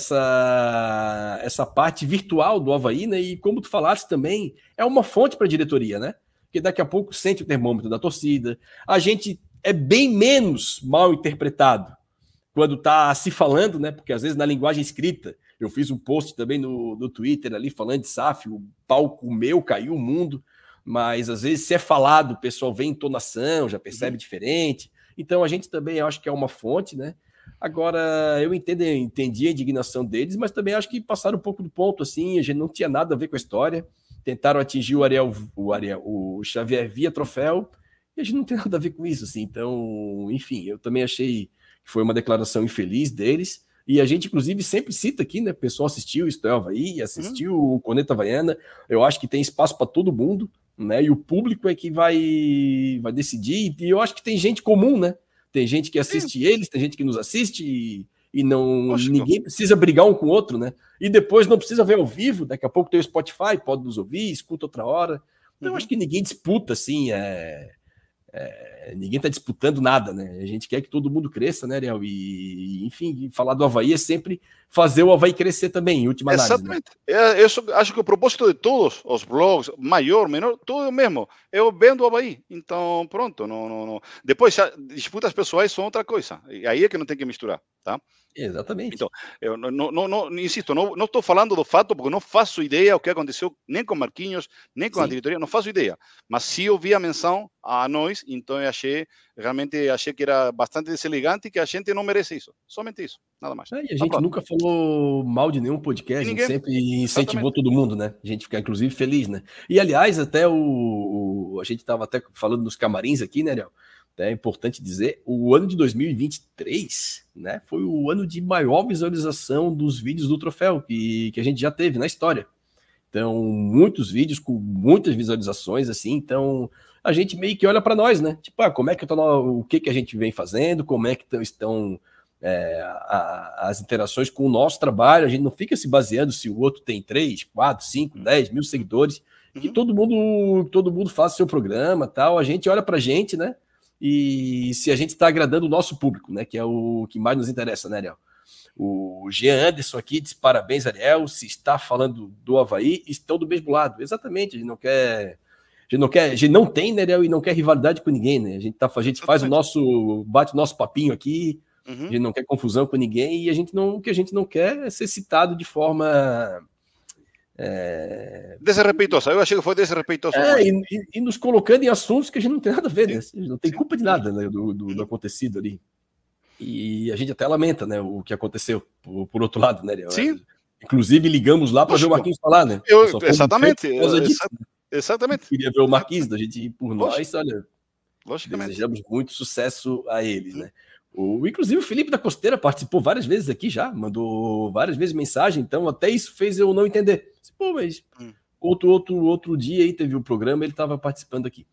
essa, essa parte virtual do Avaí, né? E como tu falaste também, é uma fonte para a diretoria, né? Porque daqui a pouco sente o termômetro da torcida. A gente é bem menos mal interpretado quando está se falando, né? Porque às vezes na linguagem escrita, eu fiz um post também no, no Twitter ali falando de S A F, o palco meu caiu o mundo, mas às vezes se é falado, o pessoal vê entonação, já percebe uhum. diferente. Então a gente também acho que é uma fonte, né? Agora, eu entendo, entendi a indignação deles, mas também acho que passaram um pouco do ponto, assim, a gente não tinha nada a ver com a história, tentaram atingir o Ariel, o, Ariel, o Xavier via troféu, e a gente não tem nada a ver com isso, assim, então, enfim, eu também achei que foi uma declaração infeliz deles, e a gente, inclusive, sempre cita aqui, né, o pessoal assistiu o Isto é Avaí, assistiu uhum. o Corneta Havaiana, eu acho que tem espaço para todo mundo, né, e o público é que vai, vai decidir, e eu acho que tem gente comum, né, tem gente que assiste Sim. eles, tem gente que nos assiste e, e não Poxa, ninguém precisa brigar um com o outro, né? E depois não precisa ver ao vivo, daqui a pouco tem o Spotify, pode nos ouvir, escuta outra hora. Então, uhum. acho que ninguém disputa, assim, é, é, ninguém está disputando nada, né? A gente quer que todo mundo cresça, né, Ariel? E, enfim, falar do Avaí é sempre fazer o Avaí crescer também, em última análise. Exatamente. Né? Eu acho que o propósito de todos os blogs, maior, menor, tudo mesmo. Eu vendo o Avaí. Então, pronto. Não, não, não. Depois, disputas pessoais são outra coisa. E aí é que não tem que misturar, tá? Exatamente. Então, eu não, não, não, insisto, não estou falando do fato porque não faço ideia o que aconteceu nem com Marquinhos, nem com Sim. a diretoria, não faço ideia. Mas se eu vi a menção a nós, então eu achei, realmente achei que era bastante deselegante e que a gente não merece isso. Somente isso, nada mais. É, e a gente tá nunca falou mal de nenhum podcast, a gente sempre incentivou Exatamente. todo mundo, né? A gente fica, inclusive, feliz, né? E, aliás, até o... o a gente estava até falando nos camarins aqui, né, Ariel? É importante dizer, o ano de dois mil e vinte e três, né, foi o ano de maior visualização dos vídeos do troféu que, que a gente já teve na história. Então, muitos vídeos com muitas visualizações, assim, então a gente meio que olha para nós, né? Tipo, ah, como é que eu tô no, o que, que a gente vem fazendo, como é que tão, estão é, a, as interações com o nosso trabalho, a gente não fica se baseando se o outro tem três, quatro, cinco, dez mil seguidores, que todo mundo, todo mundo faça seu programa, tal, a gente olha pra gente, né? E se a gente está agradando o nosso público, né? Que é o que mais nos interessa, né, Ariel? O Jean Anderson aqui diz: parabéns, Ariel. Se está falando do Avaí, estão do mesmo lado. Exatamente, a gente não quer. A gente não quer, a gente não tem, né, Ariel, e não quer rivalidade com ninguém, né? A gente, tá, a gente faz o nosso. Bate o nosso papinho aqui, uhum. a gente não quer confusão com ninguém, e a gente não, o que a gente não quer é ser citado de forma. É... Desrespeitosa, eu achei que foi desrespeitoso. É, e, e, e nos colocando em assuntos que a gente não tem nada a ver, né? Não tem culpa de nada, né, do, do, do acontecido ali. E a gente até lamenta, né, o que aconteceu, por, por outro lado, né? Sim. Inclusive ligamos lá para ver o Marquinhos falar, né? Eu, exatamente. Eu, disso, né? Exatamente. Queria ver o Marquinhos, da gente, por nós, olha, Logicamente. Desejamos muito sucesso a eles, hum. né? O, inclusive o Felipe da Costeira participou várias vezes aqui já, mandou várias vezes mensagem, então até isso fez eu não entender. Pô, mas hum. outro, outro, outro dia aí teve o programa, ele estava participando aqui.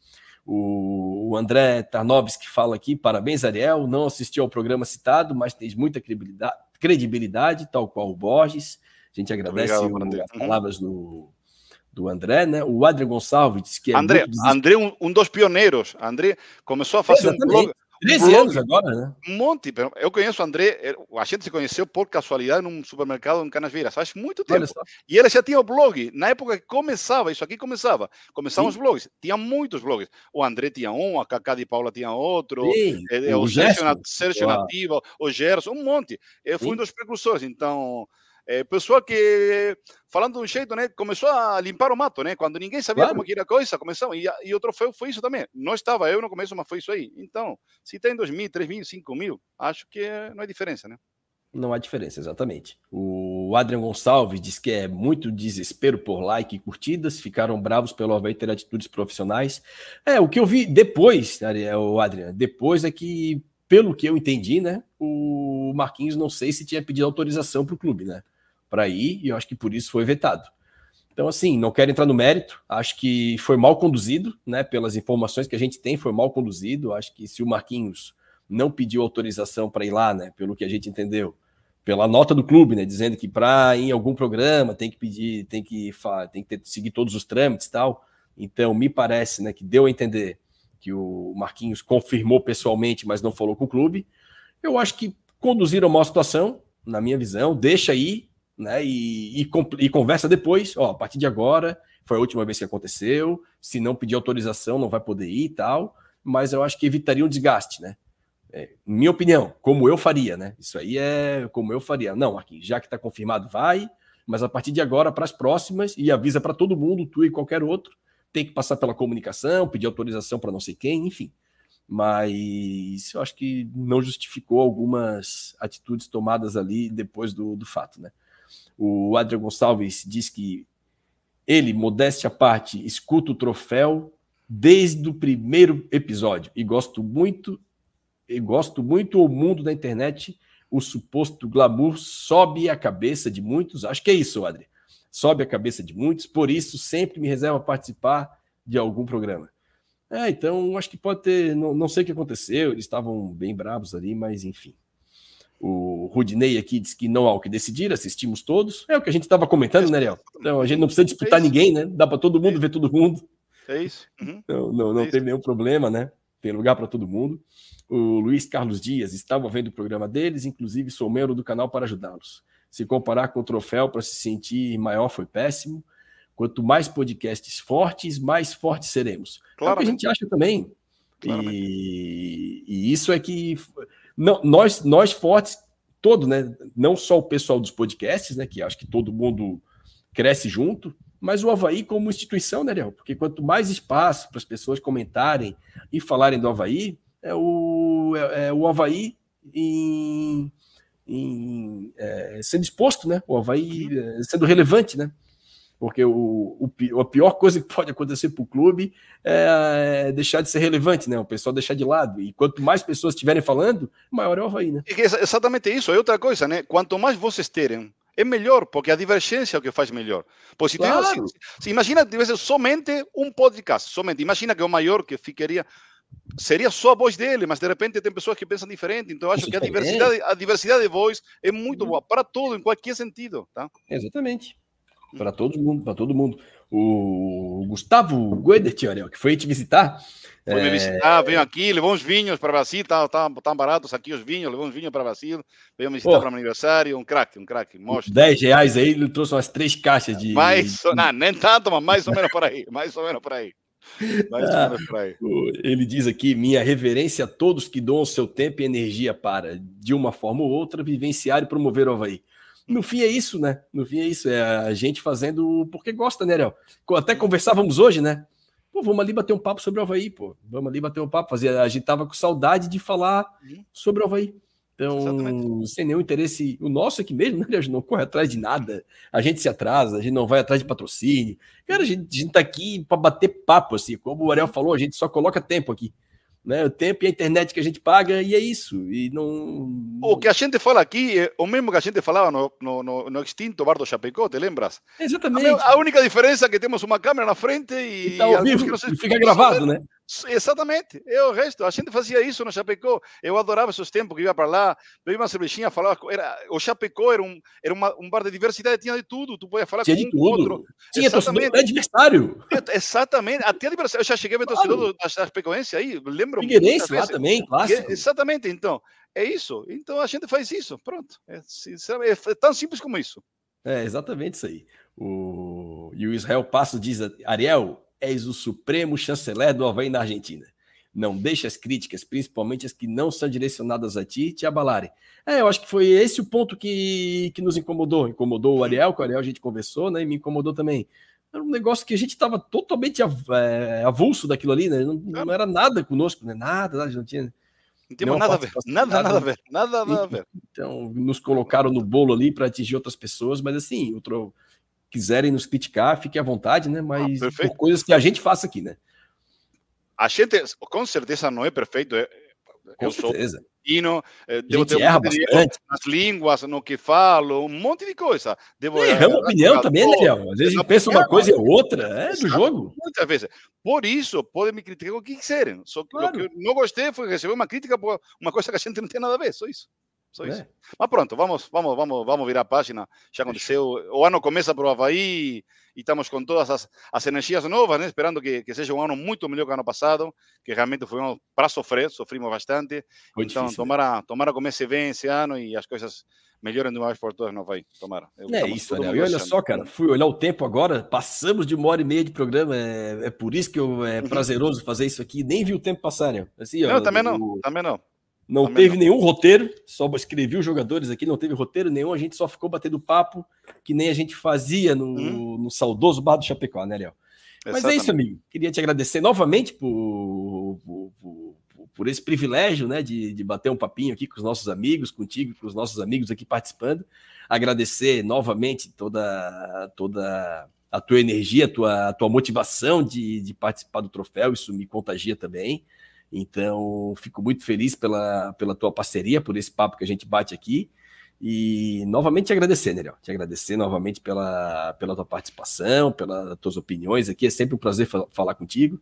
O, o André Tarnobski fala aqui: parabéns, Ariel, não assistiu ao programa citado, mas tens muita credibilidade, credibilidade tal qual o Borges. A gente agradece Obrigado, o, as palavras uhum. do, do André, né? O Adriano Gonçalves, que é André, muito des... André um, um dos pioneiros. André começou a fazer Exatamente. um blog. treze blog, anos agora, né? Um monte. Eu conheço o André, a gente se conheceu por casualidade num supermercado em Canasvieiras, faz muito tempo. E ele já tinha o blog, na época que começava, isso aqui começava, começavam os blogs, tinha muitos blogs. O André tinha um, a Cacá de Paula tinha outro, Sim, o, o Sérgio, Sérgio Nativa, o Gerson, um monte. Eu fui Sim. um dos precursores, então... É, pessoal que, falando de um jeito, né, começou a limpar o mato, né, quando ninguém sabia claro. como que era a coisa, começou, e, e o troféu foi isso também, não estava eu no começo, mas foi isso aí, então, se tem dois mil, três mil, cinco mil, acho que não é diferença, né. Não há diferença, exatamente. O Adriano Gonçalves diz que é muito desespero por like e curtidas, ficaram bravos pelo Avaí ter atitudes profissionais. É, o que eu vi depois, o Adriano, depois é que, pelo que eu entendi, né, o Marquinhos não sei se tinha pedido autorização para o clube, né, para ir, e eu acho que por isso foi vetado. Então, assim, não quero entrar no mérito, acho que foi mal conduzido, né, pelas informações que a gente tem, foi mal conduzido, acho que se o Marquinhos não pediu autorização para ir lá, né, pelo que a gente entendeu, pela nota do clube, né, dizendo que para ir em algum programa tem que pedir, tem que, tem que ter, seguir todos os trâmites e tal, então me parece, né, que deu a entender que o Marquinhos confirmou pessoalmente, mas não falou com o clube. Eu acho que conduziram a maior situação, na minha visão, deixa aí, né? E, e, e conversa depois. Ó, a partir de agora, foi a última vez que aconteceu. Se não pedir autorização, não vai poder ir e tal. Mas eu acho que evitaria um desgaste, né? É, minha opinião, como eu faria, né? Isso aí é como eu faria. Não, aqui, já que está confirmado, vai. Mas a partir de agora, para as próximas, e avisa para todo mundo, tu e qualquer outro, tem que passar pela comunicação, pedir autorização para não sei quem, enfim. Mas eu acho que não justificou algumas atitudes tomadas ali depois do, do fato, né? O Adriano Gonçalves diz que ele, modéstia à parte, escuta o Troféu desde o primeiro episódio e gosto muito, e gosto muito o mundo da internet, o suposto glamour sobe a cabeça de muitos. Acho que é isso, Adri. Sobe a cabeça de muitos, por isso sempre me reservo a participar de algum programa. É, então acho que pode ter, não, não sei o que aconteceu, eles estavam bem bravos ali, mas enfim. O Rudinei aqui diz que não há o que decidir, assistimos todos. É o que a gente estava comentando, né, Léo? Então a gente não precisa disputar é ninguém, né? Dá para todo mundo é ver todo mundo. É isso. Uhum. Então, não não é tem isso. Nenhum problema, né? Tem lugar para todo mundo. O Luiz Carlos Dias estava vendo o programa deles, inclusive sou membro do canal para ajudá-los. Se comparar com o Troféu para se sentir maior foi péssimo. Quanto mais podcasts fortes, mais fortes seremos. Claramente. É o que a gente acha também. E, e isso é que... Não, nós, nós fortes, todo, né? Não só o pessoal dos podcasts, né? Que acho que todo mundo cresce junto, mas o Avaí como instituição, né, Léo? Porque quanto mais espaço para as pessoas comentarem e falarem do Avaí, é o, é, é o Avaí em, em, é, sendo exposto, né? O Avaí é, sendo relevante, né? Porque o, o, a pior coisa que pode acontecer para o clube é deixar de ser relevante, né? O pessoal deixar de lado. E quanto mais pessoas estiverem falando, maior é o Avaí, né? É exatamente isso. É outra coisa, né? Quanto mais vocês terem, é melhor, porque a divergência é o que faz melhor. Pois se, claro. tem, se, se imagina tivesse somente um podcast, somente. Imagina que é o maior que ficaria... Seria só a voz dele, mas de repente tem pessoas que pensam diferente. Então eu acho que a diversidade, a diversidade de voz é muito boa para todo, em qualquer sentido, tá? Exatamente. Para todo mundo, para todo mundo. O Gustavo Guedert, que foi te visitar. Foi é... me visitar, veio aqui, levou uns vinhos para o Brasil, tá, tá, tá baratos aqui os vinhos, levou uns vinhos para o Brasil, veio me visitar oh. para o aniversário, um craque, um craque, mostra. dez reais aí, ele trouxe umas três caixas de... Mais, não, nem tanto, mas mais ou menos por aí, mais ou menos por aí. Mais ou menos por aí. Ele diz aqui, minha reverência a todos que doam seu tempo e energia para, de uma forma ou outra, vivenciar e promover o Avaí. No fim é isso, né? No fim é isso, é a gente fazendo porque gosta, né, Léo? Até conversávamos hoje, né? Pô, vamos ali bater um papo sobre o Avaí, pô. Vamos ali bater um papo, fazer. A gente tava com saudade de falar sobre o Avaí. Então, exatamente. Sem nenhum interesse, o nosso aqui mesmo, né? A gente não corre atrás de nada, a gente se atrasa, a gente não vai atrás de patrocínio. Cara, a gente, a gente tá aqui para bater papo, assim, como o Ariel falou, a gente só coloca tempo aqui. Né, o tempo e a internet que a gente paga, e é isso. E não... O que a gente fala aqui é o mesmo que a gente falava no, no, no, no extinto Bar do Chapecó, te lembras? Exatamente. A, a única diferença é que temos uma câmera na frente e, e tá ao vivo, e fica gravado, né? Exatamente, é o resto. A gente fazia isso no Chapecó. Eu adorava esses tempos que ia para lá, bebia uma cervejinha, falava. Era, o Chapecó era, um, era uma, um bar de diversidade, tinha de tudo. Tu podia falar tinha com de um, tudo. com outro. Tinha torcedor adversário. Exatamente, até adversário. Eu já cheguei a ver claro. torcedor da Chapecoense aí, lembro. Figueirense lá também, clássico. É, exatamente, então. É isso. Então a gente faz isso. Pronto. É, é tão simples como isso. É exatamente isso aí. O... E o Israel Passo diz: Ariel, és o supremo chanceler do Avaí na Argentina. Não deixe as críticas, principalmente as que não são direcionadas a ti, te abalarem. É, eu acho que foi esse o ponto que, que nos incomodou. Incomodou o Ariel, com o Ariel a gente conversou, né? E me incomodou também. Era um negócio que a gente estava totalmente avulso daquilo ali, né? Não, não era nada conosco, né? Nada, nada, não tinha. Não tínhamos nada a ver, nada, nada, nada a ver, nada, nada a ver. Então, nos colocaram no bolo ali para atingir outras pessoas, mas assim, outro, quiserem nos criticar, fiquem à vontade, né? Mas ah, por coisas que a gente faça aqui, né? A gente, com certeza, não é perfeito. É, com eu certeza. Sou latino, é, devo ter um monte de nas línguas, no que falo, um monte de coisa. Devo, é, é uma opinião também, né, Léo? Às vezes a gente pensa uma coisa e outra, é do jogo. Muitas vezes. Por isso, podem me criticar o que quiserem. Só que claro. O que eu não gostei foi receber uma crítica por uma coisa que a gente não tem nada a ver, só isso. Só isso. É. Mas pronto, vamos, vamos, vamos, vamos virar a página. Já aconteceu. O ano começa para o Avaí e estamos com todas as, as energias novas, né? Esperando que, que seja um ano muito melhor que o ano passado, que realmente foi um ano para sofrer, sofrimos bastante. Foi então, difícil, tomara, né? tomara comece bem esse ano e as coisas melhorem de uma vez por todas no Avaí. Tomara. Eu, é isso, né? E olha só, cara, fui olhar o tempo agora, passamos de uma hora e meia de programa, é, é por isso que eu, é prazeroso uhum. fazer isso aqui, nem vi o tempo passar, né? Assim, não, ó, também o, não, também não. Não Também teve não. nenhum roteiro, só escrevi os jogadores aqui, não teve roteiro nenhum, a gente só ficou batendo papo, que nem a gente fazia no, hum. no saudoso bar do Chapecó, né, Léo? Mas é isso, amigo. Queria te agradecer novamente por, por, por, por esse privilégio, né, de, de bater um papinho aqui com os nossos amigos, contigo, com os nossos amigos aqui participando. Agradecer novamente toda, toda a tua energia, a tua, a tua motivação de, de participar do troféu, isso me contagia também. Então, fico muito feliz pela, pela tua parceria, por esse papo que a gente bate aqui. E, novamente, te agradecer, né, Léo? Te agradecer novamente pela, pela tua participação, pelas tuas opiniões aqui. É sempre um prazer falar contigo.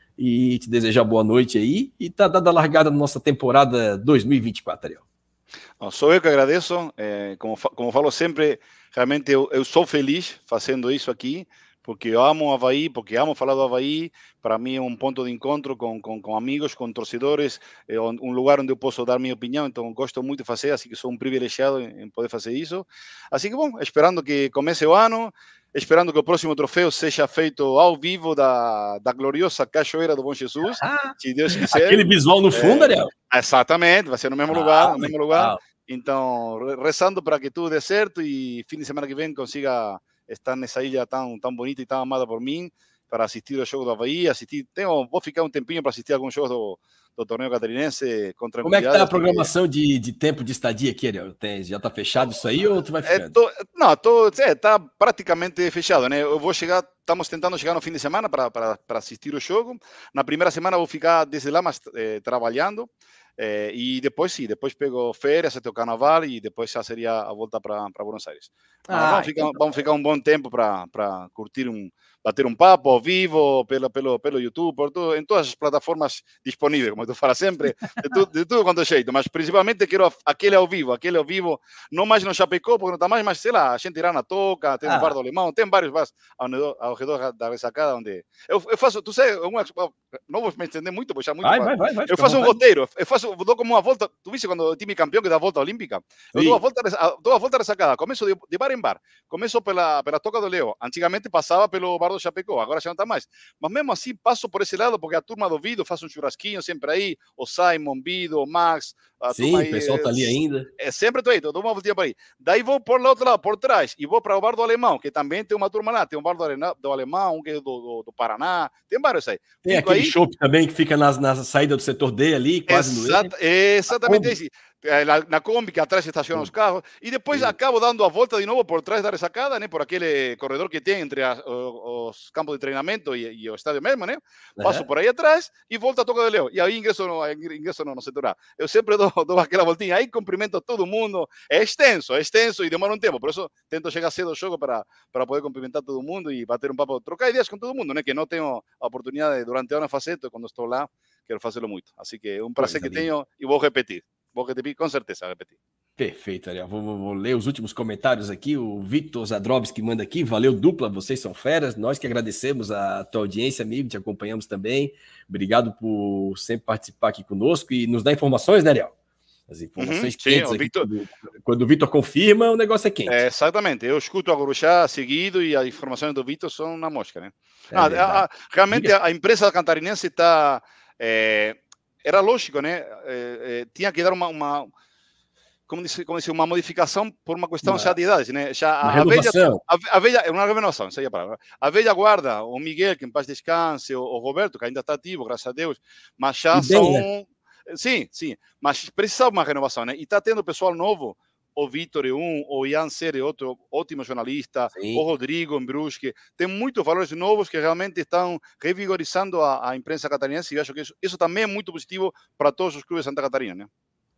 E te desejar boa noite aí. E tá dada a largada na nossa temporada dois mil e vinte e quatro, Léo. Não, sou eu que agradeço. É, como, como falo sempre, realmente eu, eu sou feliz fazendo isso aqui. Porque eu amo o Avaí, porque amo falar do Avaí. Para mim é um ponto de encontro com, com, com amigos, com torcedores, é um lugar onde eu posso dar minha opinião, então gosto muito de fazer, assim que sou um privilegiado em poder fazer isso. Assim que, bom, esperando que comece o ano, esperando que o próximo troféu seja feito ao vivo da, da gloriosa Cachoeira do Bom Jesus, ah, se Deus quiser. Aquele visual no fundo, é, Ariel? Exatamente, vai ser no mesmo ah, lugar, no mesmo lugar. Então, rezando para que tudo dê certo e fim de semana que vem consiga estar nessa ilha tão, tão bonita e tão amada por mim, para assistir ao jogo do Avaí, assistir, tenho, vou ficar um tempinho para assistir alguns jogos do, do torneio catarinense com tranquilidade. Como é que está a programação porque... de, de tempo de estadia aqui, Ariel? Tem, já está fechado isso aí ou tu vai ficando? É, tô, não, tô, é, tá praticamente fechado, né? Eu vou chegar, estamos tentando chegar no fim de semana para, para, para assistir o jogo. Na primeira semana vou ficar desde lá, mas eh, trabalhando. É, e depois sim, depois pego férias até o carnaval e depois já seria a volta para Buenos Aires. Ah, vamos, ficar, então... vamos ficar um bom tempo para curtir um, bater um papo ao vivo, pelo, pelo, pelo YouTube, por tudo, em todas as plataformas disponíveis, como tu fala sempre, de, tu, de tudo quanto é jeito, mas principalmente quero aquele ao vivo, aquele ao vivo, não mais no Chapecó, porque não está mais, mas sei lá, a gente irá na Toca, tem ah. o Bar do Alemão, tem vários bares ao redor, ao redor da ressacada, onde eu, eu faço, tu sei, uma, não vou me entender muito, porque já muito vai, vai, vai, vai, eu faço um roteiro, eu faço, eu dou como uma volta, tu viste quando o time campeão que dá a volta olímpica? Eu Sim. dou a volta, dou a volta ressacada, começo de, de bar em bar, começo pela, pela Toca do Leo, antigamente passava pelo Bar do Chapecó, agora já não está mais, mas mesmo assim passo por esse lado, porque a turma do Vido faz um churrasquinho sempre aí, o Simon, Vido, o Max, a Sim, turma o pessoal está ali ainda. É sempre estou aí, dou uma voltinha por aí. Daí vou por lá outro lado, por trás, e vou para o Bar do Alemão, que também tem uma turma lá, tem um Bar do, Alemão, do Alemão, um que é do, do, do Paraná, tem vários aí. Tem Fico aquele shopping também que fica nas, na saída do setor D ali, quase Exata, no E. Exatamente esse. Na, na Kombi, que atrás estacionam os carros, e depois Sim. acabo dando a volta de novo por trás da ressacada, né, por aquele corredor que tem entre as, os campos de treinamento e, e o estádio mesmo, né? Passo uhum. por aí atrás e volto a Toca do Leo. E aí ingresso no, ingresso no, no setor A. Eu sempre dou, dou aquela voltinha aí, cumprimento todo mundo. É extenso, é extenso e demora um tempo. Por isso tento chegar cedo ao jogo para, para poder cumprimentar todo mundo e bater um papo, trocar ideias com todo mundo, né? Que não tenho a oportunidade durante o ano fazer, então quando estou lá, quero fazê-lo muito. Assim que é um prazer pois que ali. tenho e vou repetir. Vou repetir, com certeza, repetir. Perfeito, Ariel. Vou, vou, vou ler os últimos comentários aqui. O Victor Zadrovski manda aqui. Valeu, dupla. Vocês são feras. Nós que agradecemos a tua audiência, amigo. Te acompanhamos também. Obrigado por sempre participar aqui conosco e nos dar informações, né, Ariel? As informações uhum, quentes sim, aqui. Victor... Quando, quando o Victor confirma, o negócio é quente. É, exatamente. Eu escuto a Guruxá seguido e as informações do Victor são na mosca, né? É ah, a, a, realmente Diga. a empresa catarinense está... É... Era lógico, né? É, é, tinha que dar uma, uma como dizer, como dizer, uma modificação por uma questão uma, já de idade, né? Já a, a velha, a, a velha, uma renovação, isso aí é a palavra. A velha guarda, o Miguel, que em paz descanse, o, o Roberto, que ainda está ativo, graças a Deus, mas já e são... Bem, né? Sim, sim, mas precisava uma renovação, né? E está tendo pessoal novo, o Vitor é um, o Ian Ser é outro ótimo jornalista, Sim. o Rodrigo em Brusque, tem muitos valores novos que realmente estão revigorizando a, a imprensa catarinense e eu acho que isso, isso também é muito positivo para todos os clubes de Santa Catarina, né?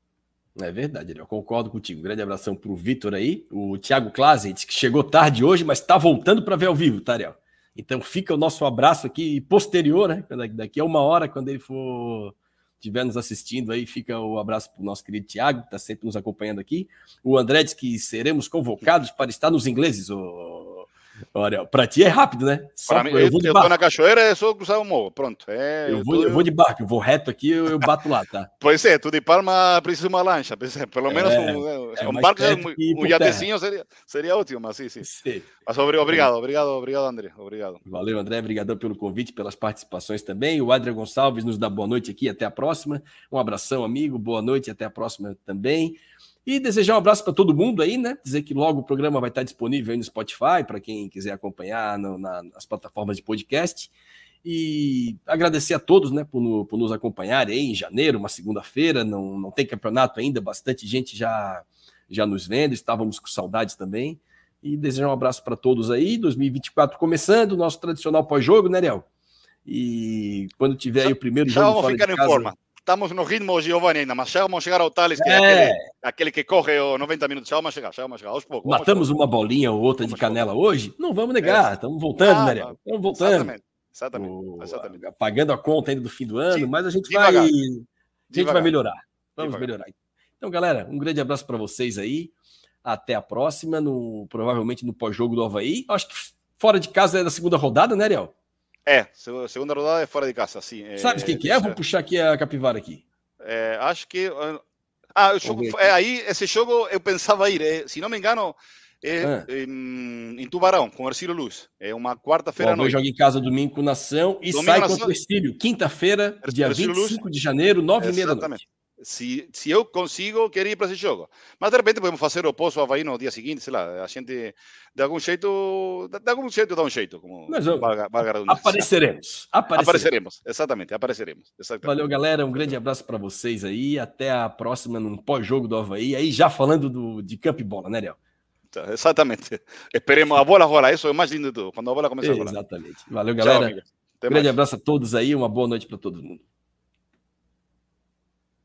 É verdade, eu concordo contigo. Um grande abração para o Vitor aí, o Thiago Klase, disse que chegou tarde hoje, mas está voltando para ver ao vivo, tá, Ariel? Então fica o nosso abraço aqui posterior, né? Daqui a uma hora, quando ele for estiver nos assistindo aí, fica o abraço para o nosso querido Thiago, que está sempre nos acompanhando aqui. O André diz que seremos convocados para estar nos ingleses. O... Olha, para ti é rápido, né? Só mim, eu, eu, eu tô na cachoeira, é só cruzar o morro, pronto. É, eu, eu, vou, tô... eu vou de barco, eu vou reto aqui, eu, eu bato lá, tá? Pois é, tu de Palma precisa uma lancha, pelo menos é, um, é um barco, um, um iatezinho seria, seria ótimo, mas sim, sim. sim. Mas obrigado, obrigado, obrigado, André, obrigado. Valeu, André, obrigadão pelo convite, pelas participações também. O Adriano Gonçalves nos dá boa noite aqui, até a próxima. Um abração, amigo, boa noite, até a próxima também. E desejar um abraço para todo mundo aí, né? Dizer que logo o programa vai estar disponível aí no Spotify, para quem quiser acompanhar no, na, nas plataformas de podcast. E agradecer a todos, né, por, no, por nos acompanharem aí em janeiro, uma segunda-feira. Não, não tem campeonato ainda, bastante gente já, já nos vendo, estávamos com saudades também. E desejar um abraço para todos aí. dois mil e vinte e quatro começando, nosso tradicional pós-jogo, né, Ariel? E quando tiver aí o primeiro já jogo vamos ficar em casa... forma. Estamos no ritmo, Giovanni, ainda, mas já vamos chegar ao Tales, que é, é aquele, aquele que corre os noventa minutos. Já vamos chegar, já vamos chegar, aos poucos. Matamos uma bolinha ou outra vamos de canela chegar. Hoje? Não vamos negar, é. Estamos voltando, ah, né, Ariel? Estamos voltando. Exatamente, exatamente, o... exatamente. Pagando a conta ainda do fim do ano, Sim, mas a gente devagar, vai... A gente devagar. vai melhorar. Vamos devagar. melhorar. Então, galera, um grande abraço para vocês aí. Até a próxima, no, provavelmente no pós-jogo do Avaí. Acho que fora de casa é da segunda rodada, né, Ariel? É, segunda rodada é fora de casa, sim. Sabe quem que é? Vou puxar aqui a capivara aqui. É, acho que... Ah, o jogo, é, aí, esse jogo eu pensava ir, é, se não me engano, é, ah. em, em Tubarão, com o Ercílio Luz. É uma quarta-feira à noite. Eu jogo em casa domingo com Nação e domingo sai Nação... contra o Ercílio. Quinta-feira, dia vinte e cinco de janeiro, nove e meia da noite. Se, se eu consigo, quero ir para esse jogo. Mas de repente podemos fazer o oposto ao Avaí no dia seguinte, sei lá, a gente de algum jeito, de algum jeito dá um jeito, como Mas, valga, valga apareceremos, apareceremos. Apareceremos, exatamente, apareceremos. Exatamente. Valeu, galera, um grande abraço para vocês aí, até a próxima num pós-jogo do Avaí, aí já falando do, de campo e bola, né, Ariel? Exatamente. Esperemos, a bola rola, isso é o mais lindo de tudo, quando a bola começa a rolar. Exatamente. Valeu, galera. Tchau, um grande mais. abraço a todos aí, uma boa noite para todo mundo.